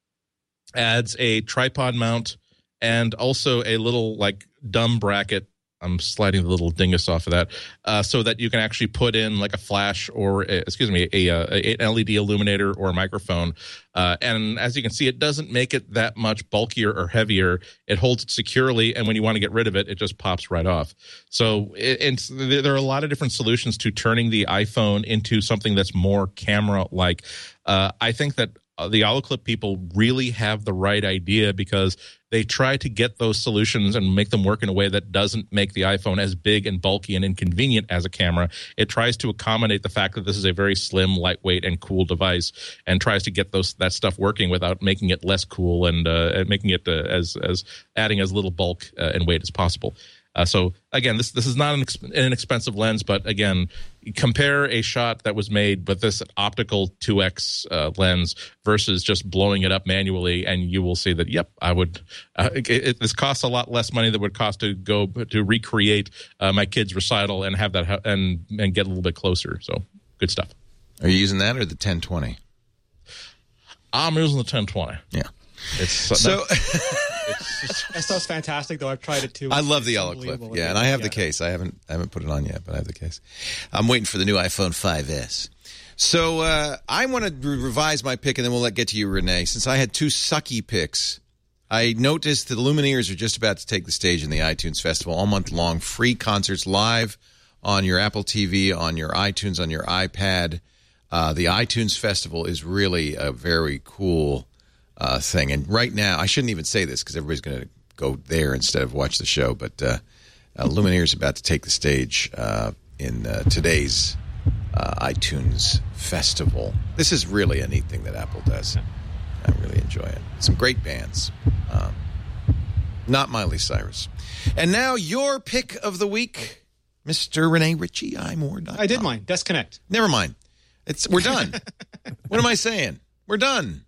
adds a tripod mount and also a little like dumb bracket I'm sliding the little dingus off of that, uh, so that you can actually put in like a flash or, a, excuse me, a, a, a an L E D illuminator or a microphone. Uh, and as you can see, it doesn't make it that much bulkier or heavier. It holds it securely, and when you want to get rid of it, it just pops right off. So it, it's, there are a lot of different solutions to turning the iPhone into something that's more camera-like. Uh, I think that the Olloclip people really have the right idea, because they try to get those solutions and make them work in a way that doesn't make the iPhone as big and bulky and inconvenient as a camera. It tries to accommodate the fact that this is a very slim, lightweight, and cool device, and tries to get those that stuff working without making it less cool and uh, making it uh, as as adding as little bulk uh, and weight as possible. Uh, so again, this this is not an, exp- an inexpensive lens, but again, compare a shot that was made with this optical two X uh, lens versus just blowing it up manually, and you will see that, yep, I would. Uh, it, it, this costs a lot less money than it would cost to go to recreate uh, my kid's recital and have that ha- and and get a little bit closer. So good stuff. Are you using that or the ten twenty? I'm using the ten twenty. Yeah. It's uh, so. That stuff's fantastic, though. I've tried it too. I love the Olloclip. Yeah, and I have the case. I haven't I haven't put it on yet, but I have the case. I'm waiting for the new iPhone five S. So uh, I want to re- revise my pick, and then we'll let get to you, Renee. Since I had two sucky picks, I noticed that the Lumineers are just about to take the stage in the iTunes Festival all month long. Free concerts live on your Apple T V, on your iTunes, on your iPad. Uh, the iTunes Festival is really a very cool Uh, thing. And right now, I shouldn't even say this because everybody's going to go there instead of watch the show, but uh, uh, Lumineer is about to take the stage uh, in uh, today's uh, iTunes Festival. This is really a neat thing that Apple does. I really enjoy it. Some great bands. Um, not Miley Cyrus. And now your pick of the week, Mister Renee Ritchie, I more. I did mine. Disconnect. Never mind. It's We're done. What am I saying? We're done.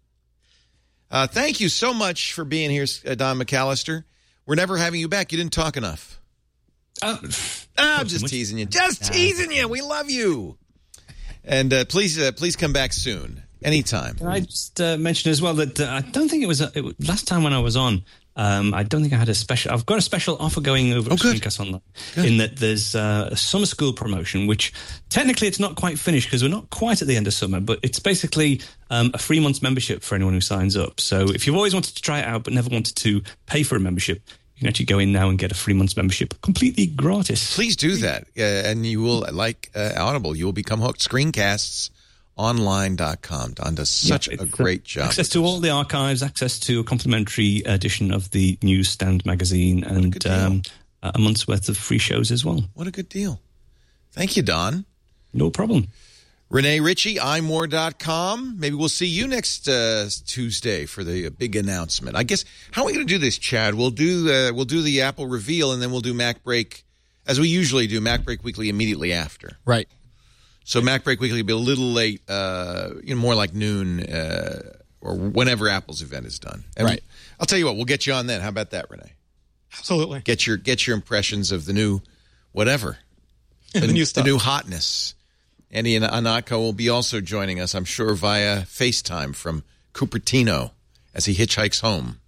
Uh, thank you so much for being here, uh, Don McAllister. We're never having you back. You didn't talk enough. Oh, I'm just teasing you. Just teasing you. We love you. And uh, please, uh, please come back soon, anytime. Can I just uh, mention as well that uh, I don't think it was, a, it was last time when I was on. Um, I don't think I had a special. I've got a special offer going over oh, at Screencast Online. Good. In that there's uh, a summer school promotion, which technically it's not quite finished because we're not quite at the end of summer, but it's basically um, a free month's membership for anyone who signs up. So if you've always wanted to try it out but never wanted to pay for a membership, you can actually go in now and get a free month's membership completely gratis. Please do that, uh, and you will, like uh, Audible, you will become hooked. Screencasts online dot com. Don does such yeah, a great job. Access to all the archives, access to a complimentary edition of the Newsstand magazine, and um, a month's worth of free shows as well. What a good deal. Thank you, Don. No problem. Renee Ritchie, i more dot com. Maybe we'll see you next uh, Tuesday for the big announcement. I guess, how are we going to do this, Chad? We'll do uh, we'll do the Apple reveal, and then we'll do Mac Break, as we usually do, Mac Break Weekly immediately after. Right. So Mac Break Weekly will be a little late, uh, you know, more like noon uh, or whenever Apple's event is done. And right. I'll tell you what, we'll get you on then. How about that, Renee? Absolutely. Get your get your impressions of the new whatever. the, the new stuff. The new hotness. Andy and Anatko will be also joining us, I'm sure, via FaceTime from Cupertino as he hitchhikes home.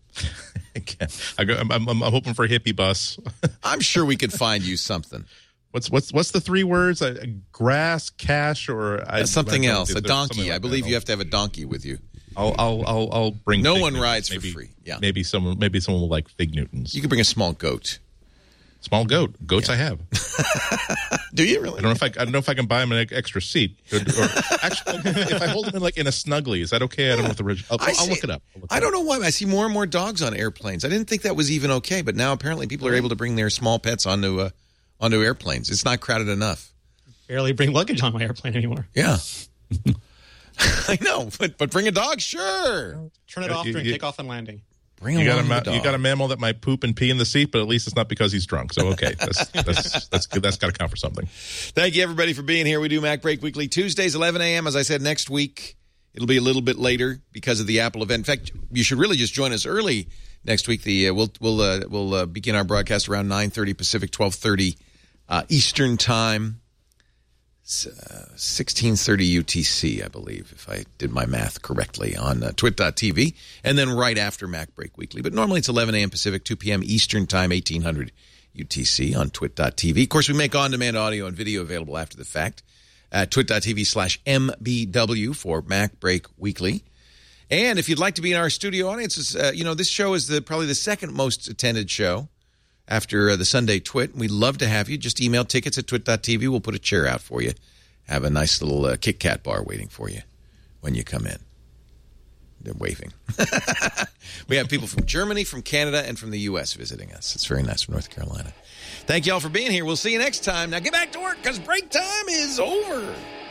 I'm, I'm, I'm hoping for a hippie bus. I'm sure we could find you something. What's what's what's the three words? Uh, grass, cash, or I, uh, something I else? A donkey. Like I believe that. you have to have a donkey with you. I'll I'll I'll, I'll bring. No Fig one Newtons. rides maybe, for free. Yeah, maybe someone maybe someone will like Fig Newtons. You can bring a small goat. Small goat. Goats yeah. I have. Do you really? I don't know if I, I don't know if I can buy him an extra seat. Or, or actually, if I hold him in like in a snuggly, is that okay? Yeah. I don't know what the original. I'll, I'll see, look it up. Look I it don't up. know why I see more and more dogs on airplanes. I didn't think that was even okay, but now apparently people are able to bring their small pets onto uh, onto airplanes. It's not crowded enough. Barely bring luggage on my airplane anymore. Yeah. I know, but but bring a dog, sure. Turn it off you, during you, takeoff and landing. Bring you got, along a, the dog. you got a mammal that might poop and pee in the seat, but at least it's not because he's drunk. So, okay, that's that's that's good. That's got to count for something. Thank you, everybody, for being here. We do Mac Break Weekly Tuesdays, eleven a.m. As I said, next week it'll be a little bit later because of the Apple event. In fact, you should really just join us early next week. The uh, we'll we'll uh, we'll uh, begin our broadcast around nine thirty Pacific, twelve thirty uh, Eastern Time. Uh, sixteen thirty U T C, I believe, if I did my math correctly, on uh, twit dot t v, and then right after Mac Break Weekly. But normally it's eleven a.m. Pacific, two p.m. Eastern Time, eighteen hundred U T C on twit dot t v. Of course, we make on-demand audio and video available after the fact at twit dot t v slash M B W for Mac Break Weekly. And if you'd like to be in our studio audience, uh, you know, this show is the probably the second most attended show after uh, the Sunday Twit. We'd love to have you. Just email tickets at twit dot t v. We'll put a chair out for you. Have a nice little uh, Kit Kat bar waiting for you when you come in. They're waving. We have people from Germany, from Canada, and from the U S visiting us. It's very nice, from North Carolina. Thank you all for being here. We'll see you next time. Now get back to work because break time is over.